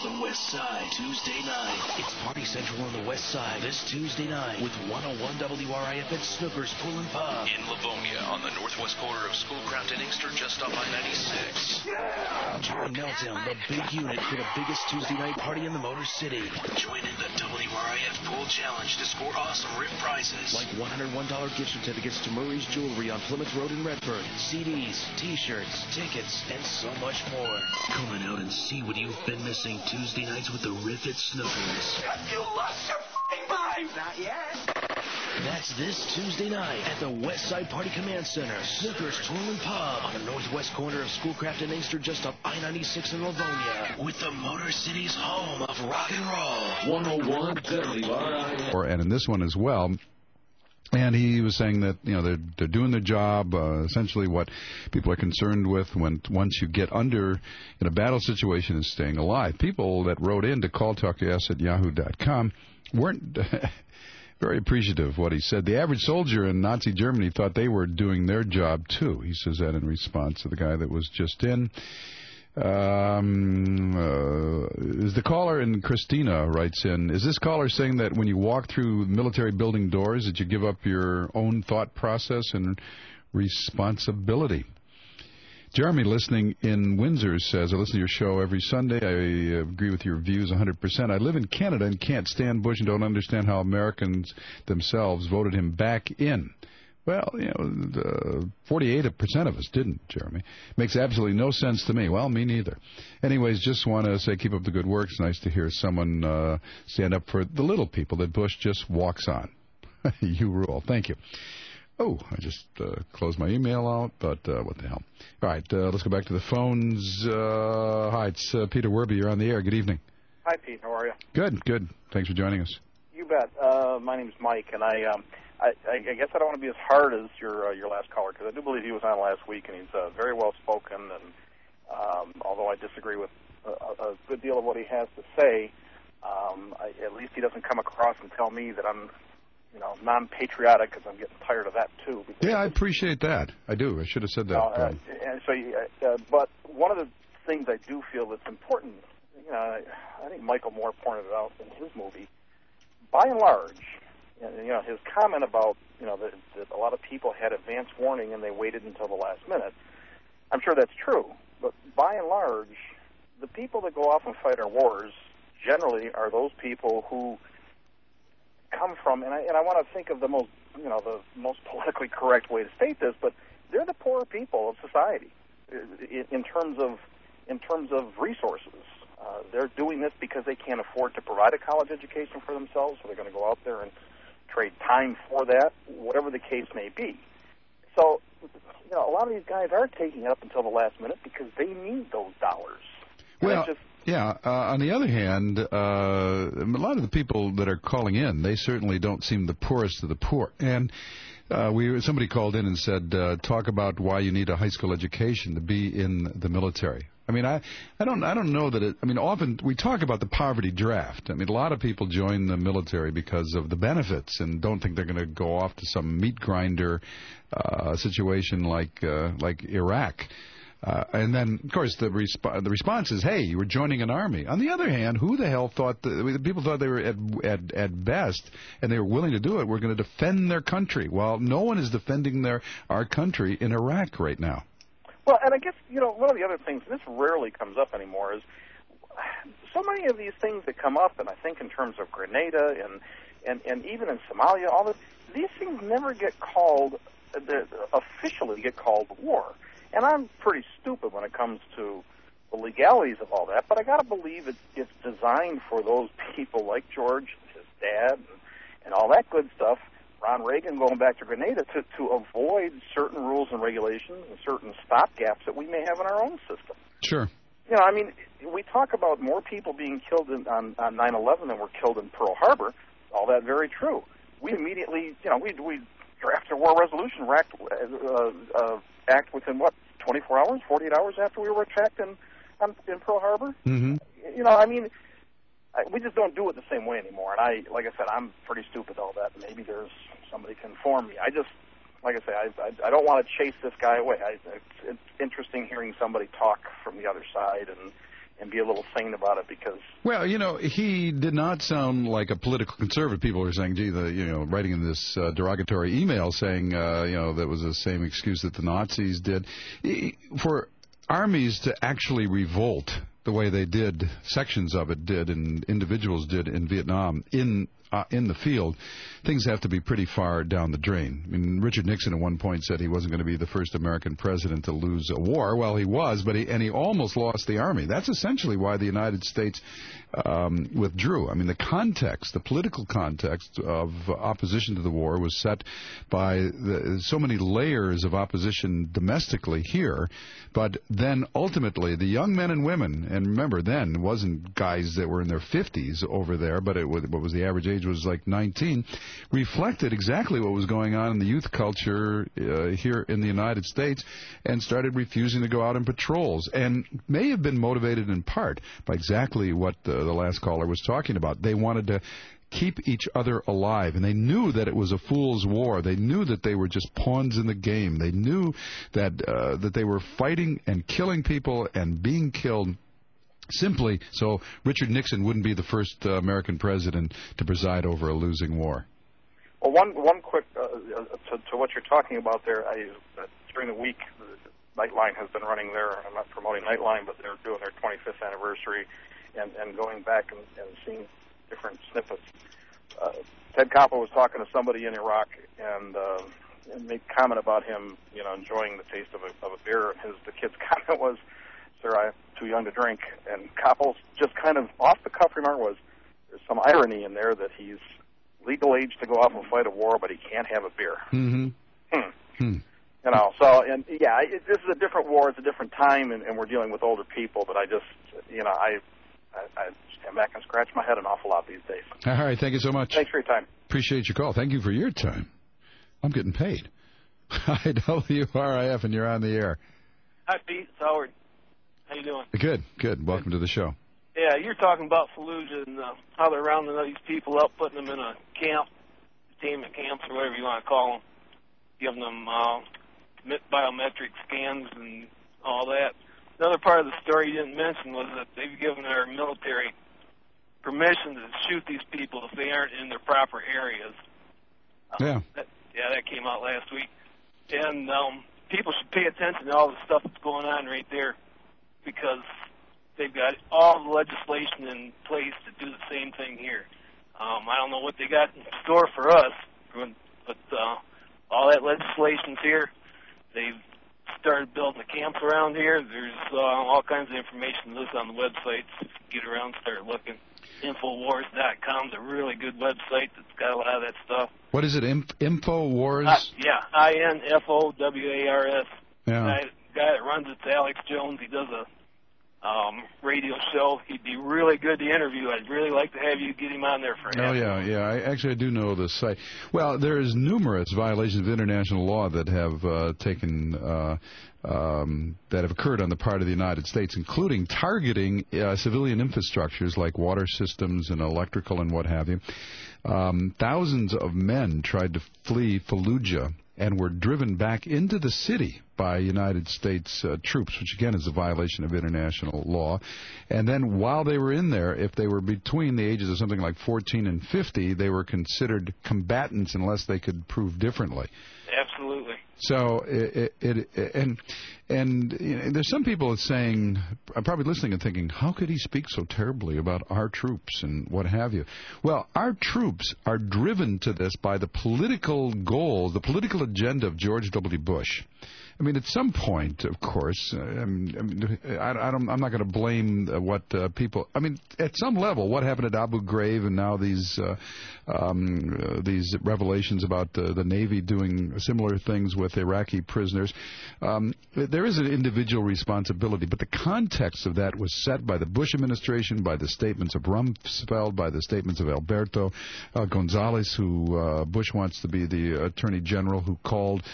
the West Side, Tuesday night. It's Party Central on the West Side this Tuesday night with one oh one W R I F at Snooker's Pool and Pub. In Livonia, on the northwest corner of Schoolcraft and Inkster, just off I ninety-six. Yeah! Join Meltdown, the big unit for the biggest Tuesday night party in the Motor City. Join in the W R I F Pool Challenge to score awesome R I F prizes. Like one hundred one dollars gift certificates to Murray's Jewelry on Plymouth Road in Redford, C Ds, T-shirts, tickets, and so much more. Come on out and see what you've been missing Tuesday nights with the R I F at Snookers. You lost your f***ing mind! Not yet. That's this Tuesday night at the West Side Party Command Center, Snooker's Pool and Pub, on the northwest corner of Schoolcraft and Inkster, just off I ninety-six in Livonia, with the Motor City's home of rock and roll. one oh one W R I F. And in this one as well. And he was saying that, you know, they're, they're doing their job, uh, essentially what people are concerned with when once you get under in a battle situation is staying alive. People that wrote in to call talk yes at yahoo dot com weren't very appreciative of what he said. The average soldier in Nazi Germany thought they were doing their job, too. He says that in response to the guy that was just in. Um, uh, is the caller, and Christina writes in, is this caller saying that when you walk through military building doors that you give up your own thought process and responsibility? Jeremy, listening in Windsor, says, I listen to your show every Sunday. I agree with your views one hundred percent. I live in Canada and can't stand Bush and don't understand how Americans themselves voted him back in. Well, you know, uh, forty-eight percent of us didn't, Jeremy. Makes absolutely no sense to me. Well, me neither. Anyways, just want to say keep up the good work. It's nice to hear someone uh, stand up for the little people that Bush just walks on. You rule. Thank you. Oh, I just uh, closed my email out, but uh, what the hell. All right, uh, let's go back to the phones. Uh, hi, it's uh, Peter Werby. You're on the air. Good evening. Hi, Pete. How are you? Good, good. Thanks for joining us. You bet. Uh, my name's Mike, and I, um, I, I guess I don't want to be as hard as your uh, your last caller, because I do believe he was on last week, and he's uh, very well spoken. And um, although I disagree with a, a good deal of what he has to say, um, I, at least he doesn't come across and tell me that I'm, you know, non-patriotic, because I'm getting tired of that too. Yeah, I appreciate that. I do. I should have said that. Uh, um, and so, uh, but one of the things I do feel that's important, you know, I, I think Michael Moore pointed it out in his movie. By and large, you know, his comment about, you know, that, that a lot of people had advance warning and they waited until the last minute, I'm sure that's true. But by and large, the people that go off and fight our wars generally are those people who come from, and I, and I want to think of the most, you know, the most politically correct way to state this, but they're the poorer people of society in, in terms of in terms of resources. Uh, they're doing this because they can't afford to provide a college education for themselves, so they're going to go out there and trade time for that, whatever the case may be. So, you know, a lot of these guys are taking it up until the last minute because they need those dollars. Well, just, yeah. Uh, on the other hand, uh, a lot of the people that are calling in, they certainly don't seem the poorest of the poor. And uh, we somebody called in and said, uh, talk about why you need a high school education to be in the military. I mean, I, I don't I don't know that it, I mean, often we talk about the poverty draft. I mean, a lot of people join the military because of the benefits and don't think they're going to go off to some meat grinder uh, situation like uh, like Iraq. Uh, and then, of course, the, resp- the response is, hey, you were joining an army. On the other hand, who the hell thought that, the people thought they were at, at, at best, and they were willing to do it, were going to defend their country. Well, no one is defending their our country in Iraq right now. Well, and I guess, you know, one of the other things, this rarely comes up anymore, is so many of these things that come up, and I think in terms of Grenada and, and, and even in Somalia, all this, these things never get called, officially get called war. And I'm pretty stupid when it comes to the legalities of all that, but I got to believe it, it's designed for those people like George, his dad, and, and all that good stuff, Ron Reagan going back to Grenada, to, to avoid certain rules and regulations and certain stopgaps that we may have in our own system. Sure. You know, I mean, we talk about more people being killed in, on, on nine eleven than were killed in Pearl Harbor. All that very true. We immediately, you know, we we drafted a war resolution act, uh, uh, act within, what, twenty-four hours, forty-eight hours after we were attacked in, um, in Pearl Harbor? Mm-hmm. You know, I mean, I, we just don't do it the same way anymore. And I, like I said, I'm pretty stupid all that. Maybe there's somebody can inform me. I just, like I say, I, I, I don't want to chase this guy away. I, it's, it's interesting hearing somebody talk from the other side and, and be a little sane about it, because well, you know, he did not sound like a political conservative. People were saying, gee, the, you know, writing in this uh, derogatory email saying, uh, you know, that was the same excuse that the Nazis did. For armies to actually revolt the way they did, sections of it did, and individuals did in Vietnam, in uh, in the field, things have to be pretty far down the drain. I mean, Richard Nixon at one point said he wasn't going to be the first American president to lose a war. Well, he was, but he, and he almost lost the army. That's essentially why the United States um, withdrew. I mean, the context, the political context of opposition to the war was set by the, so many layers of opposition domestically here, but then ultimately the young men and women, and remember then it wasn't guys that were in their fifties over there, but it was, what was the average age was like nineteen, reflected exactly what was going on in the youth culture uh, here in the United States, and started refusing to go out on patrols, and may have been motivated in part by exactly what uh, the last caller was talking about. They wanted to keep each other alive, and they knew that it was a fool's war. They knew that they were just pawns in the game. They knew that uh, that they were fighting and killing people and being killed simply so Richard Nixon wouldn't be the first uh, American president to preside over a losing war. Well, one one quick uh, to, to what you're talking about there. I, uh, during the week, Nightline has been running their. I'm not promoting Nightline, but they're doing their twenty-fifth anniversary, and, and going back and, and seeing different snippets. Uh, Ted Koppel was talking to somebody in Iraq, and, uh, and made comment about him, you know, enjoying the taste of a, of a beer. And his the kid's comment was, "Sir, I'm too young to drink." And Koppel's just kind of off the cuff remark was, "There's some irony in there that he's legal age to go off and fight a war, but he can't have a beer." Mm-hmm. Hmm. Hmm. You know, so, and yeah, it, this is a different war, it's a different time, and, and we're dealing with older people, but I just, you know, I, I, I stand back and scratch my head an awful lot these days. All right, thank you so much. Thanks for your time. Appreciate your call. Thank you for your time. I'm getting paid. Hi, W R I F, and you're on the air. Hi, Pete. It's Howard. How you doing? Good, good. Welcome to the show. Yeah, you're talking about Fallujah and uh, how they're rounding these people up, putting them in a camp, detainment camps or whatever you want to call them, giving them uh, biometric scans and all that. Another part of the story you didn't mention was that they've given our military permission to shoot these people if they aren't in their proper areas. Uh, yeah. That, yeah, that came out last week. And um, people should pay attention to all the stuff that's going on right there, because they've got all the legislation in place to do the same thing here. Um, I don't know what they got in store for us, but uh, all that legislation's here. They've started building the camps around here. There's uh, all kinds of information listed on the websites. Get around, start looking. Infowars dot com is a really good website that's got a lot of that stuff. What is it, Inf- Infowars? Uh, yeah, I N F O W A R S. Yeah. Guy, guy that runs it's Alex Jones. He does a um, radio show. He'd be really good to interview. I'd really like to have you get him on there for a Oh, yeah, yeah. I, actually, I do know this site. Well, there's numerous violations of international law that have uh, taken, uh, um, that have occurred on the part of the United States, including targeting uh, civilian infrastructures like water systems and electrical and what have you. Um, thousands of men tried to flee Fallujah and were driven back into the city by United States uh, troops, which again is a violation of international law. And then while they were in there, if they were between the ages of something like fourteen and fifty, they were considered combatants unless they could prove differently. Absolutely. So it, it, it and and you know, there's some people saying, I'm probably listening and thinking, how could he speak so terribly about our troops and what have you? Well, our troops are driven to this by the political goals, the political agenda of George W. Bush. I mean, at some point, of course, uh, I mean, I, I don't, I'm not going to blame uh, what uh, people. I mean, at some level, what happened at Abu Ghraib and now these uh, um, uh, these revelations about uh, the Navy doing similar things with Iraqi prisoners. Um, there is an individual responsibility, but the context of that was set by the Bush administration, by the statements of Rumsfeld, by the statements of Alberto uh, Gonzales, who uh, Bush wants to be the Attorney General, who called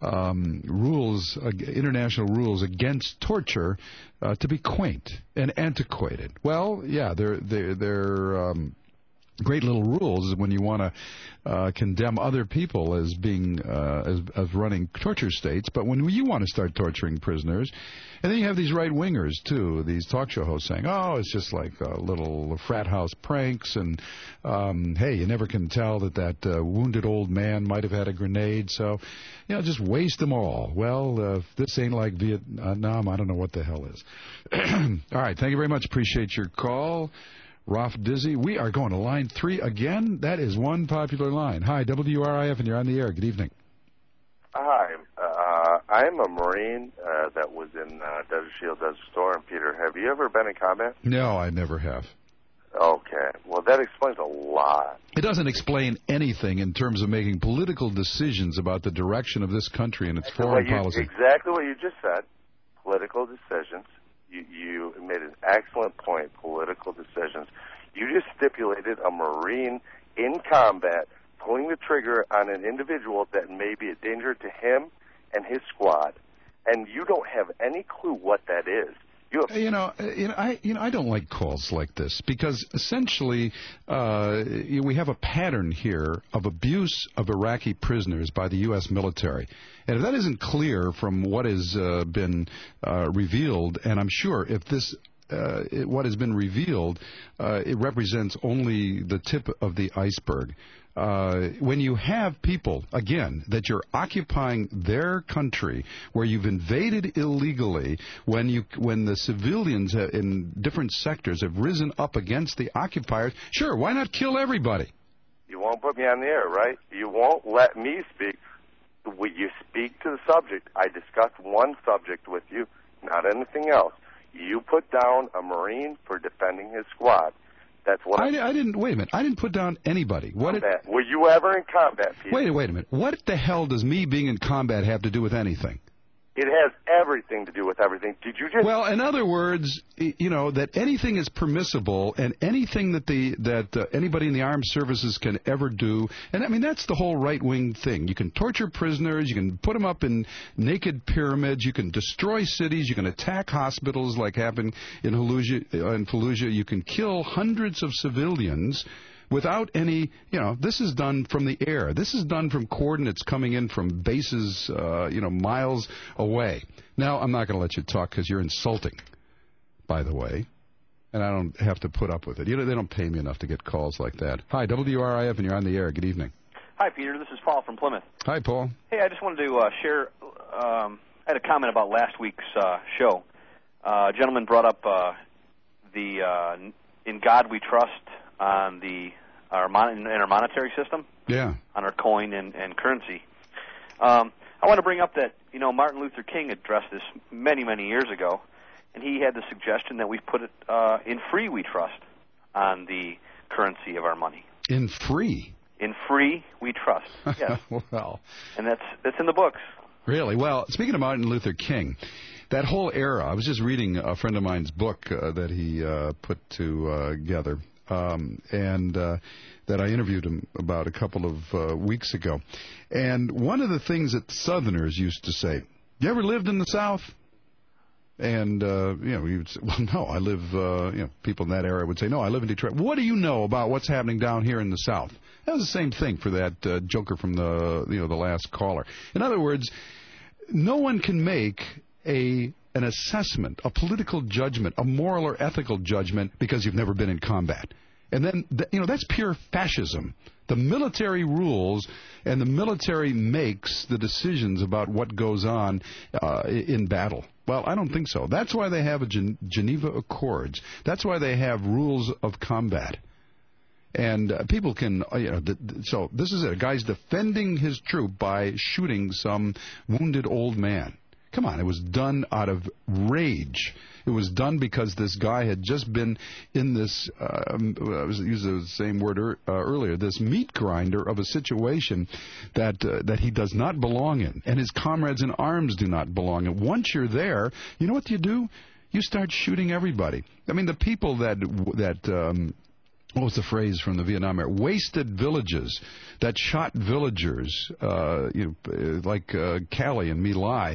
um, rules, uh, international rules against torture, uh, to be quaint and antiquated. Well, yeah, they're they're they're. Um, great little rules when you want to uh, condemn other people as being uh, as, as running torture states. But when you want to start torturing prisoners, and then you have these right wingers too, these talk show hosts saying, "Oh, it's just like uh, little frat house pranks," and um, hey, you never can tell that that uh, wounded old man might have had a grenade, so you know, just waste them all. Well, uh, if this ain't like Vietnam, I don't know what the hell is. All right, thank you very much. Appreciate your call. Ralph Dizzy. We are going to line three again. That is one popular line. Hi, W R I F, and you're on the air. Good evening. Hi. Uh, I'm a Marine uh, that was in uh, Desert Shield, Desert Storm. Peter, have you ever been in combat? No, I never have. Okay. Well, that explains a lot. It doesn't explain anything in terms of making political decisions about the direction of this country and its Exactly foreign what you, policy. Exactly what you just said. Political decisions. You, you made an excellent point, political decisions. You just stipulated a Marine in combat pulling the trigger on an individual that may be a danger to him and his squad, and you don't have any clue what that is. You, have you know, you know, I you know, I don't like calls like this because essentially uh, we have a pattern here of abuse of Iraqi prisoners by the U S military, and if that isn't clear from what has uh, been uh, revealed, and I'm sure if this. Uh, it, what has been revealed, uh, it represents only the tip of the iceberg. Uh, when you have people, again, that you're occupying their country, where you've invaded illegally, when you when the civilians in different sectors have risen up against the occupiers, sure, why not kill everybody? You won't put me on the air, right? You won't let me speak. When you speak to the subject, I discussed one subject with you, not anything else. You put down a Marine for defending his squad. That's what I, I'm I didn't. Wait a minute. I didn't put down anybody. What? Did, Were you ever in combat, Peter? Wait, wait a minute. What the hell does me being in combat have to do with anything? It has everything to do with everything. Did you just? Well, in other words, you know that anything is permissible, and anything that the that uh, anybody in the armed services can ever do, and I mean that's the whole right wing thing. You can torture prisoners, you can put them up in naked pyramids, you can destroy cities, you can attack hospitals like happened in Fallujah. Uh, in Fallujah, you can kill hundreds of civilians. Without any, you know, this is done from the air. This is done from coordinates coming in from bases, uh, you know, miles away. Now, I'm not going to let you talk because you're insulting, by the way, and I don't have to put up with it. You know, they don't pay me enough to get calls like that. Hi, W R I F, and you're on the air. Good evening. Hi, Peter. This is Paul from Plymouth. Hi, Paul. Hey, I just wanted to uh, share, um, I had a comment about last week's uh, show. Uh, a gentleman brought up uh, the uh, In God We Trust on the our mon- in our monetary system, yeah, on our coin and, and currency. Um, I want to bring up that you know Martin Luther King addressed this many many years ago, and he had the suggestion that we put it uh, in free we trust on the currency of our money. In free. In free we trust. Yes. Well, and that's that's in the books. Really? Well, speaking of Martin Luther King, that whole era. I was just reading a friend of mine's book uh, that he uh, put together. Um, and uh, that I interviewed him about a couple of uh, weeks ago. And one of the things that Southerners used to say, you ever lived in the South? And, uh, you know, he would say, well, no, I live, uh, you know, people in that area would say, no, I live in Detroit. What do you know about what's happening down here in the South? That was the same thing for that uh, joker from the, you know, the last caller. In other words, no one can make a an assessment, a political judgment, a moral or ethical judgment because you've never been in combat. And then, you know, that's pure fascism. The military rules and the military makes the decisions about what goes on uh, in battle. Well, I don't think so. That's why they have a Gen- Geneva Accords. That's why they have rules of combat. And uh, people can, uh, you know, th- th- so this is it. A guy's defending his troop by shooting some wounded old man. Come on, it was done out of rage. It was done because this guy had just been in this, uh, I was using the same word er, uh, earlier, this meat grinder of a situation that uh, that he does not belong in, and his comrades in arms do not belong in. Once you're there, you know what you do? You start shooting everybody. I mean, the people that that. Um, What was the phrase from the Vietnam era? Wasted villages that shot villagers, uh, you know, like uh, Cali and My Lai.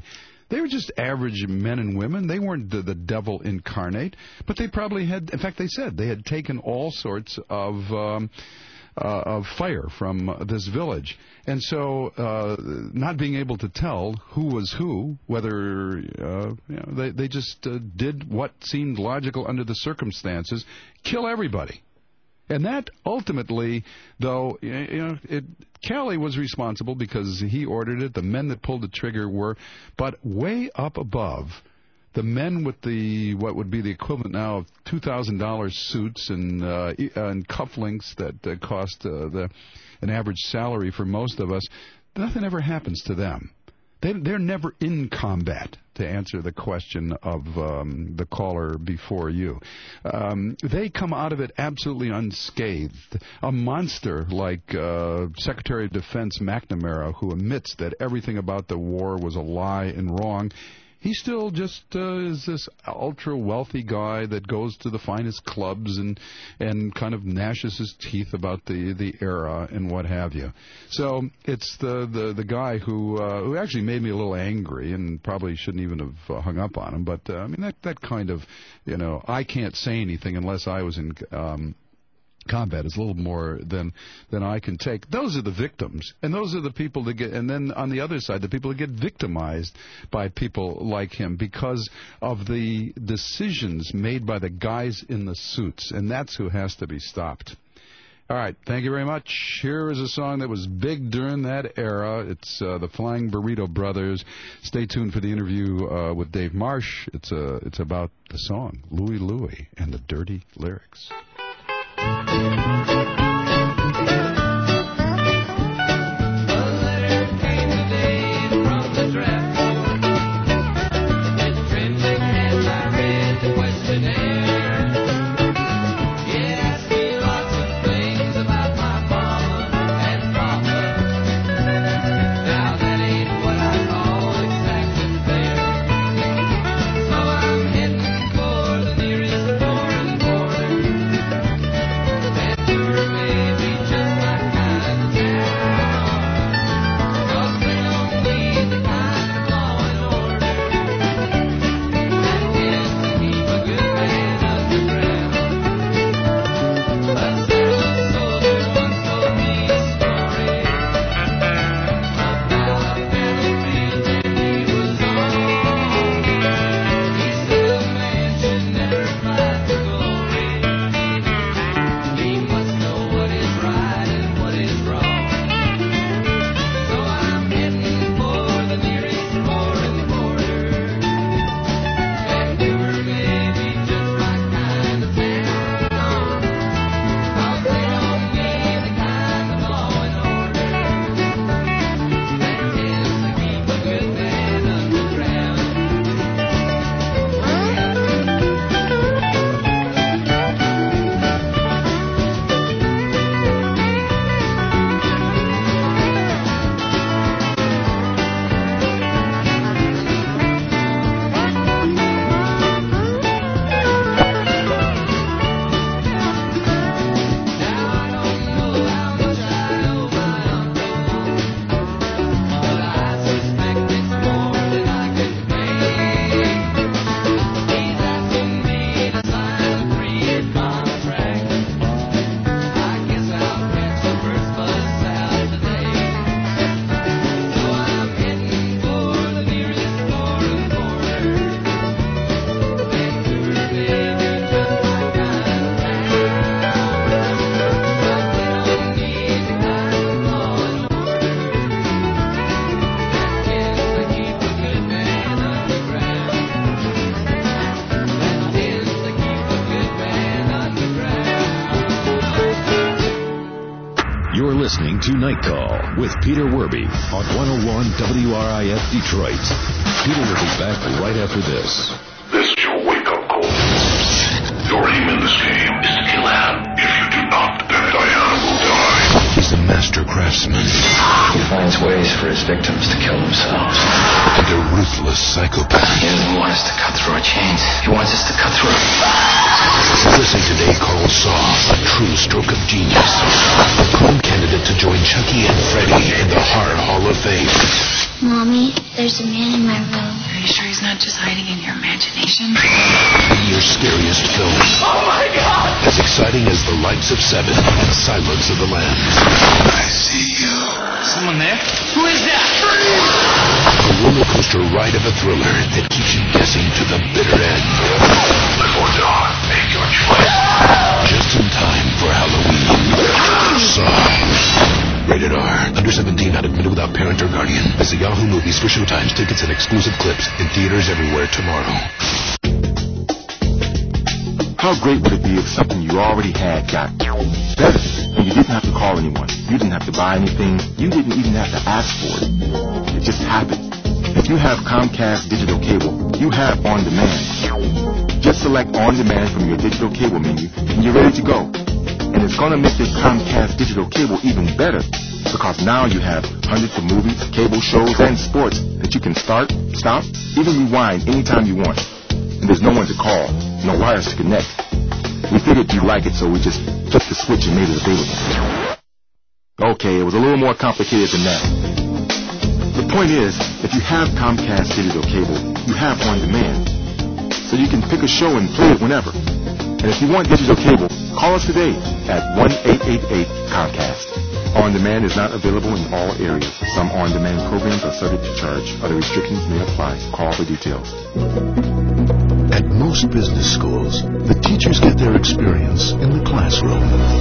They were just average men and women. They weren't the, the devil incarnate, but they probably had, in fact, they said they had taken all sorts of um, uh, of fire from this village. And so uh, not being able to tell who was who, whether uh, you know, they, they just uh, did what seemed logical under the circumstances, kill everybody. And that ultimately, though, you know, it, Cali was responsible because he ordered it. The men that pulled the trigger were, but way up above, the men with the what would be the equivalent now of two thousand dollars suits and uh, and cufflinks that uh, cost uh, the an average salary for most of us, nothing ever happens to them. They, they're never in combat, to answer the question of um, the caller before you. Um, they come out of it absolutely unscathed. A monster like uh, Secretary of Defense McNamara, who admits that everything about the war was a lie and wrong, he still just uh, is this ultra-wealthy guy that goes to the finest clubs and and kind of gnashes his teeth about the, the era and what have you. So it's the, the, the guy who uh, who actually made me a little angry, and probably shouldn't even have uh, hung up on him. But, uh, I mean, that, that kind of, you know, I can't say anything unless I was in... Um, combat is a little more than than I can take. Those are the victims, and those are the people that get, and then on the other side, the people that get victimized by people like him because of the decisions made by the guys in the suits, and that's who has to be stopped. All right, thank you very much. Here is a song that was big during that era. It's uh, the Flying Burrito Brothers. Stay tuned for the interview uh, with Dave Marsh. It's uh, it's about the song Louie Louie and the dirty lyrics. Listening to Night Call with Peter Werby on one oh one W R I F Detroit. Peter will be back right after this. This is your wake-up call. Your aim in this game is to kill Adam. If you do not, then Diana will die. He's a master craftsman. He finds ways for his victims to kill themselves. And a ruthless psychopath. He doesn't want us to cut through our chains. He wants us to cut through it. Listen today, Carl Saw, a true stroke of genius. A prime candidate to join Chucky and Freddy in the Horror Hall of Fame. Mommy, there's a man in my room. you sure he's not just hiding in your imagination? Your scariest films. Oh my God! As exciting as The Rights of Seven and Silence of the Lambs. I see you. Someone there? Who is that? A roller coaster ride of a thriller that keeps you guessing to the bitter end. Before dawn, make your choice. Just in time for Halloween. Saw. Rated R. Under seventeen, not admitted without parent or guardian. Visit Yahoo Movies for showtimes, tickets, and exclusive clips in theaters everywhere tomorrow. How great would it be if something you already had got better, and you didn't have to call anyone, you didn't have to buy anything, you didn't even have to ask for it. It just happened. If you have Comcast Digital Cable, you have On Demand. Just select On Demand from your digital cable menu, and you're ready to go. And it's going to make your Comcast Digital Cable even better, because now you have hundreds of movies, cable shows, and sports that you can start, stop, even rewind anytime you want. And there's no one to call, no wires to connect. We figured you'd like it, so we just flipped the switch and made it available. Okay, it was a little more complicated than that. The point is, if you have Comcast Digital Cable, you have On Demand. So you can pick a show and play it whenever. And if you want digital cable, call us today at one eight eight eight Comcast. On Demand is not available in all areas. Some On Demand programs are subject to charge. Other restrictions may apply. Call for details. At most business schools, the teachers get their experience in the classroom.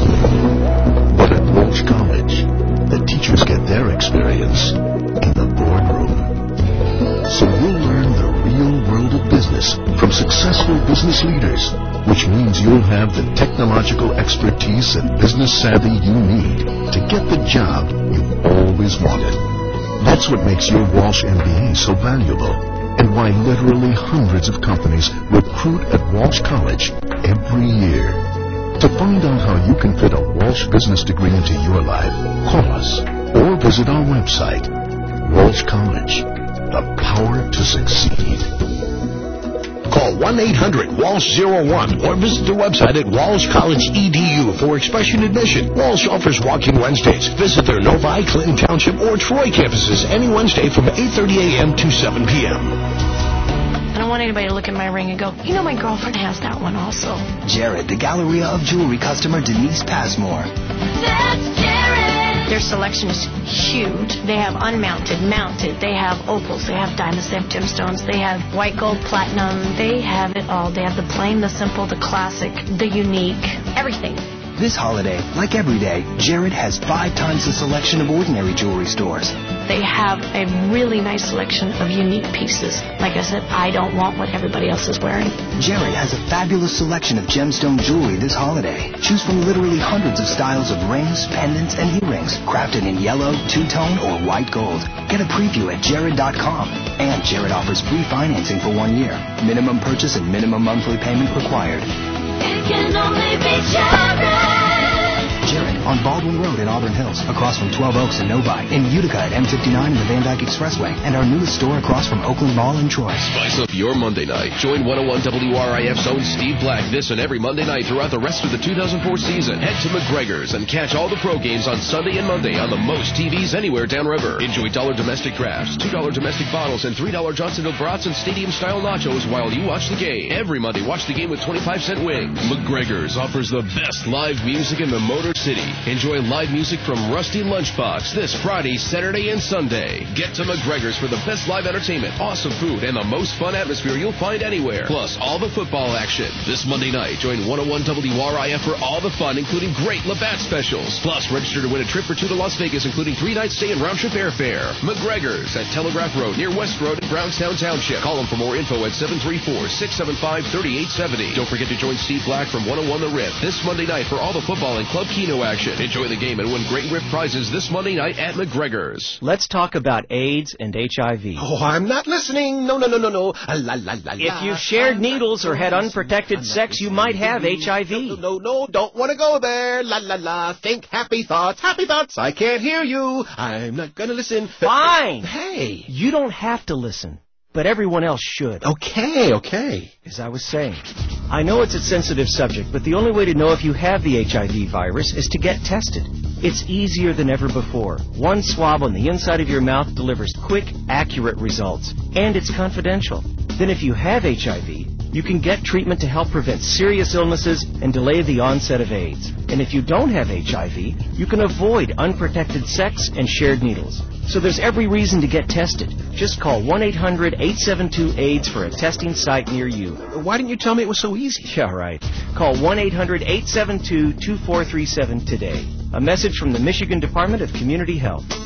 But at Walsh College, the teachers get their experience in the boardroom. So you'll learn the real world of business from successful business leaders, which means you'll have the technological expertise and business savvy you need to get the job you've always wanted. That's what makes your Walsh M B A so valuable, and why literally hundreds of companies recruit at Walsh College every year. To find out how you can fit a Walsh business degree into your life, call us or visit our website. Walsh College, the power to succeed. Call one eight hundred Walsh zero one or visit their website at walsh college e d u for expression admission. Walsh offers walk-in Wednesdays. Visit their Novi, Clinton Township, or Troy campuses any Wednesday from eight thirty a.m. to seven p.m. I don't want anybody to look at my ring and go, you know, my girlfriend has that one also. Jared, the Galleria of Jewelry customer Denise Passmore. That's Jared! Their selection is huge. They have unmounted, mounted, they have opals, they have diamonds, they have gemstones, they have white gold, platinum, they have it all. They have the plain, the simple, the classic, the unique, everything. This holiday, like every day, Jared has five times the selection of ordinary jewelry stores. They have a really nice selection of unique pieces. Like I said, I don't want what everybody else is wearing. Jared has a fabulous selection of gemstone jewelry this holiday. Choose from literally hundreds of styles of rings, pendants, and earrings, crafted in yellow, two-tone, or white gold. Get a preview at jared dot com. And Jared offers free financing for one year. Minimum purchase and minimum monthly payment required. It can only be Jared! Jared on Baldwin Road in Auburn Hills, across from twelve Oaks and Novi, in Utica at M fifty-nine and the Van Dyke Expressway, and our newest store across from Oakland Mall in Troy. Spice up your Monday night. Join one oh one W R I F's own Steve Black this and every Monday night throughout the rest of the two thousand four season. Head to McGregor's and catch all the pro games on Sunday and Monday on the most T Vs anywhere downriver. Enjoy dollar domestic drafts, two dollar domestic bottles, and three dollar Johnsonville brats and stadium-style nachos while you watch the game. Every Monday, watch the game with twenty-five cent wings. McGregor's offers the best live music in the Motor City. Enjoy live music from Rusty Lunchbox this Friday, Saturday, and Sunday. Get to McGregor's for the best live entertainment, awesome food, and the most fun atmosphere you'll find anywhere. Plus, all the football action. This Monday night, join one oh one W R I F for all the fun, including great Labatt specials. Plus, register to win a trip or two to Las Vegas, including three nights stay and round-trip airfare. McGregor's at Telegraph Road near West Road in Brownstown Township. Call them for more info at seven three four, six seven five, three eight seven zero. Don't forget to join Steve Black from one oh one The Rip this Monday night for all the football and Club Keno action. Enjoy the game and win great Rip prizes this Monday night at McGregor's. Let's talk about AIDS and H I V. Oh, I'm not listening. No, no, no, no, no. La, la, la, if you've shared needles or had unprotected sex, you might have H I V. No, no, no, don't want to go there. La, la, la. Think happy thoughts. Happy thoughts. I can't hear you. I'm not going to listen. Fine. Hey. You don't have to listen, but everyone else should. Okay, okay. As I was saying, I know it's a sensitive subject, but the only way to know if you have the H I V virus is to get tested. It's easier than ever before. One swab on the inside of your mouth delivers quick, accurate results, and it's confidential. Then if you have H I V, you can get treatment to help prevent serious illnesses and delay the onset of AIDS. And if you don't have H I V, you can avoid unprotected sex and shared needles. So there's every reason to get tested. Just call one eight hundred eight seven two AIDS for a testing site near you. Why didn't you tell me it was so easy? Yeah, right. Call one eight hundred eight seven two two four three seven today. A message from the Michigan Department of Community Health. This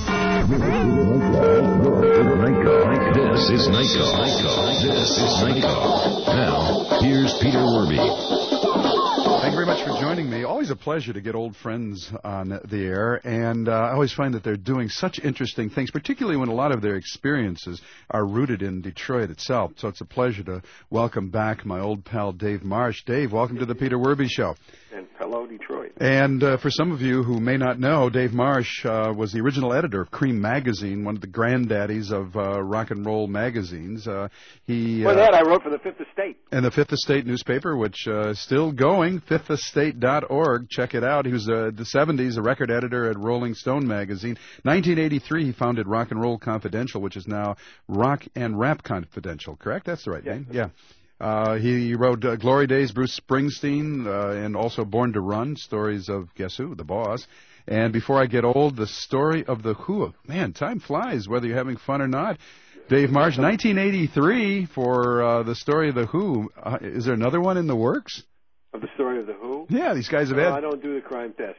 is Night Call. This is Night Call. Now, here's Peter Werby. Thank you very much for joining me. Always a pleasure to get old friends on the air, and uh, I always find that they're doing such interesting things, particularly when a lot of their experiences are rooted in Detroit itself. So it's a pleasure to welcome back my old pal Dave Marsh. Dave, welcome to the Peter Werby Show. And hello, Detroit. And uh, for some of you who may not know, Dave Marsh uh, was the original editor of Cream Magazine, one of the granddaddies of uh, rock and roll magazines. Uh, he For uh, that, I wrote for the Fifth Estate. And the Fifth Estate newspaper, which uh, is still going, fifth estate dot org. Check it out. He was uh, the seventies, a record editor at Rolling Stone magazine. nineteen eighty-three, he founded Rock and Roll Confidential, which is now Rock and Rap Confidential. Correct? That's the right Yeah. name. Yeah. Uh, he wrote uh, Glory Days, Bruce Springsteen, uh, and also Born to Run, stories of, guess who, the boss. And Before I Get Old, the story of the Who. Man, time flies, whether you're having fun or not. Dave Marsh, nineteen eighty-three for uh, the story of the Who. Uh, is there another one in the works? Of the story of the Who? Yeah, these guys have no, had... I don't do the crime desk.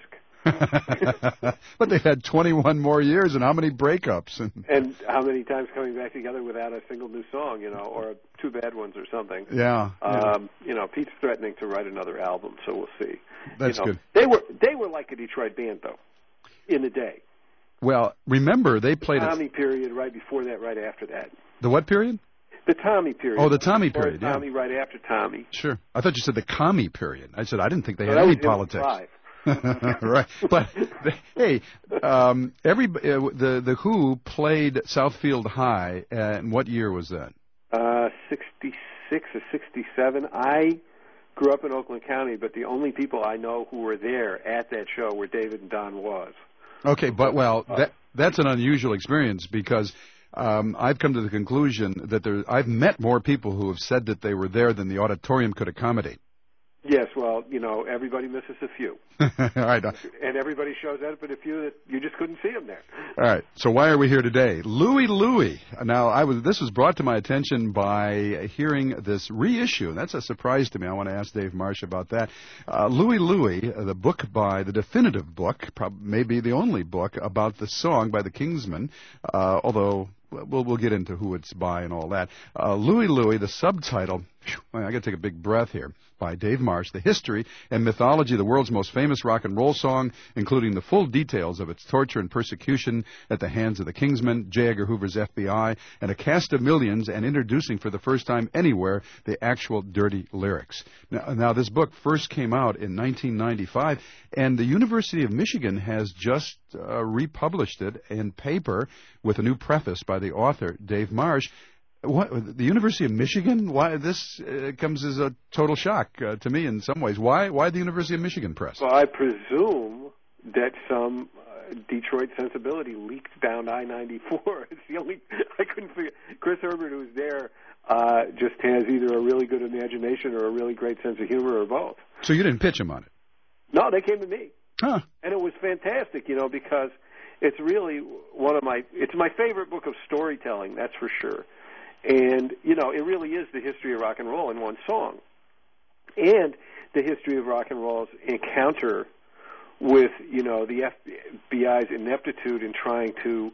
But they've had twenty-one more years, and how many breakups? And, and how many times coming back together without a single new song, you know, or two bad ones or something. Yeah. Um, yeah. You know, Pete's threatening to write another album, so we'll see. That's you know, good. They were they were like a Detroit band, though, in the day. Well, remember, they played... The Tommy it. period, right before that, right after that. The what period? The Tommy period. Oh, the Tommy before period, Tommy, yeah. right after Tommy. Sure. I thought you said the commie period. I said I didn't think they so had any was politics. Five. Right, but hey, um, every uh, the the Who played Southfield High. Uh, and what year was that? Uh, sixty-six or sixty-seven. I grew up in Oakland County, but the only people I know who were there at that show were David and Don Was. Okay, but well, that that's an unusual experience because um, I've come to the conclusion that there I've met more people who have said that they were there than the auditorium could accommodate. Yes, well, you know, everybody misses a few. All right. And everybody shows up but a few that you just couldn't see them there. All right. So why are we here today? Louie Louie. Now, I was this was brought to my attention by hearing this reissue. That's a surprise to me. I want to ask Dave Marsh about that. Uh, Louie Louie, the book by, the definitive book, probably maybe the only book about the song by the Kingsmen, uh, although... We'll we'll get into who it's by and all that. Uh, Louie Louie, the subtitle, whew, I got to take a big breath here, by Dave Marsh, the history and mythology of the world's most famous rock and roll song, including the full details of its torture and persecution at the hands of the Kingsmen, J. Edgar Hoover's F B I, and a cast of millions, and introducing for the first time anywhere the actual dirty lyrics. Now, now this book first came out in nineteen ninety-five, and the University of Michigan has just uh, republished it in paper with a new preface by the author, Dave Marsh. What, the University of Michigan? Why this uh, comes as a total shock uh, to me in some ways. Why? Why the University of Michigan Press? Well, I presume that some uh, Detroit sensibility leaked down I ninety-four. It's the only I couldn't figure. Chris Herbert, who's there, uh, just has either a really good imagination or a really great sense of humor, or both. So you didn't pitch him on it? No, they came to me, huh? And it was fantastic, you know, because it's really one of my. It's my favorite book of storytelling, that's for sure. And, you know, it really is the history of rock and roll in one song. And the history of rock and roll's encounter with, you know, the F B I's ineptitude in trying to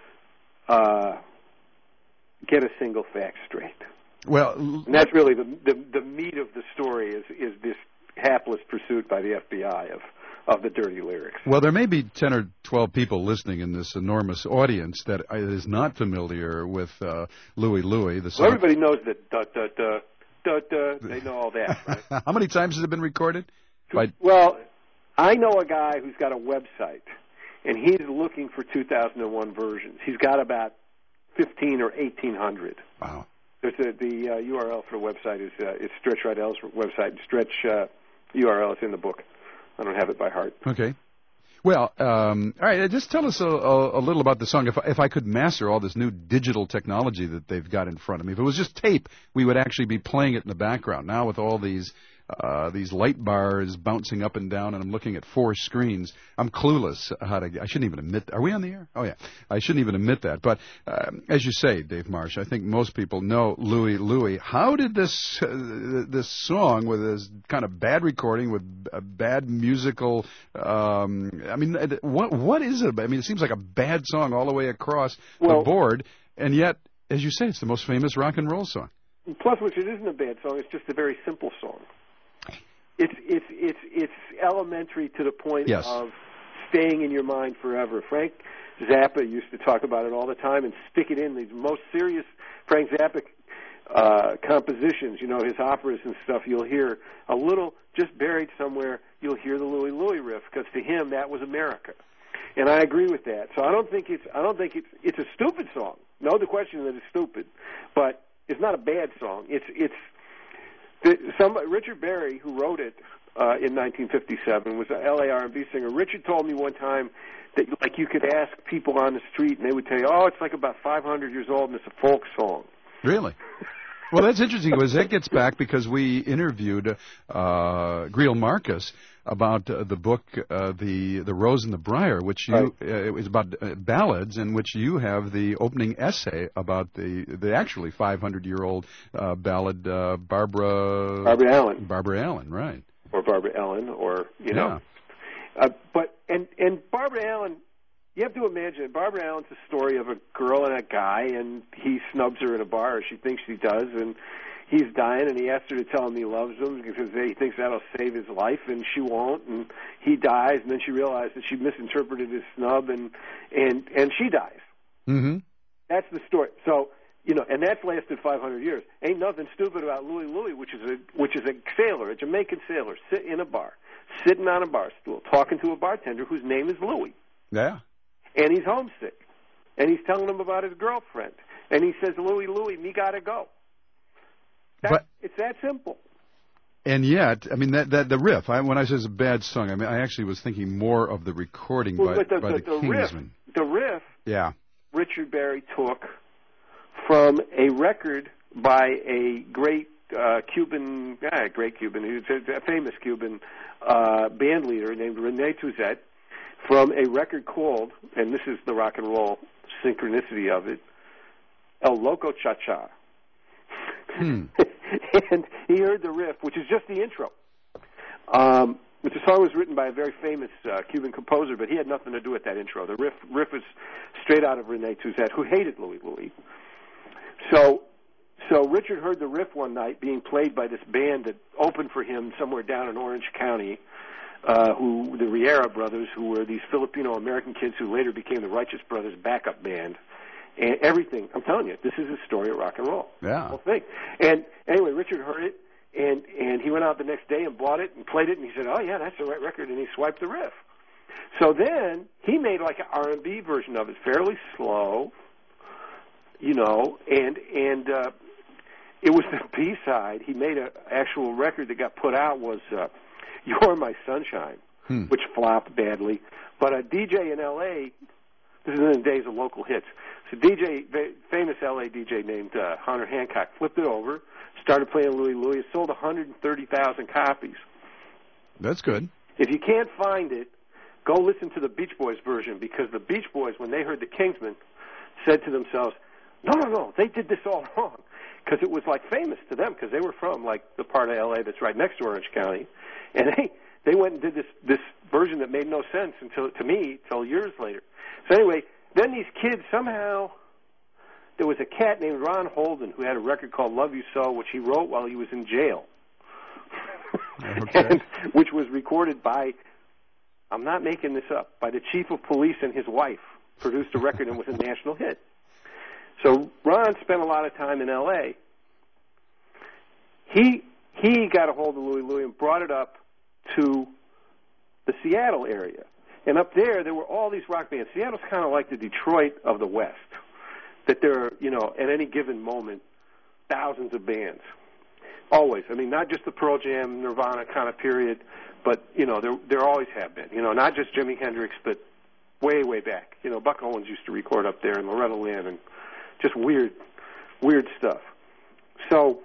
uh, get a single fact straight. Well, and that's really the, the the meat of the story is is this hapless pursuit by the F B I of of the dirty lyrics. Well, there may be ten or twelve people listening in this enormous audience that is not familiar with uh, Louie Louie. The song. Well, everybody knows that da da da da da. They know all that, right? How many times has it been recorded? By... Well, I know a guy who's got a website, and he's looking for two thousand one versions. He's got about fifteen or eighteen hundred. Wow. There's a, the uh, U R L for the website is uh, it's Stretch Rydell's website. Stretch uh, U R L is in the book. I don't have it by heart. Okay. Well, um, all right. Just tell us a, a, a little about the song. If, if I could master all this new digital technology that they've got in front of me, if it was just tape, we would actually be playing it in the background. Now with all these uh, these light bars bouncing up and down, and I'm looking at four screens, I'm clueless how to. I shouldn't even admit. Are we on the air? Oh yeah. I shouldn't even admit that. But um, as you say, Dave Marsh, I think most people know Louie Louie. How did this uh, this song with this kind of bad recording with a bad musical? Um, I mean, what what is it? I mean, it seems like a bad song all the way across well, the board, and yet, as you say, it's the most famous rock and roll song. Plus, which it isn't a bad song. It's just a very simple song. It's it's it's it's elementary to the point yes. of staying in your mind forever. Frank Zappa used to talk about it all the time and stick it in these most serious Frank Zappa uh, compositions. You know, his operas and stuff. You'll hear a little, just buried somewhere. You'll hear the Louie Louie riff because to him that was America, and I agree with that. So I don't think it's I don't think it's it's a stupid song. No, the question that it's stupid, but it's not a bad song. It's it's. Some, Richard Berry, who wrote it uh, in nineteen fifty-seven, was an L A R and B singer. Richard told me one time that like you could ask people on the street and they would tell you, oh, it's like about five hundred years old and it's a folk song. Really? Well, that's interesting because that gets back because we interviewed uh, Greil Marcus about uh, the book, uh, the the Rose and the Briar, which you right. uh, it was about uh, ballads, in which you have the opening essay about the the actually five hundred year old uh, ballad uh, Barbara Barbara Allen. Barbara Allen, right? Or Barbara Ellen, or you know, yeah. uh, but and and Barbara Allen. You have to imagine, Barbara Allen's a story of a girl and a guy, and he snubs her in a bar, or she thinks he does, and he's dying, and he asks her to tell him he loves him because he thinks that'll save his life, and she won't, and he dies, and then she realizes that she misinterpreted his snub, and and and she dies. Mm-hmm. That's the story. So, you know, and that's lasted five hundred years. Ain't nothing stupid about Louie Louie, which is a which is a sailor, a Jamaican sailor, sit in a bar, sitting on a bar stool, talking to a bartender whose name is Louie. Yeah. And he's homesick. And he's telling him about his girlfriend. And he says, Louie, Louie, me gotta go. That, but, it's that simple. And yet, I mean, that, that the riff, I, when I said it's a bad song, I mean, I actually was thinking more of the recording well, by, the, by the, the, the Kingsmen. Riff, the riff, yeah. Richard Berry took from a record by a great uh, Cuban, ah, great Cuban, who's a, a famous Cuban uh, band leader named Rene Touzet, from a record called, and this is the rock and roll synchronicity of it, El Loco Cha Cha. Hmm. And he heard the riff, which is just the intro. Um, the song was written by a very famous uh, Cuban composer, but he had nothing to do with that intro. The riff riff is straight out of Rene Touzet, who hated Louie Louie. So, so Richard heard the riff one night being played by this band that opened for him somewhere down in Orange County. Uh, who the Riera brothers, who were these Filipino-American kids who later became the Righteous Brothers backup band, and everything. I'm telling you, this is a story of rock and roll. Yeah. The whole thing. And anyway, Richard heard it, and and he went out the next day and bought it and played it, and he said, "Oh yeah, that's the right record," and he swiped the riff. So then he made like an R and B version of it, fairly slow, you know, and and uh, it was the B side. He made an actual record that got put out was. Uh, You're My Sunshine, hmm. which flopped badly. But a D J in L A, this is in the days of local hits, so D J, famous L A D J named uh, Hunter Hancock, flipped it over, started playing Louie Louie. It sold one hundred thirty thousand copies. That's good. If you can't find it, go listen to the Beach Boys version, because the Beach Boys, when they heard the Kingsmen, said to themselves, no, no, no, they did this all wrong. Because it was like famous to them, because they were from like the part of L A that's right next to Orange County. And they they went and did this this version that made no sense until to me until years later. So anyway, then these kids somehow there was a cat named Ron Holden who had a record called Love You So, which he wrote while he was in jail, okay. and which was recorded by, I'm not making this up, by the chief of police and his wife. Produced a record and was a national hit. So Ron spent a lot of time in L A. He he got a hold of Louie Louie and brought it up to the Seattle area. And up there, there were all these rock bands. Seattle's kind of like the Detroit of the West. That there are, you know, at any given moment, thousands of bands. Always. I mean, not just the Pearl Jam, Nirvana kind of period, but, you know, there there always have been. You know, not just Jimi Hendrix, but way, way back. You know, Buck Owens used to record up there, and Loretta Lynn, and just weird, weird stuff. So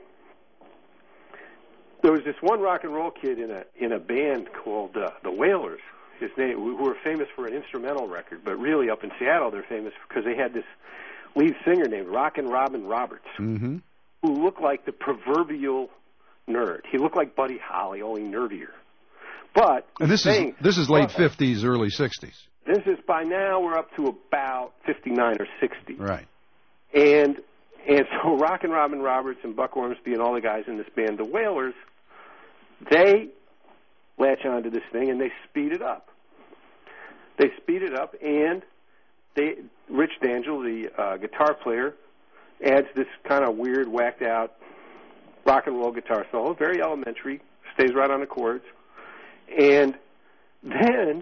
there was this one rock and roll kid in a in a band called uh, the Wailers. His name, who were famous for an instrumental record, but really up in Seattle they're famous because they had this lead singer named Rockin' Robin Roberts, mm-hmm. who looked like the proverbial nerd. He looked like Buddy Holly, only nerdier. But and this saying, is this is late fifties, early sixties. This is by now we're up to about fifty-nine or sixty. Right. And and so Rockin' Robin Roberts and Buck Ormsby and all the guys in this band, the Wailers, they latch onto this thing and they speed it up. They speed it up, and they Rich D'Angelo, the uh, guitar player, adds this kind of weird, whacked out rock and roll guitar solo, very elementary, stays right on the chords. And then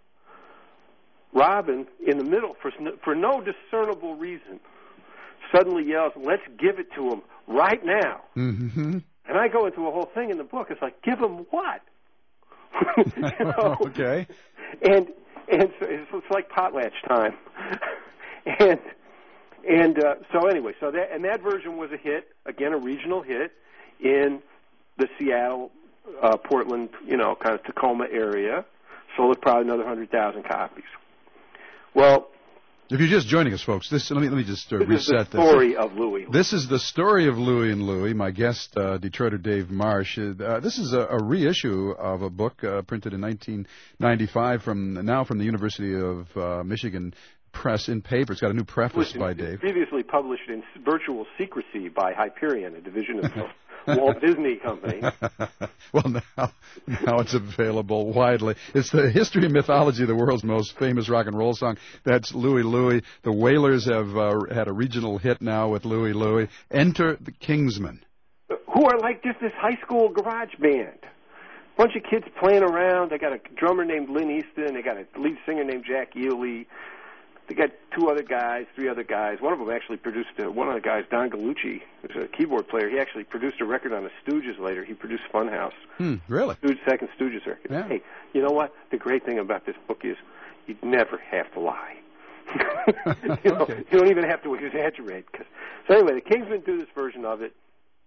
Robin, in the middle, for for no discernible reason, suddenly yells, "Let's give it to him right now." Mm-hmm. And I go into a whole thing in the book. It's like, give him what? You know? Okay. And and so it's, it's like potlatch time. and and uh, so anyway, so that and that version was a hit, again a regional hit in the Seattle, uh, Portland, you know, kind of Tacoma area. Sold probably another hundred thousand copies. Well, if you're just joining us, folks, this let me let me just uh, this reset is the story this. of Louie. This is the story of Louie and Louie. My guest, uh, Detroiter Dave Marsh. Uh, this is a, a reissue of a book uh, printed in nineteen ninety-five from now from the University of uh, Michigan Press in paper. It's got a new preface by Dave. Previously published in virtual secrecy by Hyperion, a division of the Walt Disney Company. Well, now, now it's available widely. It's the history and mythology of the world's most famous rock and roll song. That's Louie Louie. The Wailers have uh, had a regional hit now with Louie Louie. Enter the Kingsmen. Who are like just this high school garage band. Bunch of kids playing around. They got a drummer named Lynn Easton. They got a lead singer named Jack Ely. They got two other guys, three other guys. One of them actually produced, a, one of the guys, Don Gallucci, who's a keyboard player. He actually produced a record on the Stooges later. He produced Funhouse. Hmm, really? Stooges, second Stooges record. Yeah. Hey, you know what? The great thing about this book is you never have to lie. you, know, okay. You don't even have to exaggerate. Cause, so anyway, the Kingsmen do this version of it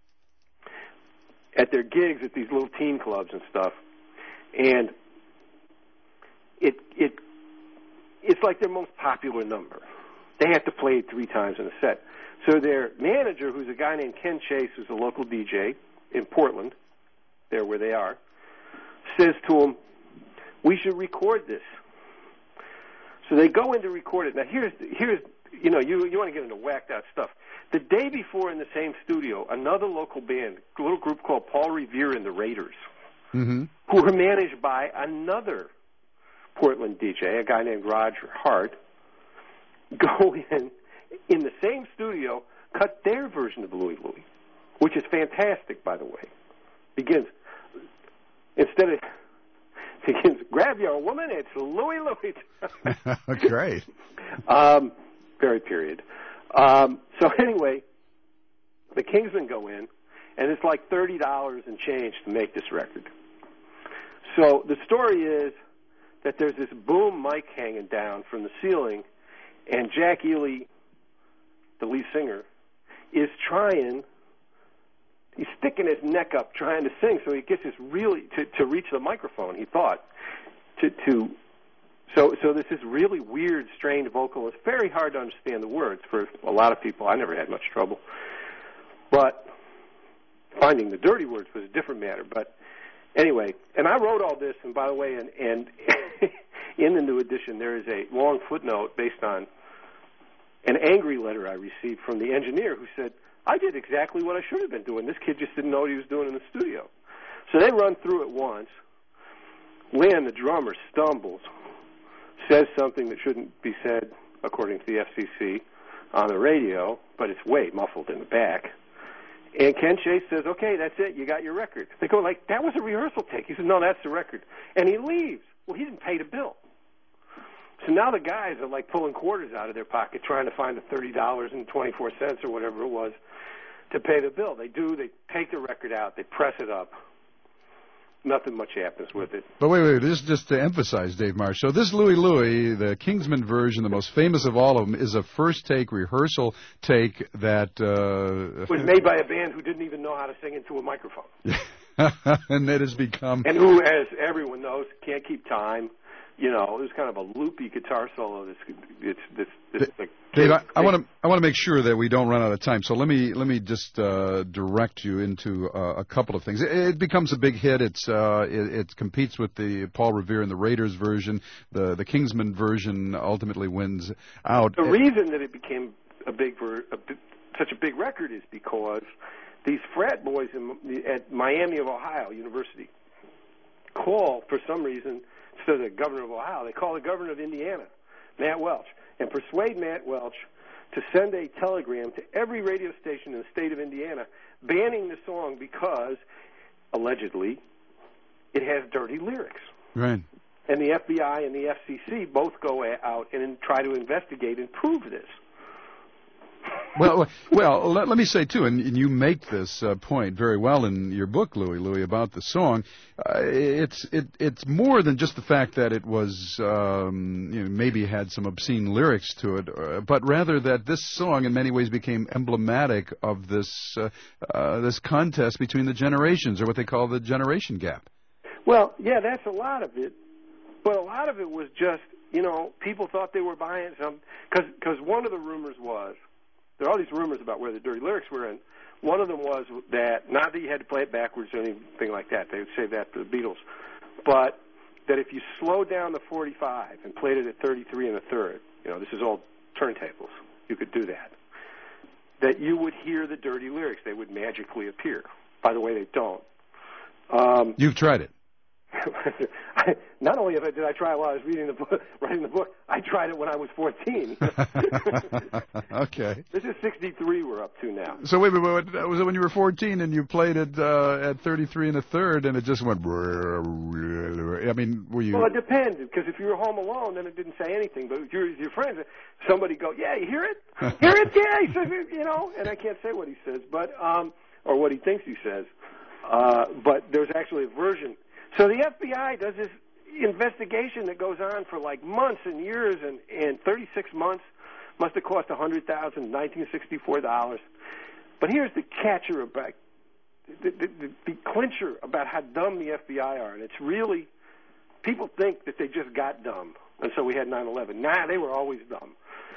at their gigs at these little teen clubs and stuff. And it it it's like their most popular number. They have to play it three times in a set. So their manager, who's a guy named Ken Chase, who's a local D J in Portland, there where they are, says to them, we should record this. So they go in to record it. Now here's, here's you know, you, you want to get into whacked out stuff. The day before in the same studio, another local band, a little group called Paul Revere and the Raiders, mm-hmm. who were managed by another Portland D J, a guy named Roger Hart, go in, in the same studio, cut their version of Louie Louie, which is fantastic, by the way. Begins, instead of, begins, grab your woman, it's Louie Louie. Great. Um, very period. Um, so anyway, the Kingsmen go in, and it's like thirty dollars and change to make this record. So the story is that there's this boom mic hanging down from the ceiling, and Jack Ely, the lead singer, is trying, he's sticking his neck up trying to sing, so he gets this really, to, to reach the microphone, he thought, to, to so so this is really weird, strained vocal. It's very hard to understand the words for a lot of people. I never had much trouble. But finding the dirty words was a different matter. But anyway, and I wrote all this, and by the way, and, and in the new edition, there is a long footnote based on an angry letter I received from the engineer who said, I did exactly what I should have been doing. This kid just didn't know what he was doing in the studio. So they run through it once. Lynn, the drummer, stumbles, says something that shouldn't be said, according to the F C C, on the radio, but it's way muffled in the back. And Ken Chase says, okay, that's it, you got your record. They go like, that was a rehearsal take. He says, no, that's the record. And he leaves. Well, he didn't pay the bill. So now the guys are like pulling quarters out of their pocket trying to find the thirty dollars and twenty-four cents or whatever it was to pay the bill. They do. They take the record out. They press it up. Nothing much happens with it. But wait, wait, this just to emphasize, Dave Marsh. So this Louie Louie, the Kingsman version, the most famous of all of them, is a first-take rehearsal take that... Uh, was made by a band who didn't even know how to sing into a microphone. And that has become... And who, as everyone knows, can't keep time. You know, it was kind of a loopy guitar solo. This, it's this, this like, Dave, I, I want to I want to make sure that we don't run out of time. So let me let me just uh, direct you into uh, a couple of things. It, it becomes a big hit. It's uh, it, it competes with the Paul Revere and the Raiders version. The the Kingsman version ultimately wins out. The reason that it became a big ver- a, such a big record is because these frat boys in, at Miami of Ohio University call for some reason. So the governor of Ohio, they call the governor of Indiana, Matt Welch, and persuade Matt Welch to send a telegram to every radio station in the state of Indiana banning the song because, allegedly, it has dirty lyrics. Right. And the F B I and the F C C both go out and try to investigate and prove this. well, well, let, let me say too, and, and you make this uh, point very well in your book, Louie Louie, about the song. Uh, it's it it's more than just the fact that it was um, you know, maybe had some obscene lyrics to it, uh, but rather that this song in many ways became emblematic of this uh, uh, this contest between the generations, or what they call the generation gap. Well, yeah, that's a lot of it, but a lot of it was just, you know, people thought they were buying some, because one of the rumors was. There are all these rumors about where the dirty lyrics were, and one of them was that, not that you had to play it backwards or anything like that, they would say that to the Beatles, but that if you slowed down the forty-five and played it at thirty-three and a third, you know, this is all turntables, you could do that, that you would hear the dirty lyrics. They would magically appear. By the way, they don't. Um, You've tried it. I, not only did I try it while I was reading the book, writing the book, I tried it when I was fourteen. Okay. This is sixty-three we're up to now. So wait, wait, wait, was it when you were fourteen and you played it uh, at thirty-three and a third and it just went... I mean, were you... Well, it depended, because if you were home alone, then it didn't say anything. But if you're with your friends, somebody go, yeah, you hear it? Hear it? Yeah, he says it, you know, and I can't say what he says, but um, or what he thinks he says. Uh, but there's actually a version... So the F B I does this investigation that goes on for like months and years, and, and thirty-six months must have cost one hundred thousand dollars, nineteen sixty-four dollars. But here's the catcher about, the, the, the, the clincher about how dumb the F B I are, and it's really, people think that they just got dumb, and so we had nine eleven. Nah, they were always dumb.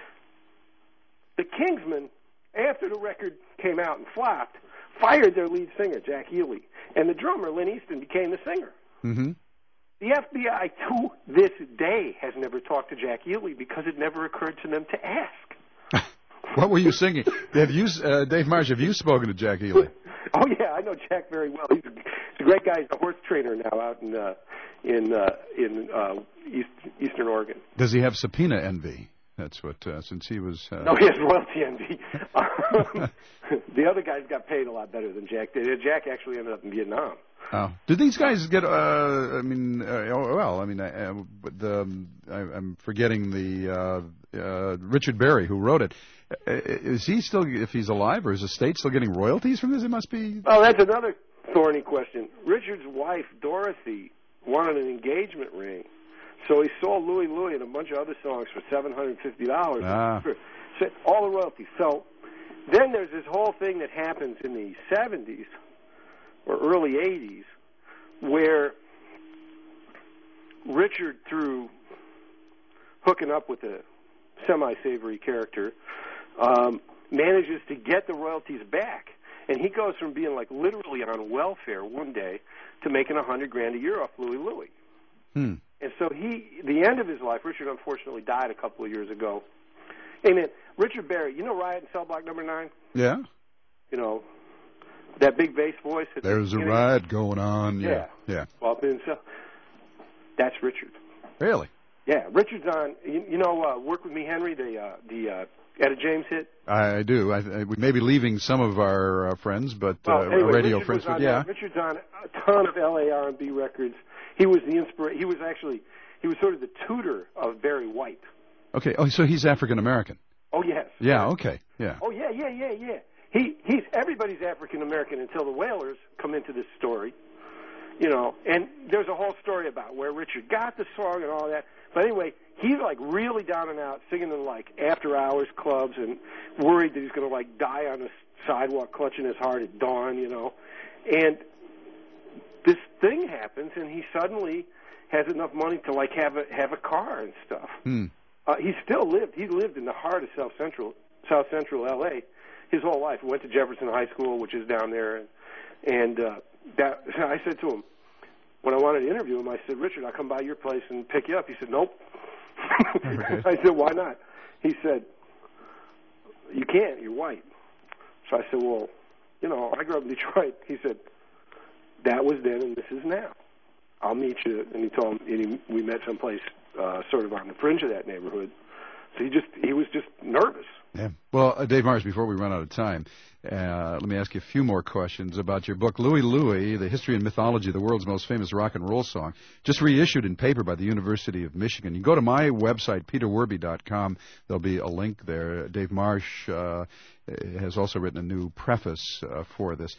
The Kingsmen, after the record came out and flopped, fired their lead singer, Jack Healy, and the drummer, Lynn Easton, became the singer. Mm-hmm. The F B I, to this day, has never talked to Jack Healy because it never occurred to them to ask. What were you singing? Have you, uh, Dave Marsh, have you spoken to Jack Healy? Oh, yeah, I know Jack very well. He's a, he's a great guy. He's a horse trainer now out in uh, in uh, in uh, East, Eastern Oregon. Does he have subpoena envy? That's what, uh, since he was... Uh... No, he has royalty envy. Um, the other guys got paid a lot better than Jack did. Jack actually ended up in Vietnam. Oh. Did these guys get, uh, I mean, uh, well, I mean, uh, the, I, I'm forgetting the, uh, uh, Richard Berry, who wrote it. Is he still, if he's alive, or is the state still getting royalties from this? It must be... Oh, that's another thorny question. Richard's wife, Dorothy, wanted an engagement ring. So he sold Louie Louie and a bunch of other songs for seven hundred fifty dollars. Ah. All the royalties. So then there's this whole thing that happens in the seventies or early eighties where Richard, through hooking up with a semi-savory character, um, manages to get the royalties back. And he goes from being like literally on welfare one day to making a hundred grand a year off Louie Louie. Hmm. And so he, the end of his life, Richard unfortunately died a couple of years ago. Hey, man, Richard Berry, you know Riot in Cell Block Number Nine? Yeah. You know, that big bass voice. There's a riot going on. Yeah. Yeah. Yeah. Well, then, so, that's Richard. Really? Yeah, Richard's on, you, you know, uh, Work With Me, Henry, the, uh, the uh, Etta James hit? I do. I, I, we may be leaving some of our uh, friends, but uh, well, anyway, radio Richard friends. Was on, yeah. uh, Richard's on a ton of L A R and B records. He was the inspira- He was actually, he was sort of the tutor of Barry White. Okay. Oh, so he's African American. Oh, yes. Yeah. Okay. Yeah. Oh, yeah, yeah, yeah, yeah. he he's everybody's African American until the Wailers come into this story, you know. And there's a whole story about where Richard got the song and all that. But anyway, he's like really down and out, singing in like after hours clubs, and worried that he's going to like die on the sidewalk, clutching his heart at dawn, you know. And this thing happens, and he suddenly has enough money to like have a have a car and stuff. Hmm. Uh, he still lived. He lived in the heart of South Central, South Central L A his whole life. He went to Jefferson High School, which is down there, and, and uh, that. I said to him when I wanted to interview him, I said, Richard, I'll come by your place and pick you up. He said, nope. Okay. I said, why not? He said, you can't. You're white. So I said, well, you know, I grew up in Detroit. He said, that was then and this is now. I'll meet you. And he told him, and he, we met someplace uh, sort of on the fringe of that neighborhood. So he just, he was just nervous. Yeah. Well, uh, Dave Marsh, before we run out of time, uh, let me ask you a few more questions about your book, Louie Louie, The History and Mythology of the World's Most Famous Rock and Roll Song, just reissued in paper by the University of Michigan. You can go to my website, peter werby dot com. There'll be a link there. Dave Marsh uh, has also written a new preface uh, for this.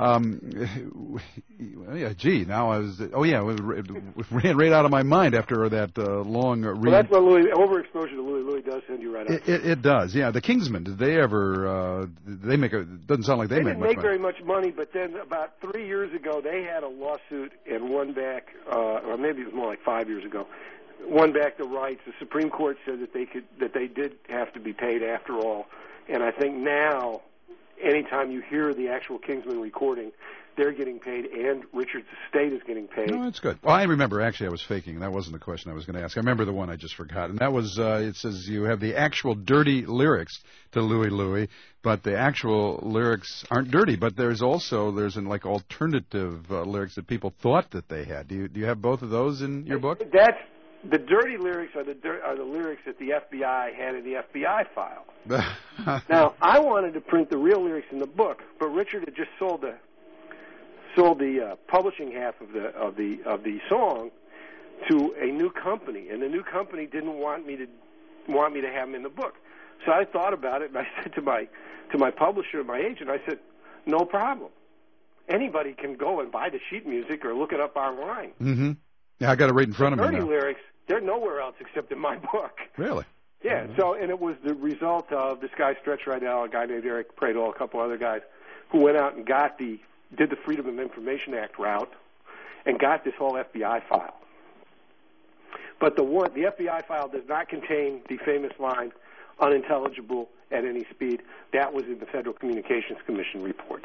Um, yeah, gee, now I was, oh yeah, it ran right out of my mind after that uh, long read. Well, that's what Louis, overexposure to Louie Louie does send you right out. It, it, it does, yeah. The Kingsmen, did they ever, uh, did they make a, it doesn't sound like they, they made didn't much make money. very much money, but then about three years ago, they had a lawsuit and won back, uh, or maybe it was more like five years ago, won back the rights. The Supreme Court said that they could, that they did have to be paid after all. And I think now, anytime you hear the actual Kingsmen recording, they're getting paid, and Richard's estate is getting paid. No, that's good. Well, I remember, actually, I was faking. That wasn't the question I was going to ask. I remember the one I just forgot, and that was, uh, it says you have the actual dirty lyrics to Louie Louie, but the actual lyrics aren't dirty, but there's also, there's an, like, alternative uh, lyrics that people thought that they had. Do you, do you have both of those in your book? That's, the dirty lyrics are the, dir- are the lyrics that the F B I had in the F B I file. Now, I wanted to print the real lyrics in the book, but Richard had just sold the sold the uh, publishing half of the of the of the song to a new company, and the new company didn't want me to want me to have them in the book. So I thought about it, and I said to my to my publisher, my agent, I said, no problem. Anybody can go and buy the sheet music or look it up online. Mm-hmm. Yeah, I got it right in front of me Dirty now. lyrics, they're nowhere else except in my book. Really? Yeah, Mm-hmm. so, and it was the result of this guy, Stretch Rydell, a guy named Eric Pradel, a couple other guys, who went out and got the, did the Freedom of Information Act route and got this whole F B I file. But the one, the F B I file does not contain the famous line, unintelligible at any speed. That was in the Federal Communications Commission report.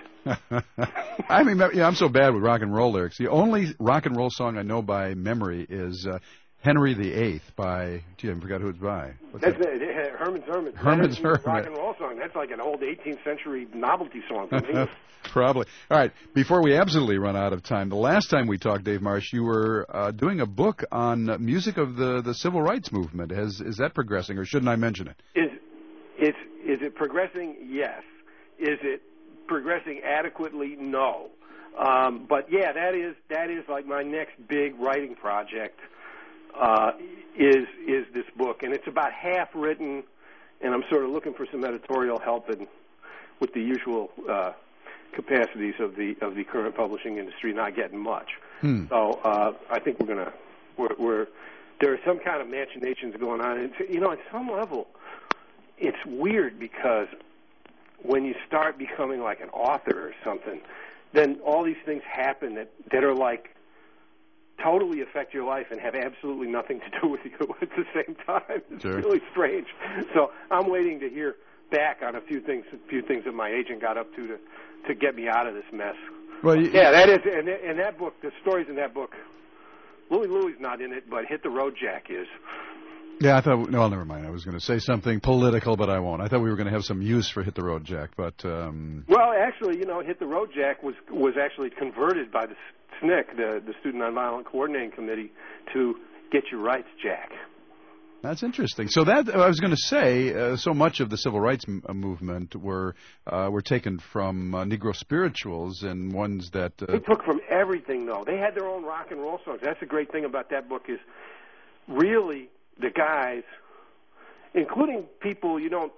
I remember, yeah, I'm so bad with rock and roll lyrics. The only rock and roll song I know by memory is uh, Henry the Eighth by, gee, I forgot who it's by. What's That's that? it, Herman's Hermit. Herman's That is a rock Hermit. and roll song. That's like an old eighteenth century novelty song from England. Probably. All right, before we absolutely run out of time, the last time we talked, Dave Marsh, you were uh, doing a book on music of the, the civil rights movement. Has, is that progressing, or shouldn't I mention it? Is it's is it progressing? Yes. Is it progressing adequately? No. Um, but yeah, that is that is like my next big writing project. Uh, is is this book, and it's about half written, and I'm sort of looking for some editorial help and with the usual uh, capacities of the of the current publishing industry, not getting much. Hmm. So uh, I think we're gonna we're, we're there are some kind of machinations going on, and it's, you know, at some level, it's weird because when you start becoming like an author or something, then all these things happen that that are like totally affect your life and have absolutely nothing to do with you at the same time. It's Sure. really strange. So I'm waiting to hear back on a few things, a few things that my agent got up to to, to get me out of this mess. Well, you, Yeah, that is, and in that book, the stories in that book, Louie Louie's not in it, but Hit the Road Jack is. Yeah, I thought, no, never mind. I was going to say something political, but I won't. I thought we were going to have some use for Hit the Road Jack, but... Um... Well, actually, you know, Hit the Road Jack was was actually converted by the S N C C, the, the Student Nonviolent Coordinating Committee, to Get Your Rights Jack. That's interesting. So that, I was going to say, uh, so much of the civil rights m- uh, movement were uh, were taken from uh, Negro spirituals and ones that... Uh... They took from everything, though. They had their own rock and roll songs. That's the great thing about that book is really the guys, including people you don't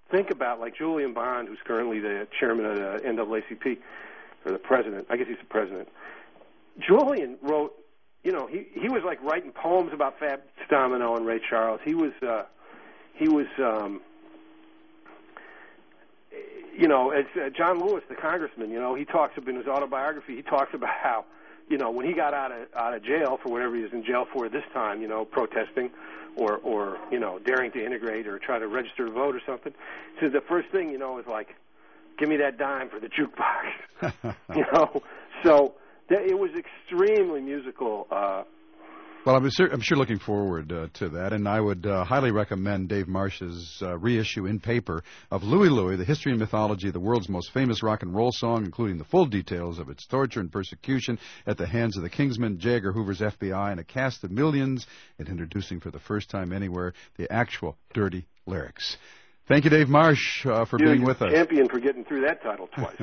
think about, like Julian Bond, who's currently the chairman of the N double A C P, or the president. I guess he's the president. Julian wrote, you know, he he was like writing poems about Fats Domino and Ray Charles. He was uh, he was. Um, You know, as uh, John Lewis, the congressman, you know, he talks about in his autobiography, he talks about how, you know, when he got out of out of jail for whatever he was in jail for this time, you know, protesting or, or you know, daring to integrate or try to register to vote or something. So the first thing, you know, was like, give me that dime for the jukebox. You know, so th- it was extremely musical. Uh, Well, I'm sure, I'm sure looking forward uh, to that, and I would uh, highly recommend Dave Marsh's uh, reissue in paper of Louie Louie, the history and mythology of the world's most famous rock and roll song, including the full details of its torture and persecution at the hands of the Kingsmen, J. Edgar Hoover's F B I, and a cast of millions, and introducing for the first time anywhere the actual dirty lyrics. Thank you, Dave Marsh, uh, for Dude, being with us. Champion for getting through that title twice.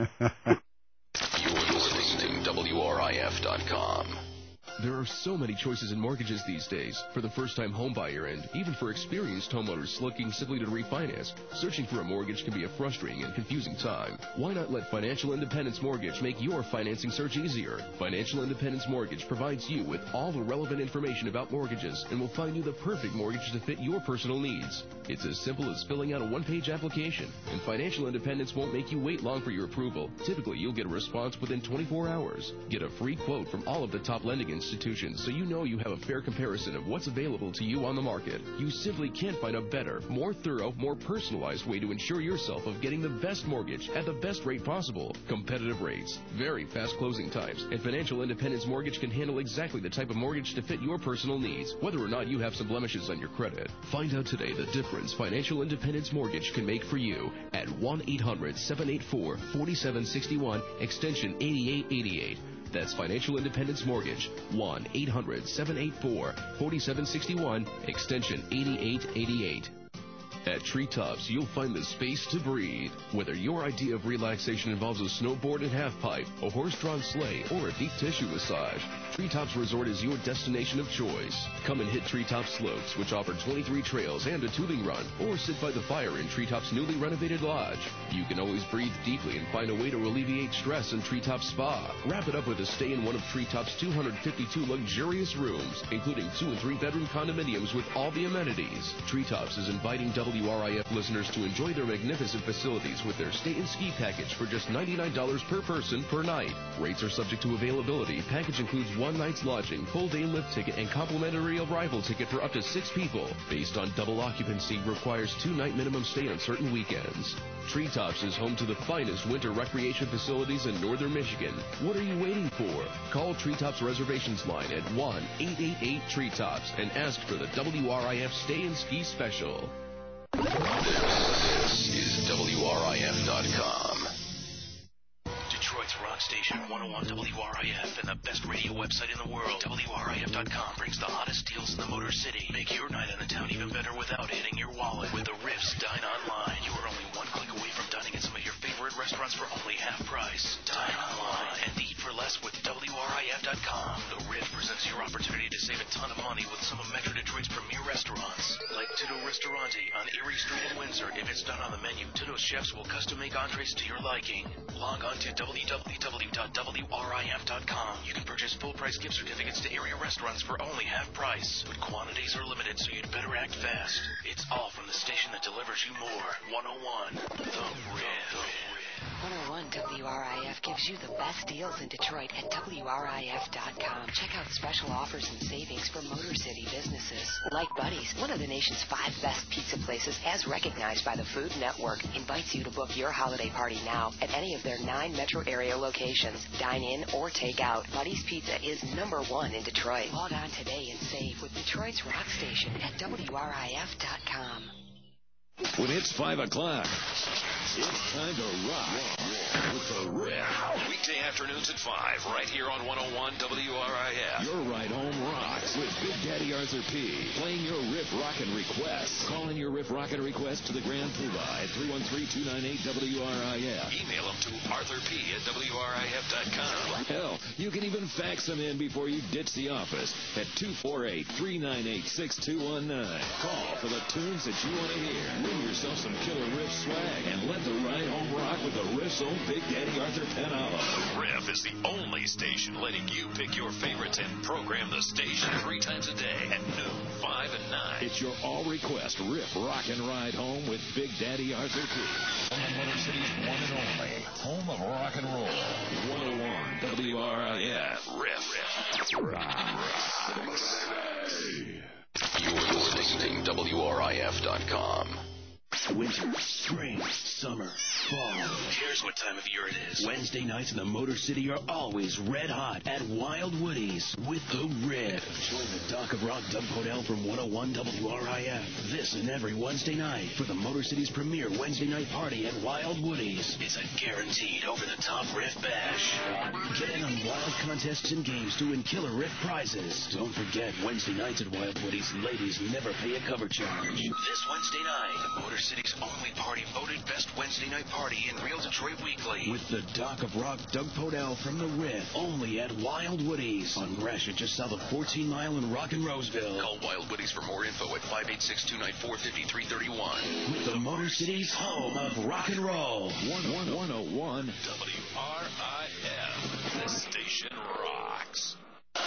You're listening to W R I F dot com. There are so many choices in mortgages these days. For the first-time homebuyer and even for experienced homeowners looking simply to refinance, searching for a mortgage can be a frustrating and confusing time. Why not let Financial Independence Mortgage make your financing search easier? Financial Independence Mortgage provides you with all the relevant information about mortgages and will find you the perfect mortgage to fit your personal needs. It's as simple as filling out a one-page application, and Financial Independence won't make you wait long for your approval. Typically, you'll get a response within twenty-four hours. Get a free quote from all of the top lending institutions institutions, so you know you have a fair comparison of what's available to you on the market. You simply can't find a better, more thorough, more personalized way to ensure yourself of getting the best mortgage at the best rate possible. Competitive rates, very fast closing times, and Financial Independence Mortgage can handle exactly the type of mortgage to fit your personal needs, whether or not you have some blemishes on your credit. Find out today the difference Financial Independence Mortgage can make for you at one eight hundred seven eight four four seven six one, extension eighty-eight eighty-eight. That's Financial Independence Mortgage, one eight hundred seven eight four four seven six one, extension eighty-eight eighty-eight. At Treetops, you'll find the space to breathe. Whether your idea of relaxation involves a snowboard and half-pipe, a horse-drawn sleigh, or a deep tissue massage, Treetops Resort is your destination of choice. Come and hit Treetops Slopes, which offer twenty-three trails and a tubing run, or sit by the fire in Treetops' newly renovated lodge. You can always breathe deeply and find a way to alleviate stress in Treetops Spa. Wrap it up with a stay in one of Treetops' two hundred fifty-two luxurious rooms, including two and three-bedroom condominiums with all the amenities. Treetops is inviting W R I F listeners to enjoy their magnificent facilities with their stay and ski package for just ninety-nine dollars per person per night. Rates are subject to availability. Package includes one night's lodging, full day lift ticket, and complimentary arrival ticket for up to six people. Based on double occupancy, requires two-night minimum stay on certain weekends. Treetops is home to the finest winter recreation facilities in northern Michigan. What are you waiting for? Call Treetops Reservations line at one eight eight eight Treetops and ask for the W R I F Stay and Ski Special. This is W R I F dot com. Detroit's rock station, one oh one W R I F, and the best radio website in the world, W R I F dot com, brings the hottest deals in the Motor City. Make your night in the town even better without hitting your wallet. With the Riff's Dine Online, you are only one click away from dining at some of your favorite restaurants for only half price. Dine online and eat for less with W R I F dot com. The Riff presents your opportunity to save a ton of money with some of Metro Detroit's premier restaurants, like Tudo Ristorante on Erie Street in Windsor. If it's done on the menu, Tudo's chefs will custom make entrees to your liking. Log on to w w w dot w r i f dot com. You can purchase full-price gift certificates to area restaurants for only half price, but quantities are limited, so you'd better act fast. It's all from the station that delivers you more. one oh one, The Riff. one oh one W R I F gives you the best deals in Detroit at W R I F dot com. Check out special offers and savings for Motor City businesses. Like Buddy's, one of the nation's five best pizza places, as recognized by the Food Network, invites you to book your holiday party now at any of their nine metro area locations. Dine in or take out. Buddy's Pizza is number one in Detroit. Log on today and save with Detroit's Rock Station at W R I F dot com. When it's five o'clock, it's time to rock with the Riff. Weekday afternoons at five, right here on one oh one W R I F. Your ride home rocks with Big Daddy Arthur P. Playing your Riff Rockin' requests. Call in your Riff Rockin' request to the Grand Poobah at three one three, two nine eight, W R I F. Email them to arthur p at w r i f dot com. Hell, you can even fax them in before you ditch the office at two four eight, three nine eight, six two one nine. Call for the tunes that you want to hear. Win yourself some Killer Riff swag and let the ride home rock with the Riff's own Big Daddy Arthur Penhollow. The Riff is the only station letting you pick your favorites and program the station three times a day at noon, five, and nine. It's your all-request Riff Rock and Ride Home with Big Daddy Arthur P. On the Motor City's one and only home of rock and roll. one oh one W R I F. Riff. Rocks. You're listening to W R I F dot com. Winter, spring, summer, fall. Who cares what time of year it is? Wednesday nights in the Motor City are always red hot at Wild Woody's with the Riff. Join the Doc of Rock, Doug Podell from one oh one W R I F. This and every Wednesday night for the Motor City's premier Wednesday night party at Wild Woody's. It's a guaranteed over-the-top Riff bash. Get in on wild contests and games to win killer Riff prizes. Don't forget, Wednesday nights at Wild Woody's, ladies never pay a cover charge. This Wednesday night, the Motor City's only party voted best Wednesday night party in Real Detroit Weekly. With the Doc of Rock, Doug Podell from the Riff, only at Wild Woody's on Gratiot, just south of fourteen mile in Rock and Roseville. Call Wild Woody's for more info at five eight six, two nine four, five three three one. With the Motor City's home of rock and roll. one oh one W R I F. This station rocks.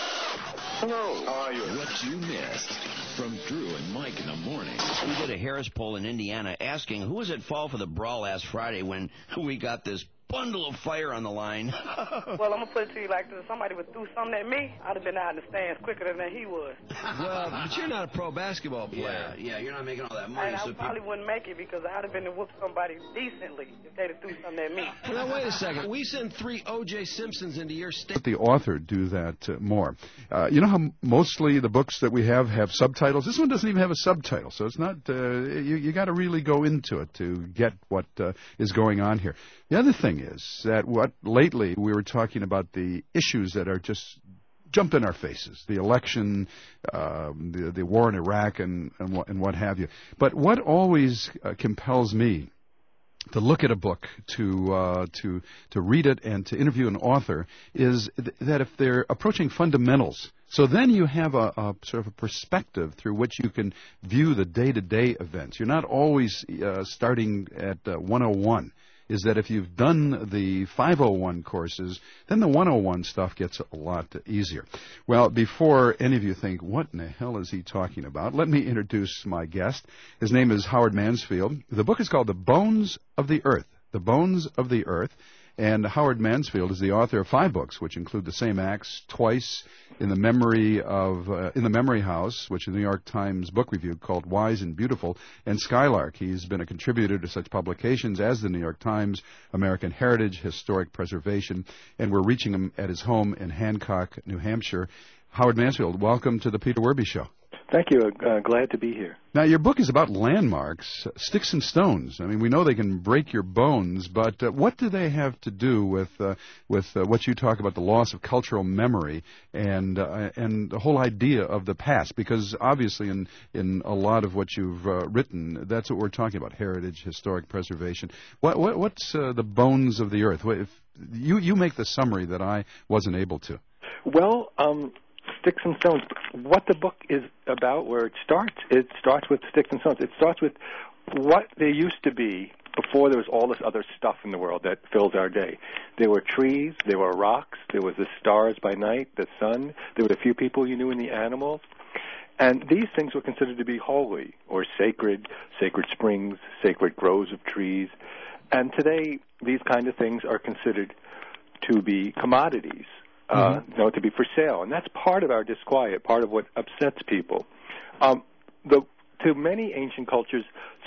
Hello, how are you? What you missed from Drew and Mike in the morning. We did a Harris poll in Indiana asking who was at fault for the brawl last Friday when we got this bundle of fire on the line. Well, I'm going to put it to you like this. Somebody would threw something at me, I'd have been out in the stands quicker than he was. Well, but you're not a pro basketball player. Yeah, yeah, you're not making all that money. And so I probably people... wouldn't make it because I'd have been to whoop somebody decently if they'd have threw something at me. Now, wait a second. We send three O J Simpsons into your state. Let the author do that uh, more. Uh, you know how mostly the books that we have have subtitles? This one doesn't even have a subtitle, so it's not, uh, you, you got to really go into it to get what uh, is going on here. The other thing is that what lately we were talking about the issues that are just jumped in our faces, the election, um, the, the war in Iraq, and, and, what, and what have you. But what always uh, compels me to look at a book, to uh, to to read it, and to interview an author is th- that if they're approaching fundamentals, so then you have a, a sort of a perspective through which you can view the day-to-day events. You're not always uh, starting at uh, one oh one. Is that if you've done the five oh one courses, then the one oh one stuff gets a lot easier. Well, before any of you think, what in the hell is he talking about, let me introduce my guest. His name is Howard Mansfield. The book is called The Bones of the Earth. The Bones of the Earth. And Howard Mansfield is the author of five books, which include The Same Acts, Twice, in the memory of uh, in the Memory House, which is the New York Times book review called Wise and Beautiful, and Skylark. He's been a contributor to such publications as the New York Times, American Heritage, Historic Preservation, and we're reaching him at his home in Hancock, New Hampshire. Howard Mansfield, welcome to the Peter Werby Show. Thank you. Uh, glad to be here. Now, your book is about landmarks, sticks and stones. I mean, we know they can break your bones, but uh, what do they have to do with uh, with uh, what you talk about, the loss of cultural memory and uh, and the whole idea of the past? Because obviously, in in a lot of what you've uh, written, that's what we're talking about: heritage, historic preservation. What, what what's uh, the bones of the earth? What if you you make the summary that I wasn't able to? Well, um. Sticks and Stones. What the book is about, where it starts, it starts with Sticks and Stones. It starts with what there used to be before there was all this other stuff in the world that fills our day. There were trees, there were rocks, there was the stars by night, the sun, there were a few people you knew and the animals. And these things were considered to be holy or sacred, sacred springs, sacred groves of trees. And today, these kind of things are considered to be commodities. Uh, mm-hmm. you know, to be for sale. And that's part of our disquiet, part of what upsets people. Um, the, to many ancient cultures,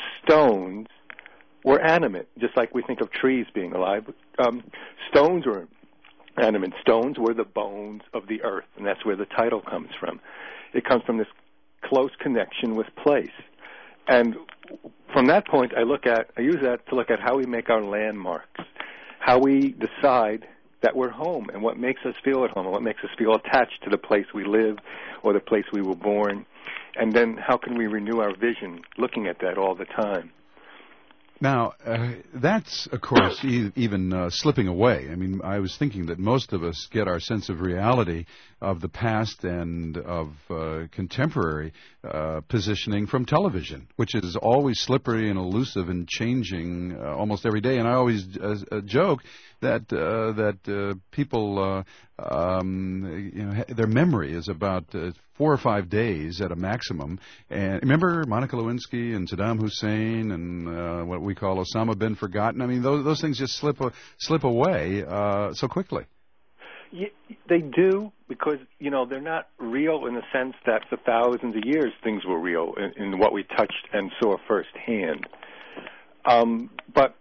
stones were animate, just like we think of trees being alive. Um, stones were animate. Stones were the bones of the earth, and that's where the title comes from. It comes from this close connection with place. And from that point, I look at, I use that to look at how we make our landmarks, how we decide that we're home, and what makes us feel at home, and what makes us feel attached to the place we live or the place we were born, and then how can we renew our vision looking at that all the time. Now, uh, that's, of course, e- even uh, slipping away. I mean, I was thinking that most of us get our sense of reality of the past and of uh, contemporary uh, positioning from television, which is always slippery and elusive and changing uh, almost every day. And I always uh, uh, joke that uh, that uh, people, uh, um, you know, ha- their memory is about uh, four or five days at a maximum. And remember Monica Lewinsky and Saddam Hussein and uh, what we call Osama bin Forgotten? I mean, those those things just slip a, slip away uh, so quickly. Yeah, they do, because, you know, they're not real in the sense that for thousands of years things were real in, in what we touched and saw firsthand. Um, but,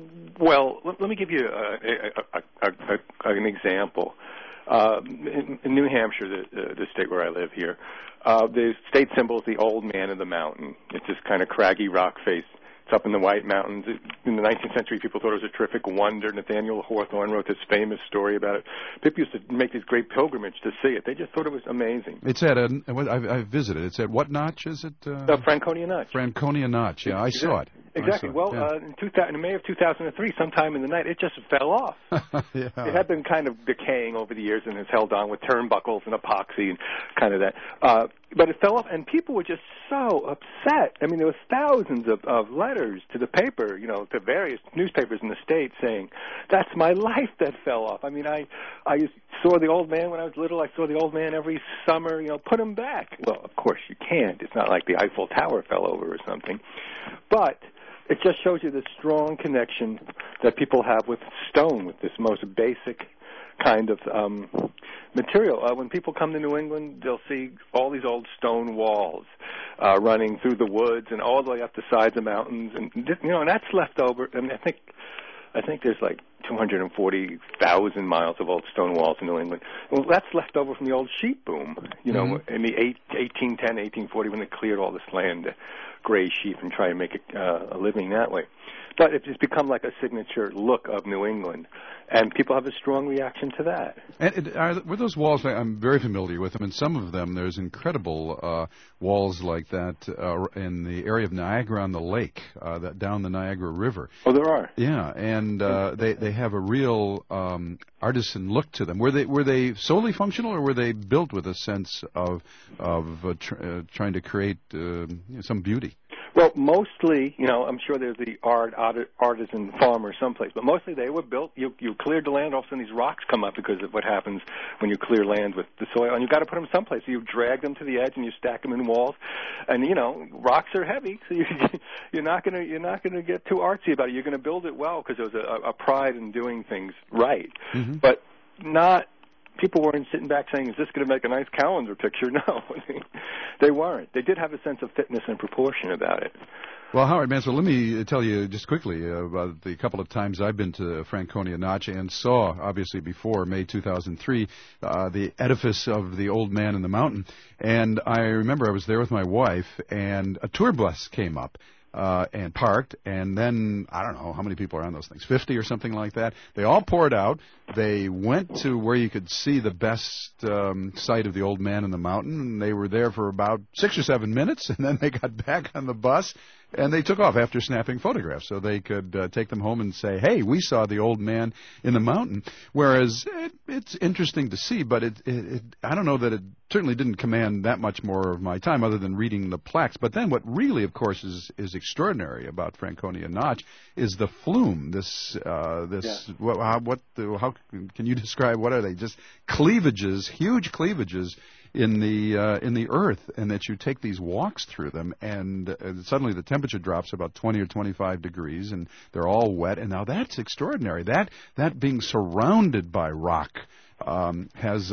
well, let, let me give you a, a, a, a, an example. Uh, in, in New Hampshire, the, uh, the state where I live here, uh, the state symbol is the Old Man of the Mountain. It's this kind of craggy rock face. It's up in the White Mountains. In the nineteenth century, people thought it was a terrific wonder. Nathaniel Hawthorne wrote this famous story about it. People used to make this great pilgrimage to see it. They just thought it was amazing. It's at a, I visited. It's at what notch is it? Uh, uh, Franconia Notch. Franconia Notch. Yeah, I exactly. saw it. Exactly. I saw well, it. Yeah. uh, in, two thousand, in May of two thousand three, sometime in the night, it just fell off. Yeah. It had been kind of decaying over the years and has held on with turnbuckles and epoxy and kind of that. Uh, but it fell off, and people were just so upset. I mean, there was thousands of, of letters to the paper, you know, to various newspapers in the state saying, "That's my life that fell off." I mean, I I used, saw the Old Man when I was little. I saw the Old Man every summer. You know, put him back. Well, of course you can't. It's not like the Eiffel Tower fell over or something, but it just shows you the strong connection that people have with stone, with this most basic kind of um, material. Uh, when people come to New England, they'll see all these old stone walls uh, running through the woods and all the way up the sides of mountains, and you know, and that's left over. And I think, I think there's like two hundred forty thousand miles of old stone walls in New England. Well, that's left over from the old sheep boom, you know, mm-hmm. in the eight, eighteen ten, eighteen forty, when they cleared all this land to graze sheep and try and make it, uh, a living that way. But it's become like a signature look of New England, and people have a strong reaction to that. And it, are, were those walls, I'm very familiar with them, and some of them, there's incredible uh, walls like that uh, in the area of Niagara on the Lake, uh, that down the Niagara River. Oh, there are? Yeah, and uh, they, they have a real um, artisan look to them. Were they were they solely functional, or were they built with a sense of, of uh, tr- uh, trying to create uh, you know, some beauty? Well, mostly, you know, I'm sure there's the art, art artisan farmer someplace, but mostly they were built. You you cleared the land, all of a sudden these rocks come up because of what happens when you clear land with the soil, and you've got to put them someplace. So you drag them to the edge and you stack them in walls, and you know, rocks are heavy, so you, you're not gonna you're not gonna get too artsy about it. You're gonna build it well because there's a, a pride in doing things right, mm-hmm. but not. People weren't sitting back saying, "Is this going to make a nice calendar picture?" No, they weren't. They did have a sense of fitness and proportion about it. Well, Howard Mansell, let me tell you just quickly about the couple of times I've been to Franconia Notch and saw, obviously before May two thousand three, uh, the edifice of the Old Man in the Mountain. And I remember I was there with my wife, and a tour bus came up. Uh, and parked, and then, I don't know how many people are on those things, fifty or something like that. They all poured out. They went to where you could see the best um, site of the Old Man in the Mountain, and they were there for about six or seven minutes, and then they got back on the bus, and they took off after snapping photographs so they could uh, take them home and say, hey, we saw the Old Man in the Mountain. Whereas it, it's interesting to see, but it, it, it I don't know that it certainly didn't command that much more of my time other than reading the plaques. But then what really, of course, is, is extraordinary about Franconia Notch is the flume. This, uh, this, yeah. what, how, what the, how can you describe, what are they? Just cleavages, huge cleavages in the uh, in the earth, and that you take these walks through them, and uh, suddenly the temperature drops about twenty or twenty-five degrees, and they're all wet. And now that's extraordinary. That that being surrounded by rock um, has a,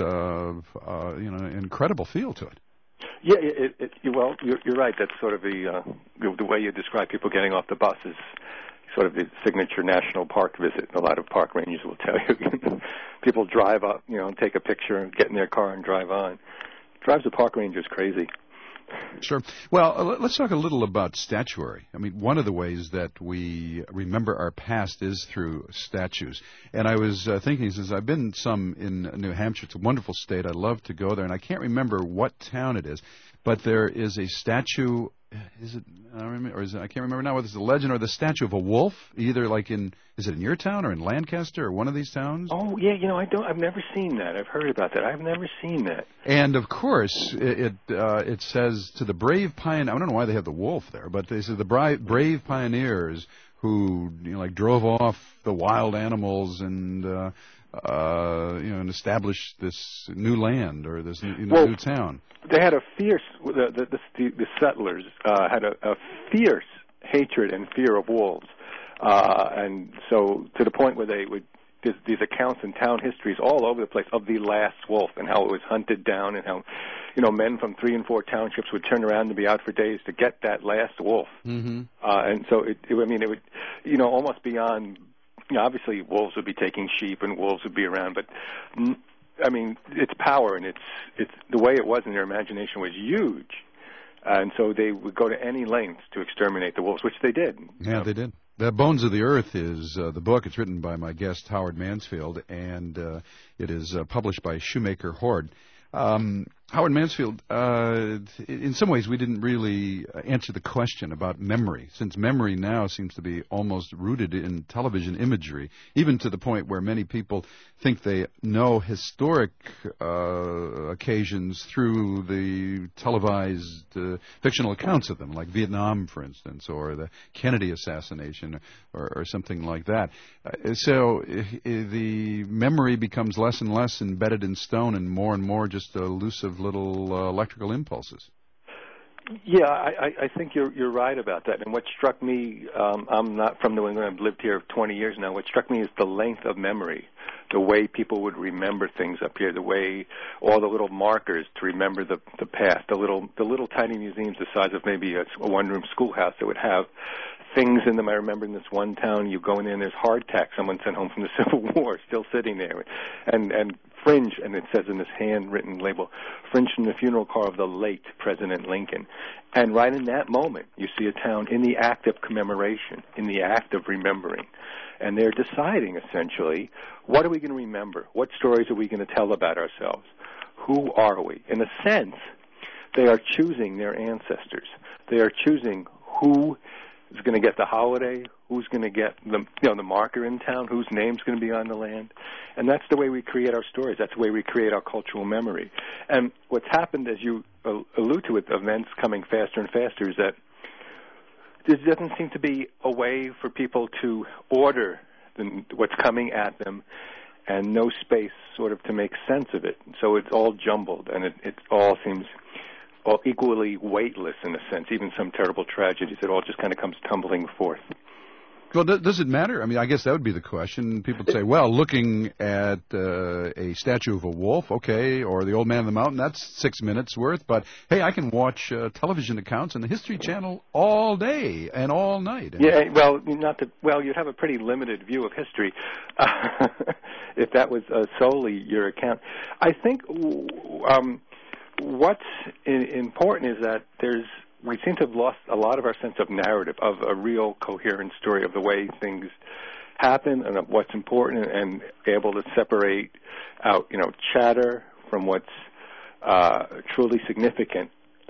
a you know incredible feel to it. Yeah, it, it, it, well, you're, you're right. That's sort of the uh, the way you describe people getting off the bus is sort of the signature national park visit. A lot of park rangers will tell you. People drive up, you know, and take a picture and get in their car and drive on. Drives the park rangers crazy. Sure. Well, let's talk a little about statuary. I mean, one of the ways that we remember our past is through statues. And I was uh, thinking, since I've been some in New Hampshire, it's a wonderful state. I love to go there, and I can't remember what town it is, but there is a statue is it? I don't remember, or is it, I can't remember now whether it's the legend or the statue of a wolf. Either like in, is it in your town or in Lancaster or one of these towns? Oh yeah, you know I don't. I've never seen that. I've heard about that. I've never seen that. And of course, it it, uh, it says to the brave pioneer. I don't know why they have the wolf there, but they say the brave, brave pioneers who you know like drove off the wild animals and. Uh, Uh, you know, and establish this new land or this you know, well, new town. They had a fierce. The the, the, the settlers uh, had a, a fierce hatred and fear of wolves, uh, and so to the point where they would there's these accounts in town histories all over the place of the last wolf and how it was hunted down and how you know men from three and four townships would turn around and be out for days to get that last wolf. Mm-hmm. Uh, and so it, it, I mean, it would you know almost beyond. You know, obviously, wolves would be taking sheep, and wolves would be around. But I mean, its power and its its the way it was in their imagination was huge, and so they would go to any lengths to exterminate the wolves, which they did. Yeah, they did. The Bones of the Earth is uh, the book. It's written by my guest Howard Mansfield, and uh, it is uh, published by Shoemaker Horde. Um, Howard Mansfield, uh, in some ways we didn't really answer the question about memory, since memory now seems to be almost rooted in television imagery, even to the point where many people think they know historic uh, occasions through the televised uh, fictional accounts of them, like Vietnam, for instance, or the Kennedy assassination, or, or something like that. Uh, so uh, the memory becomes less and less embedded in stone and more and more just elusive little uh, electrical impulses. Yeah, I, I think you're you're right about that. And what struck me, um, I'm not from New England. I've lived here twenty years now. What struck me is the length of memory, the way people would remember things up here, the way all the little markers to remember the the past, the little the little tiny museums the size of maybe a, a one-room schoolhouse that would have things in them. I remember in this one town, you go in there and there's hardtack someone sent home from the Civil War still sitting there, and and fringe, and it says in this handwritten label, fringe from the funeral car of the late President Lincoln. And right in that moment, you see a town in the act of commemoration, in the act of remembering. And they're deciding, essentially, what are we going to remember? What stories are we going to tell about ourselves? Who are we? In a sense, they are choosing their ancestors. They are choosing who is going to get the holiday, who's going to get the you know the marker in town, whose name's going to be on the land. And that's the way we create our stories. That's the way we create our cultural memory. And what's happened, as you allude to it, events coming faster and faster, is that there doesn't seem to be a way for people to order the, what's coming at them, and no space sort of to make sense of it. So it's all jumbled, and it, it all seems all equally weightless in a sense. Even some terrible tragedies, it all just kind of comes tumbling forth. Well, does it matter? I mean, I guess that would be the question. People would say, well, looking at uh, a statue of a wolf, okay, or the Old Man of the Mountain, that's six minutes worth. But, hey, I can watch uh, television accounts on the History Channel all day and all night. Yeah, well, not to, well, you'd have a pretty limited view of history uh, if that was uh, solely your account. I think um, what's in, important is that there's we seem to have lost a lot of our sense of narrative, of a real coherent story of the way things happen and of what's important, and able to separate out, you know, chatter from what's uh, truly significant.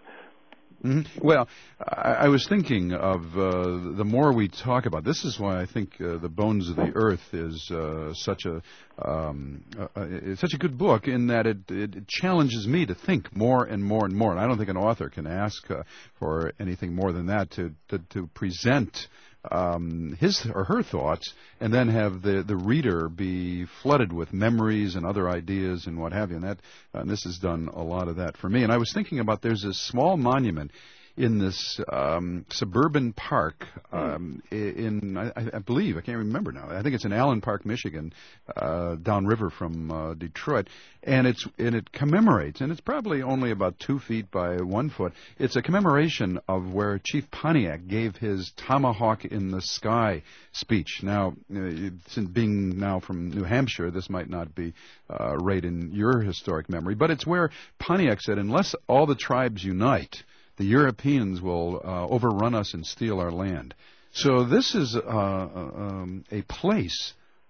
Mm-hmm. Well, I, I was thinking of uh, the more we talk about this is why I think uh, the Bones of the Earth is uh, such a um, uh, it's such a good book in that it, it challenges me to think more and more and more. And I don't think an author can ask uh, for anything more than that to to, to present um, his or her thoughts, and then have the, the reader be flooded with memories and other ideas and what have you. And that uh, and this has done a lot of that for me. And I was thinking about there's this small monument in this um, suburban park um, in, I, I believe, I can't remember now. I think it's in Allen Park, Michigan, uh, downriver from uh, Detroit, and it's and it commemorates, and it's probably only about two feet by one foot. It's a commemoration of where Chief Pontiac gave his Tomahawk in the Sky speech. Now, since being now from New Hampshire, this might not be uh, right in your historic memory, but it's where Pontiac said, unless all the tribes unite, the Europeans will uh, overrun us and steal our land. So this is uh, um, a place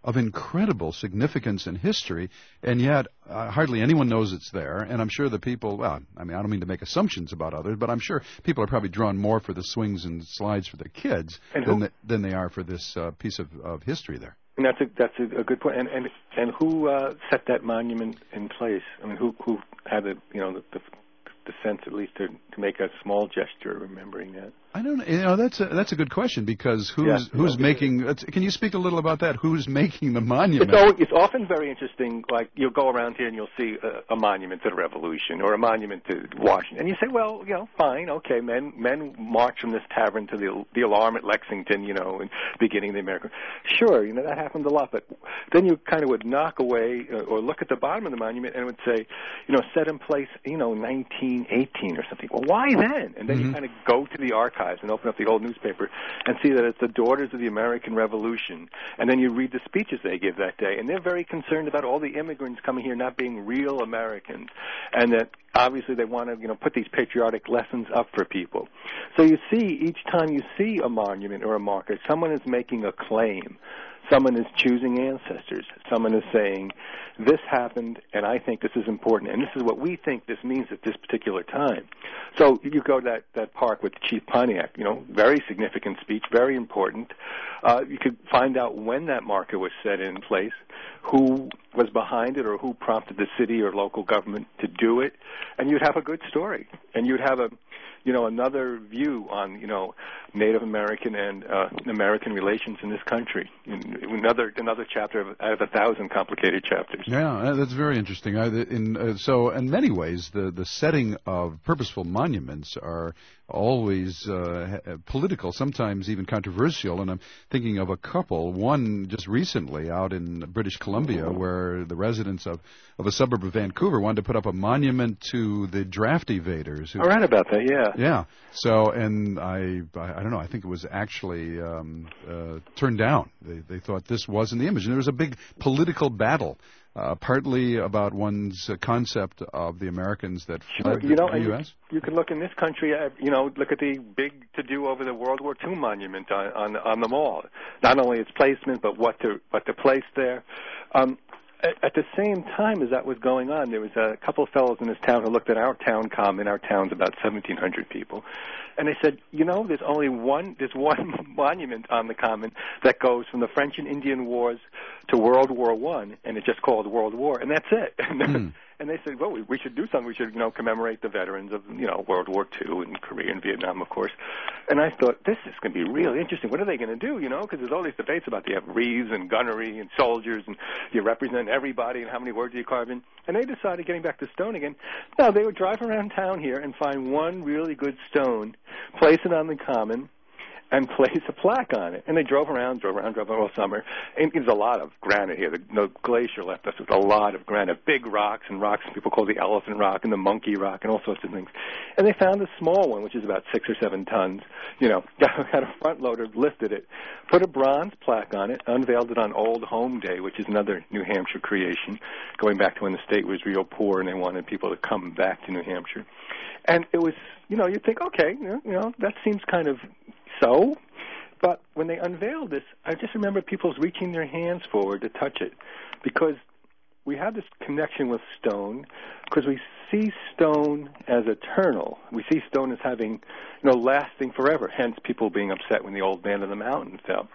of incredible significance and history, and yet uh, hardly anyone knows it's there. And I'm sure the people, well, I mean, I don't mean to make assumptions about others, but I'm sure people are probably drawn more for the swings and slides for their kids than, the, than they are for this uh, piece of, of history there. And that's a that's a, a good point. And and and who uh, set that monument in place? I mean, who who had the you know the the, the sense at least to to make a small gesture of remembering that? I don't know. You know, that's a, that's a good question because who's Yeah, who's okay. making? Can you speak a little about that? Who's making the monument? It's, always, it's often very interesting. Like you'll go around here and you'll see a, a monument to the Revolution or a monument to Washington, and you say, well, you know, fine, okay, men men march from this tavern to the the alarm at Lexington, you know, and beginning the American. Sure, you know that happened a lot, but then you kind of would knock away uh, or look at the bottom of the monument and it would say, you know, set in place, you know, nineteen eighteen or something. Well, why then? And then Mm-hmm. you kind of go to the archives and open up the old newspaper and see that it's the Daughters of the American Revolution. And then you read the speeches they give that day, and they're very concerned about all the immigrants coming here not being real Americans, and that obviously they want to, you know, put these patriotic lessons up for people. So you see, each time you see a monument or a marker, someone is making a claim. Someone is choosing ancestors. Someone is saying, this happened, and I think this is important, and this is what we think this means at this particular time. So you go to that, that park with Chief Pontiac, you know, very significant speech, very important. Uh, you could find out when that marker was set in place, who was behind it or who prompted the city or local government to do it, and you'd have a good story. And you'd have a, you know, another view on, you know, Native American and uh, American relations in this country. Another another chapter of, out of a thousand complicated chapters. Yeah, that's very interesting. I, in, uh, so, in many ways, the, the setting of purposeful monuments are always uh, political, sometimes even controversial. And I'm thinking of a couple, one just recently out in British Columbia, where the residents of, of a suburb of Vancouver wanted to put up a monument to the draft evaders. Who, I read about that, yeah. Yeah. So, and I, I, I don't know, I think it was actually um, uh, turned down. They, they thought this wasn't the image. And there was a big political battle, uh, partly about one's uh, concept of the Americans that fled you know, the U S. You, you can look in this country, uh, you know, look at the big to-do over the World War Two monument on, on, on the mall. Not only its placement, but what to, what to place there. Um, At the same time as that was going on, there was a couple of fellows in this town who looked at our town common. Our town's about seventeen hundred people. And they said, you know, there's only one, there's one monument on the common that goes from the French and Indian Wars to World War One, and it's just called World War, and that's it. Mm. And they said, well, we, we should do something. We should, you know, commemorate the veterans of, you know, World War Two and Korea and Vietnam, of course. And I thought, this is going to be really interesting. What are they going to do, you know? Because there's all these debates about, do you have wreaths and gunnery and soldiers, and you represent everybody, and how many words do you carve in? And they decided, getting back to stone again, no, they would drive around town here and find one really good stone, place it on the common, and place a plaque on it. And they drove around, drove around, drove around all summer. And there's a lot of granite here. The, the glacier left us with a lot of granite, big rocks and rocks people call the elephant rock and the monkey rock and all sorts of things. And they found a small one, which is about six or seven tons, you know, had a front loader, lifted it, put a bronze plaque on it, unveiled it on Old Home Day, which is another New Hampshire creation, going back to when the state was real poor and they wanted people to come back to New Hampshire. And it was, you know, you'd think, okay, you know, that seems kind of so, but when they unveiled this, I just remember people reaching their hands forward to touch it, because we have this connection with stone, because we see stone as eternal. We see stone as having, you know, lasting forever, hence people being upset when the old man of the mountain fell.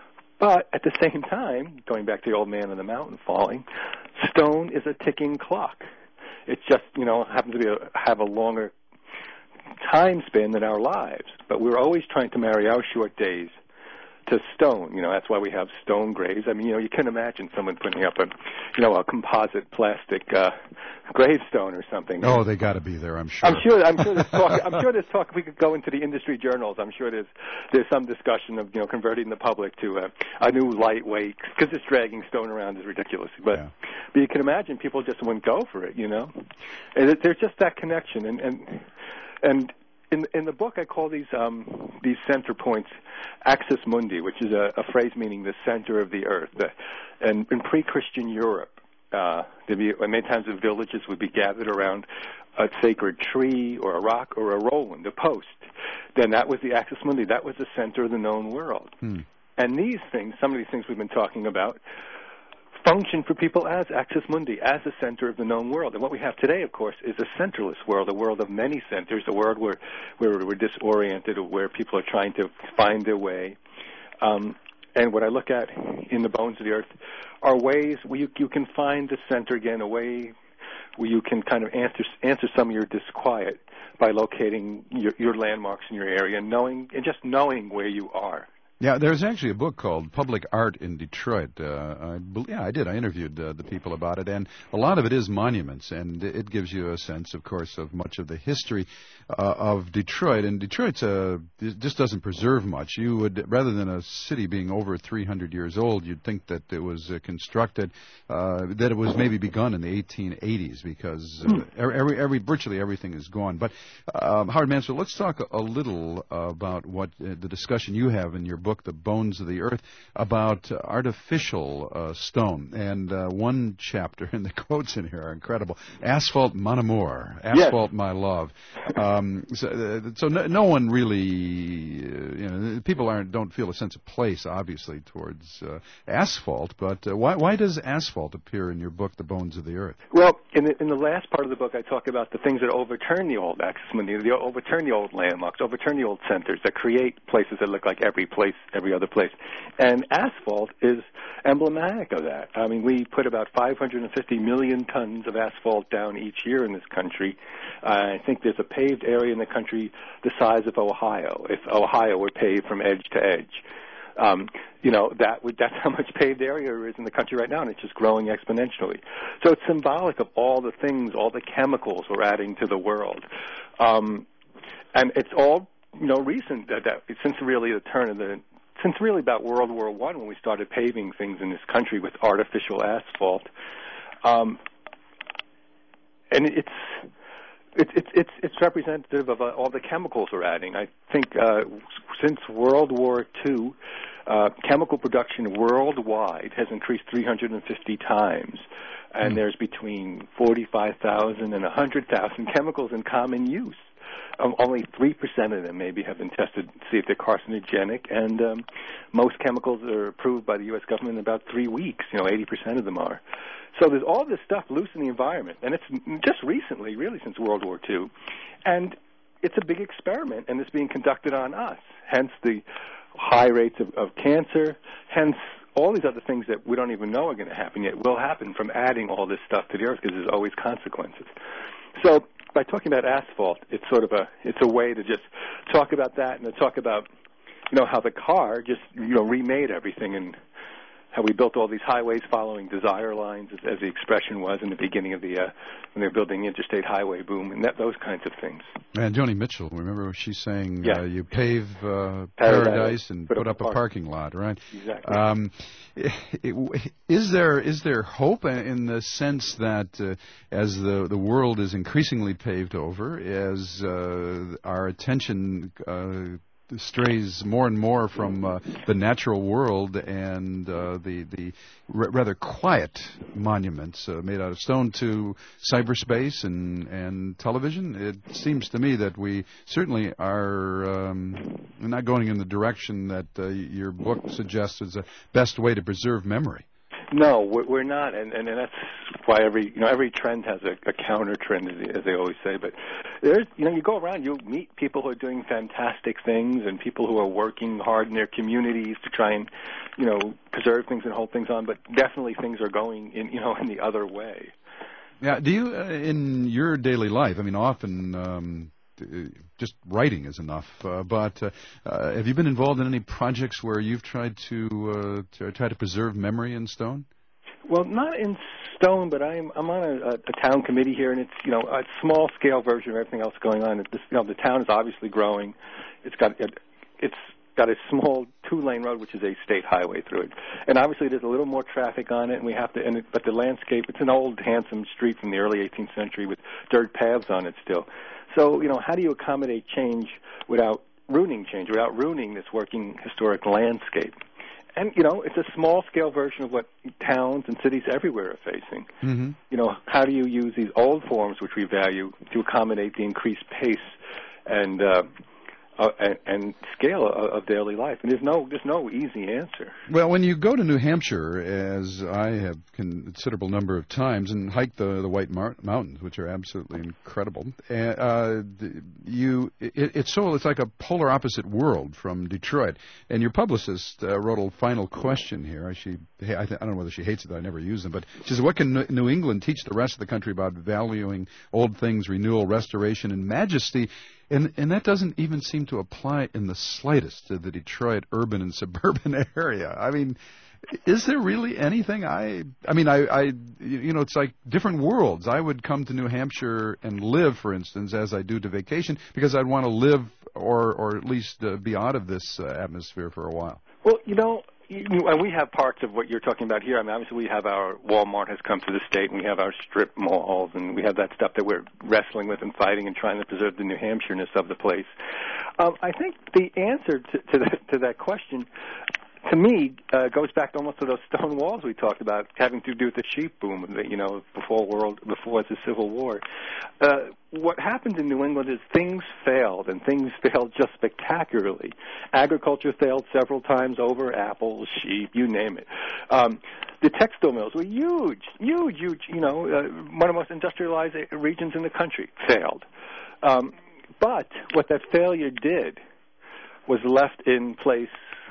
But at the same time, going back to the old man of the mountain falling, stone is a ticking clock. It just, you know, happens to be a, have a longer time span than our lives, but we're always trying to marry our short days to stone. You know, that's why we have stone graves. I mean, you know, you can imagine someone putting up a, you know, a composite plastic uh, gravestone or something. Oh, they got to be there, I'm sure. I'm sure. I'm sure there's talk. I'm sure there's talk. We could go into the industry journals. I'm sure there's there's some discussion of, you know, converting the public to a, a new lightweight, because this dragging stone around is ridiculous. But yeah. but you can imagine people just wouldn't go for it. You know, and it, there's just that connection. And and and in in the book, I call these um, these center points axis mundi, which is a, a phrase meaning the center of the earth. The, and in pre-Christian Europe, uh, there'd be, many times the villages would be gathered around a sacred tree or a rock or a roland, a post. Then that was the axis mundi. That was the center of the known world. Hmm. And these things, some of these things we've been talking about, function for people as Axis Mundi, as the center of the known world. And what we have today, of course, is a centerless world, a world of many centers, a world where, where we're disoriented, where people are trying to find their way. Um, and what I look at in the Bones of the Earth are ways where you, you can find the center again, a way where you can kind of answer, answer some of your disquiet by locating your, your landmarks in your area and knowing, and just knowing where you are. Yeah, there's actually a book called Public Art in Detroit. Uh, I believe, yeah, I did. I interviewed uh, the people about it, and a lot of it is monuments, and it gives you a sense, of course, of much of the history uh, of Detroit. And Detroit uh, just doesn't preserve much. You would, rather than a city being over three hundred years old, you'd think that it was uh, constructed, uh, that it was maybe begun in the eighteen eighties, because uh, every, every, virtually everything is gone. But um, Howard Mansfield, let's talk a, a little uh, about what uh, the discussion you have in your book, The Bones of the Earth, about uh, artificial uh, stone. And uh, one chapter, and the quotes in here are incredible. Asphalt, mon amour. Asphalt, yes. My love. Um, so uh, so no, no one really, uh, you know, people aren't don't feel a sense of place, obviously, towards uh, asphalt. But uh, why why does asphalt appear in your book, The Bones of the Earth? Well, in the, in the last part of the book, I talk about the things that overturn the old Axis Mundi, they overturn the old landmarks, overturn the old centers, that create places that look like every place, every other place. And asphalt is emblematic of that. I mean, we put about five hundred fifty million tons of asphalt down each year in this country. Uh, I think there's a paved area in the country the size of Ohio, if Ohio were paved from edge to edge. Um, you know, that would, that's how much paved area there is in the country right now, and it's just growing exponentially. So it's symbolic of all the things, all the chemicals we're adding to the world. Um, and it's all, you know, recent, that, that since really the turn of the, since really about World War One, when we started paving things in this country with artificial asphalt. Um, and it's, It's it's it's it's representative of uh, all the chemicals we're adding. I think uh, since World War Two, uh, chemical production worldwide has increased three hundred fifty times, and mm. there's between forty-five thousand and one hundred thousand chemicals in common use. Um, only three percent of them maybe have been tested to see if they're carcinogenic, and um, most chemicals are approved by the U S government in about three weeks. You know, eighty percent of them are. So there's all this stuff loose in the environment, and it's just recently, really since World War Two, and it's a big experiment, and it's being conducted on us, hence the high rates of, of cancer, hence all these other things that we don't even know are going to happen yet will happen from adding all this stuff to the earth, because there's always consequences. So by talking about asphalt, it's sort of a, it's a way to just talk about that and to talk about, you know, how the car just, you know, remade everything, and how we built all these highways following desire lines, as, as the expression was in the beginning of the, uh, when they were building the interstate highway boom, and that, those kinds of things. And Joni Mitchell, remember she's saying yeah. uh, you pave uh, paradise, paradise and put, put up, up a parking lot, right? Exactly. Um, is there is there hope in the sense that uh, as the, the world is increasingly paved over, as uh, our attention uh, strays more and more from uh, the natural world and uh, the the r- rather quiet monuments uh, made out of stone to cyberspace and and television? It seems to me that we certainly are um, not going in the direction that uh, your book suggests is the best way to preserve memory. No, we're not, and, and that's why every you know every trend has a, a counter trend, as they always say. But there's you know you go around, you meet people who are doing fantastic things, and people who are working hard in their communities to try and you know preserve things and hold things on. But definitely things are going in you know in the other way. Yeah. Do you uh, in your daily life? I mean, often. Um Just writing is enough. Uh, but uh, uh, have you been involved in any projects where you've tried to, uh, to try to preserve memory in stone? Well, not in stone, but I'm I'm on a, a town committee here, and it's you know a small scale version of everything else going on. This, you know, the town is obviously growing. It's got it's got a small two-lane road, which is a state highway through it, and obviously there's a little more traffic on it, and we have to. And it, but the landscape, it's an old, handsome street from the early eighteenth century with dirt paths on it still. So, you know, how do you accommodate change without ruining change, without ruining this working historic landscape? And, you know, it's a small-scale version of what towns and cities everywhere are facing. Mm-hmm. You know, how do you use these old forms, which we value, to accommodate the increased pace and uh, uh, and, and scale of, of daily life. And there's no there's no easy answer. Well, when you go to New Hampshire, as I have considerable number of times, and hike the the White Mar- Mountains, which are absolutely incredible, uh, you it, it's so it's like a polar opposite world from Detroit. And your publicist uh, wrote a final question here. She I, th- I don't know whether she hates it that I never use them, but she says, "What can New England teach the rest of the country about valuing old things, renewal, restoration, and majesty?" And and that doesn't even seem to apply in the slightest to the Detroit urban and suburban area. I mean, is there really anything? I I mean, I, I you know, it's like different worlds. I would come to New Hampshire and live, for instance, as I do to vacation, because I'd want to live or or at least uh, be out of this uh, atmosphere for a while. Well, you know, you, and we have parts of what you're talking about here. I mean, obviously we have our Walmart has come to the state, and we have our strip malls, and we have that stuff that we're wrestling with and fighting and trying to preserve the New Hampshireness of the place. Um, I think the answer to, to, that, to that question, to me, uh, goes back almost to those stone walls we talked about, having to do with the sheep boom, you know, before world, before the Civil War. Uh, what happened in New England is things failed, and things failed just spectacularly. Agriculture failed several times over, apples, sheep, you name it. Um, the textile mills were huge, huge, huge, you know, uh, one of the most industrialized regions in the country, failed. Um, but what that failure did was left in place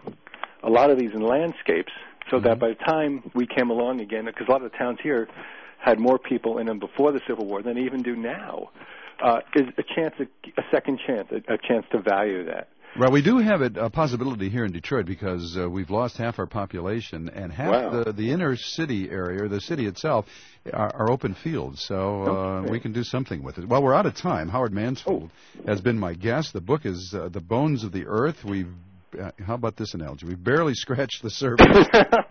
a lot of these in landscapes, so that by the time we came along again, because a lot of the towns here had more people in them before the Civil War than they even do now, uh, is a chance, a, a second chance, a, a chance to value that. Well, we do have a, a possibility here in Detroit because uh, we've lost half our population, and half wow. the, the inner city area, or the city itself, are, are open fields. So uh, okay. we can do something with it. Well, we're out of time. Howard Mansfield oh. has been my guest. The book is uh, The Bones of the Earth. We've Uh, how about this analogy? We've barely scratched the surface.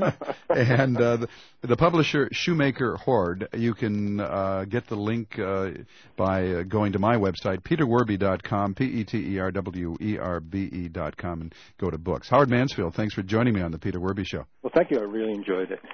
And uh, the, the publisher, Shoemaker Horde, you can uh, get the link uh, by uh, going to my website, peter werby dot com, P E T E R W E R B E dot com, and go to books. Howard Mansfield, thanks for joining me on the Peter Werby Show. Well, thank you. I really enjoyed it.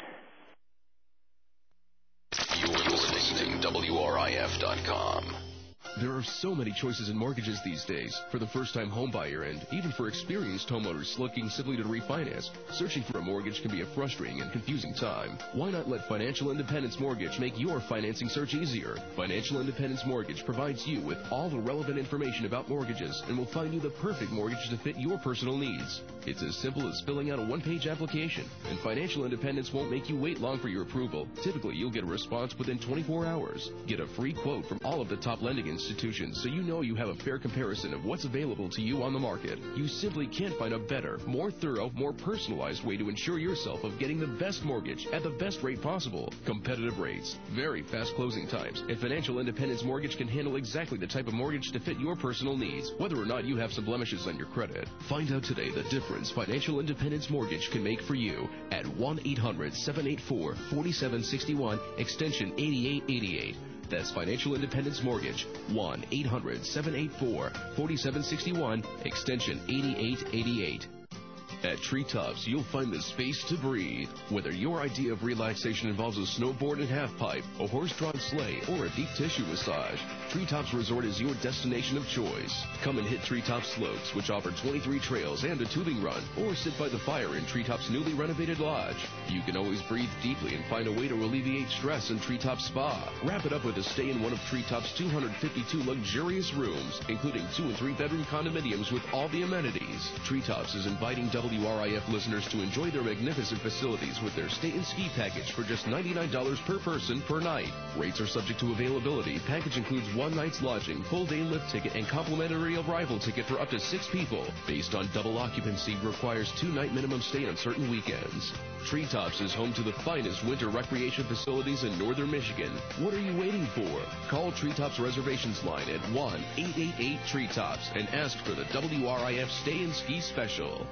You're listening to W R I F dot com. There are so many choices in mortgages these days. For the first-time homebuyer and even for experienced homeowners looking simply to refinance, searching for a mortgage can be a frustrating and confusing time. Why not let Financial Independence Mortgage make your financing search easier? Financial Independence Mortgage provides you with all the relevant information about mortgages and will find you the perfect mortgage to fit your personal needs. It's as simple as filling out a one-page application, and Financial Independence won't make you wait long for your approval. Typically, you'll get a response within twenty-four hours. Get a free quote from all of the top lending institutions so you know you have a fair comparison of what's available to you on the market. You simply can't find a better, more thorough, more personalized way to ensure yourself of getting the best mortgage at the best rate possible. Competitive rates, very fast closing times, and Financial Independence Mortgage can handle exactly the type of mortgage to fit your personal needs, whether or not you have some blemishes on your credit. Find out today the difference Financial Independence Mortgage can make for you at one eight hundred seven eight four four seven six one, extension eighty-eight eighty-eight. That's Financial Independence Mortgage, one eight hundred seven eight four four seven six one, extension eighty-eight eighty-eight. At Treetops, you'll find the space to breathe. Whether your idea of relaxation involves a snowboard and half-pipe, a horse-drawn sleigh, or a deep tissue massage, Treetops Resort is your destination of choice. Come and hit Treetops Slopes, which offer twenty-three trails and a tubing run, or sit by the fire in Treetops' newly renovated lodge. You can always breathe deeply and find a way to alleviate stress in Treetops Spa. Wrap it up with a stay in one of Treetops' two hundred fifty-two luxurious rooms, including two and three-bedroom condominiums with all the amenities. Treetops is inviting W R I F listeners to enjoy their magnificent facilities with their stay and ski package for just ninety-nine dollars per person per night. Rates are subject to availability. Package includes one night's lodging, full day lift ticket, and complimentary arrival ticket for up to six people. Based on double occupancy, requires two-night minimum stay on certain weekends. Treetops is home to the finest winter recreation facilities in northern Michigan. What are you waiting for? Call Treetops Reservations line at one eight eight eight Treetops and ask for the W R I F Stay and Ski Special.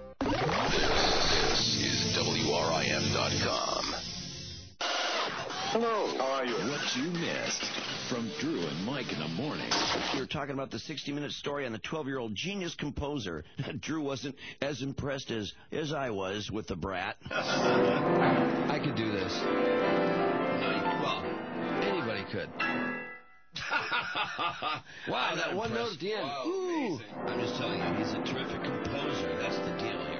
This is W R I F dot com. Hello, how are you? What you missed from Drew and Mike in the morning. You're talking about the sixty-minute story on the twelve-year-old genius composer. Drew wasn't as impressed as, as I was with the brat. I could do this. Uh, well, anybody could. Wow, I'm that one impressed. note at the end. Wow, Ooh. amazing. I'm just telling you, he's a terrific composer. That's the deal.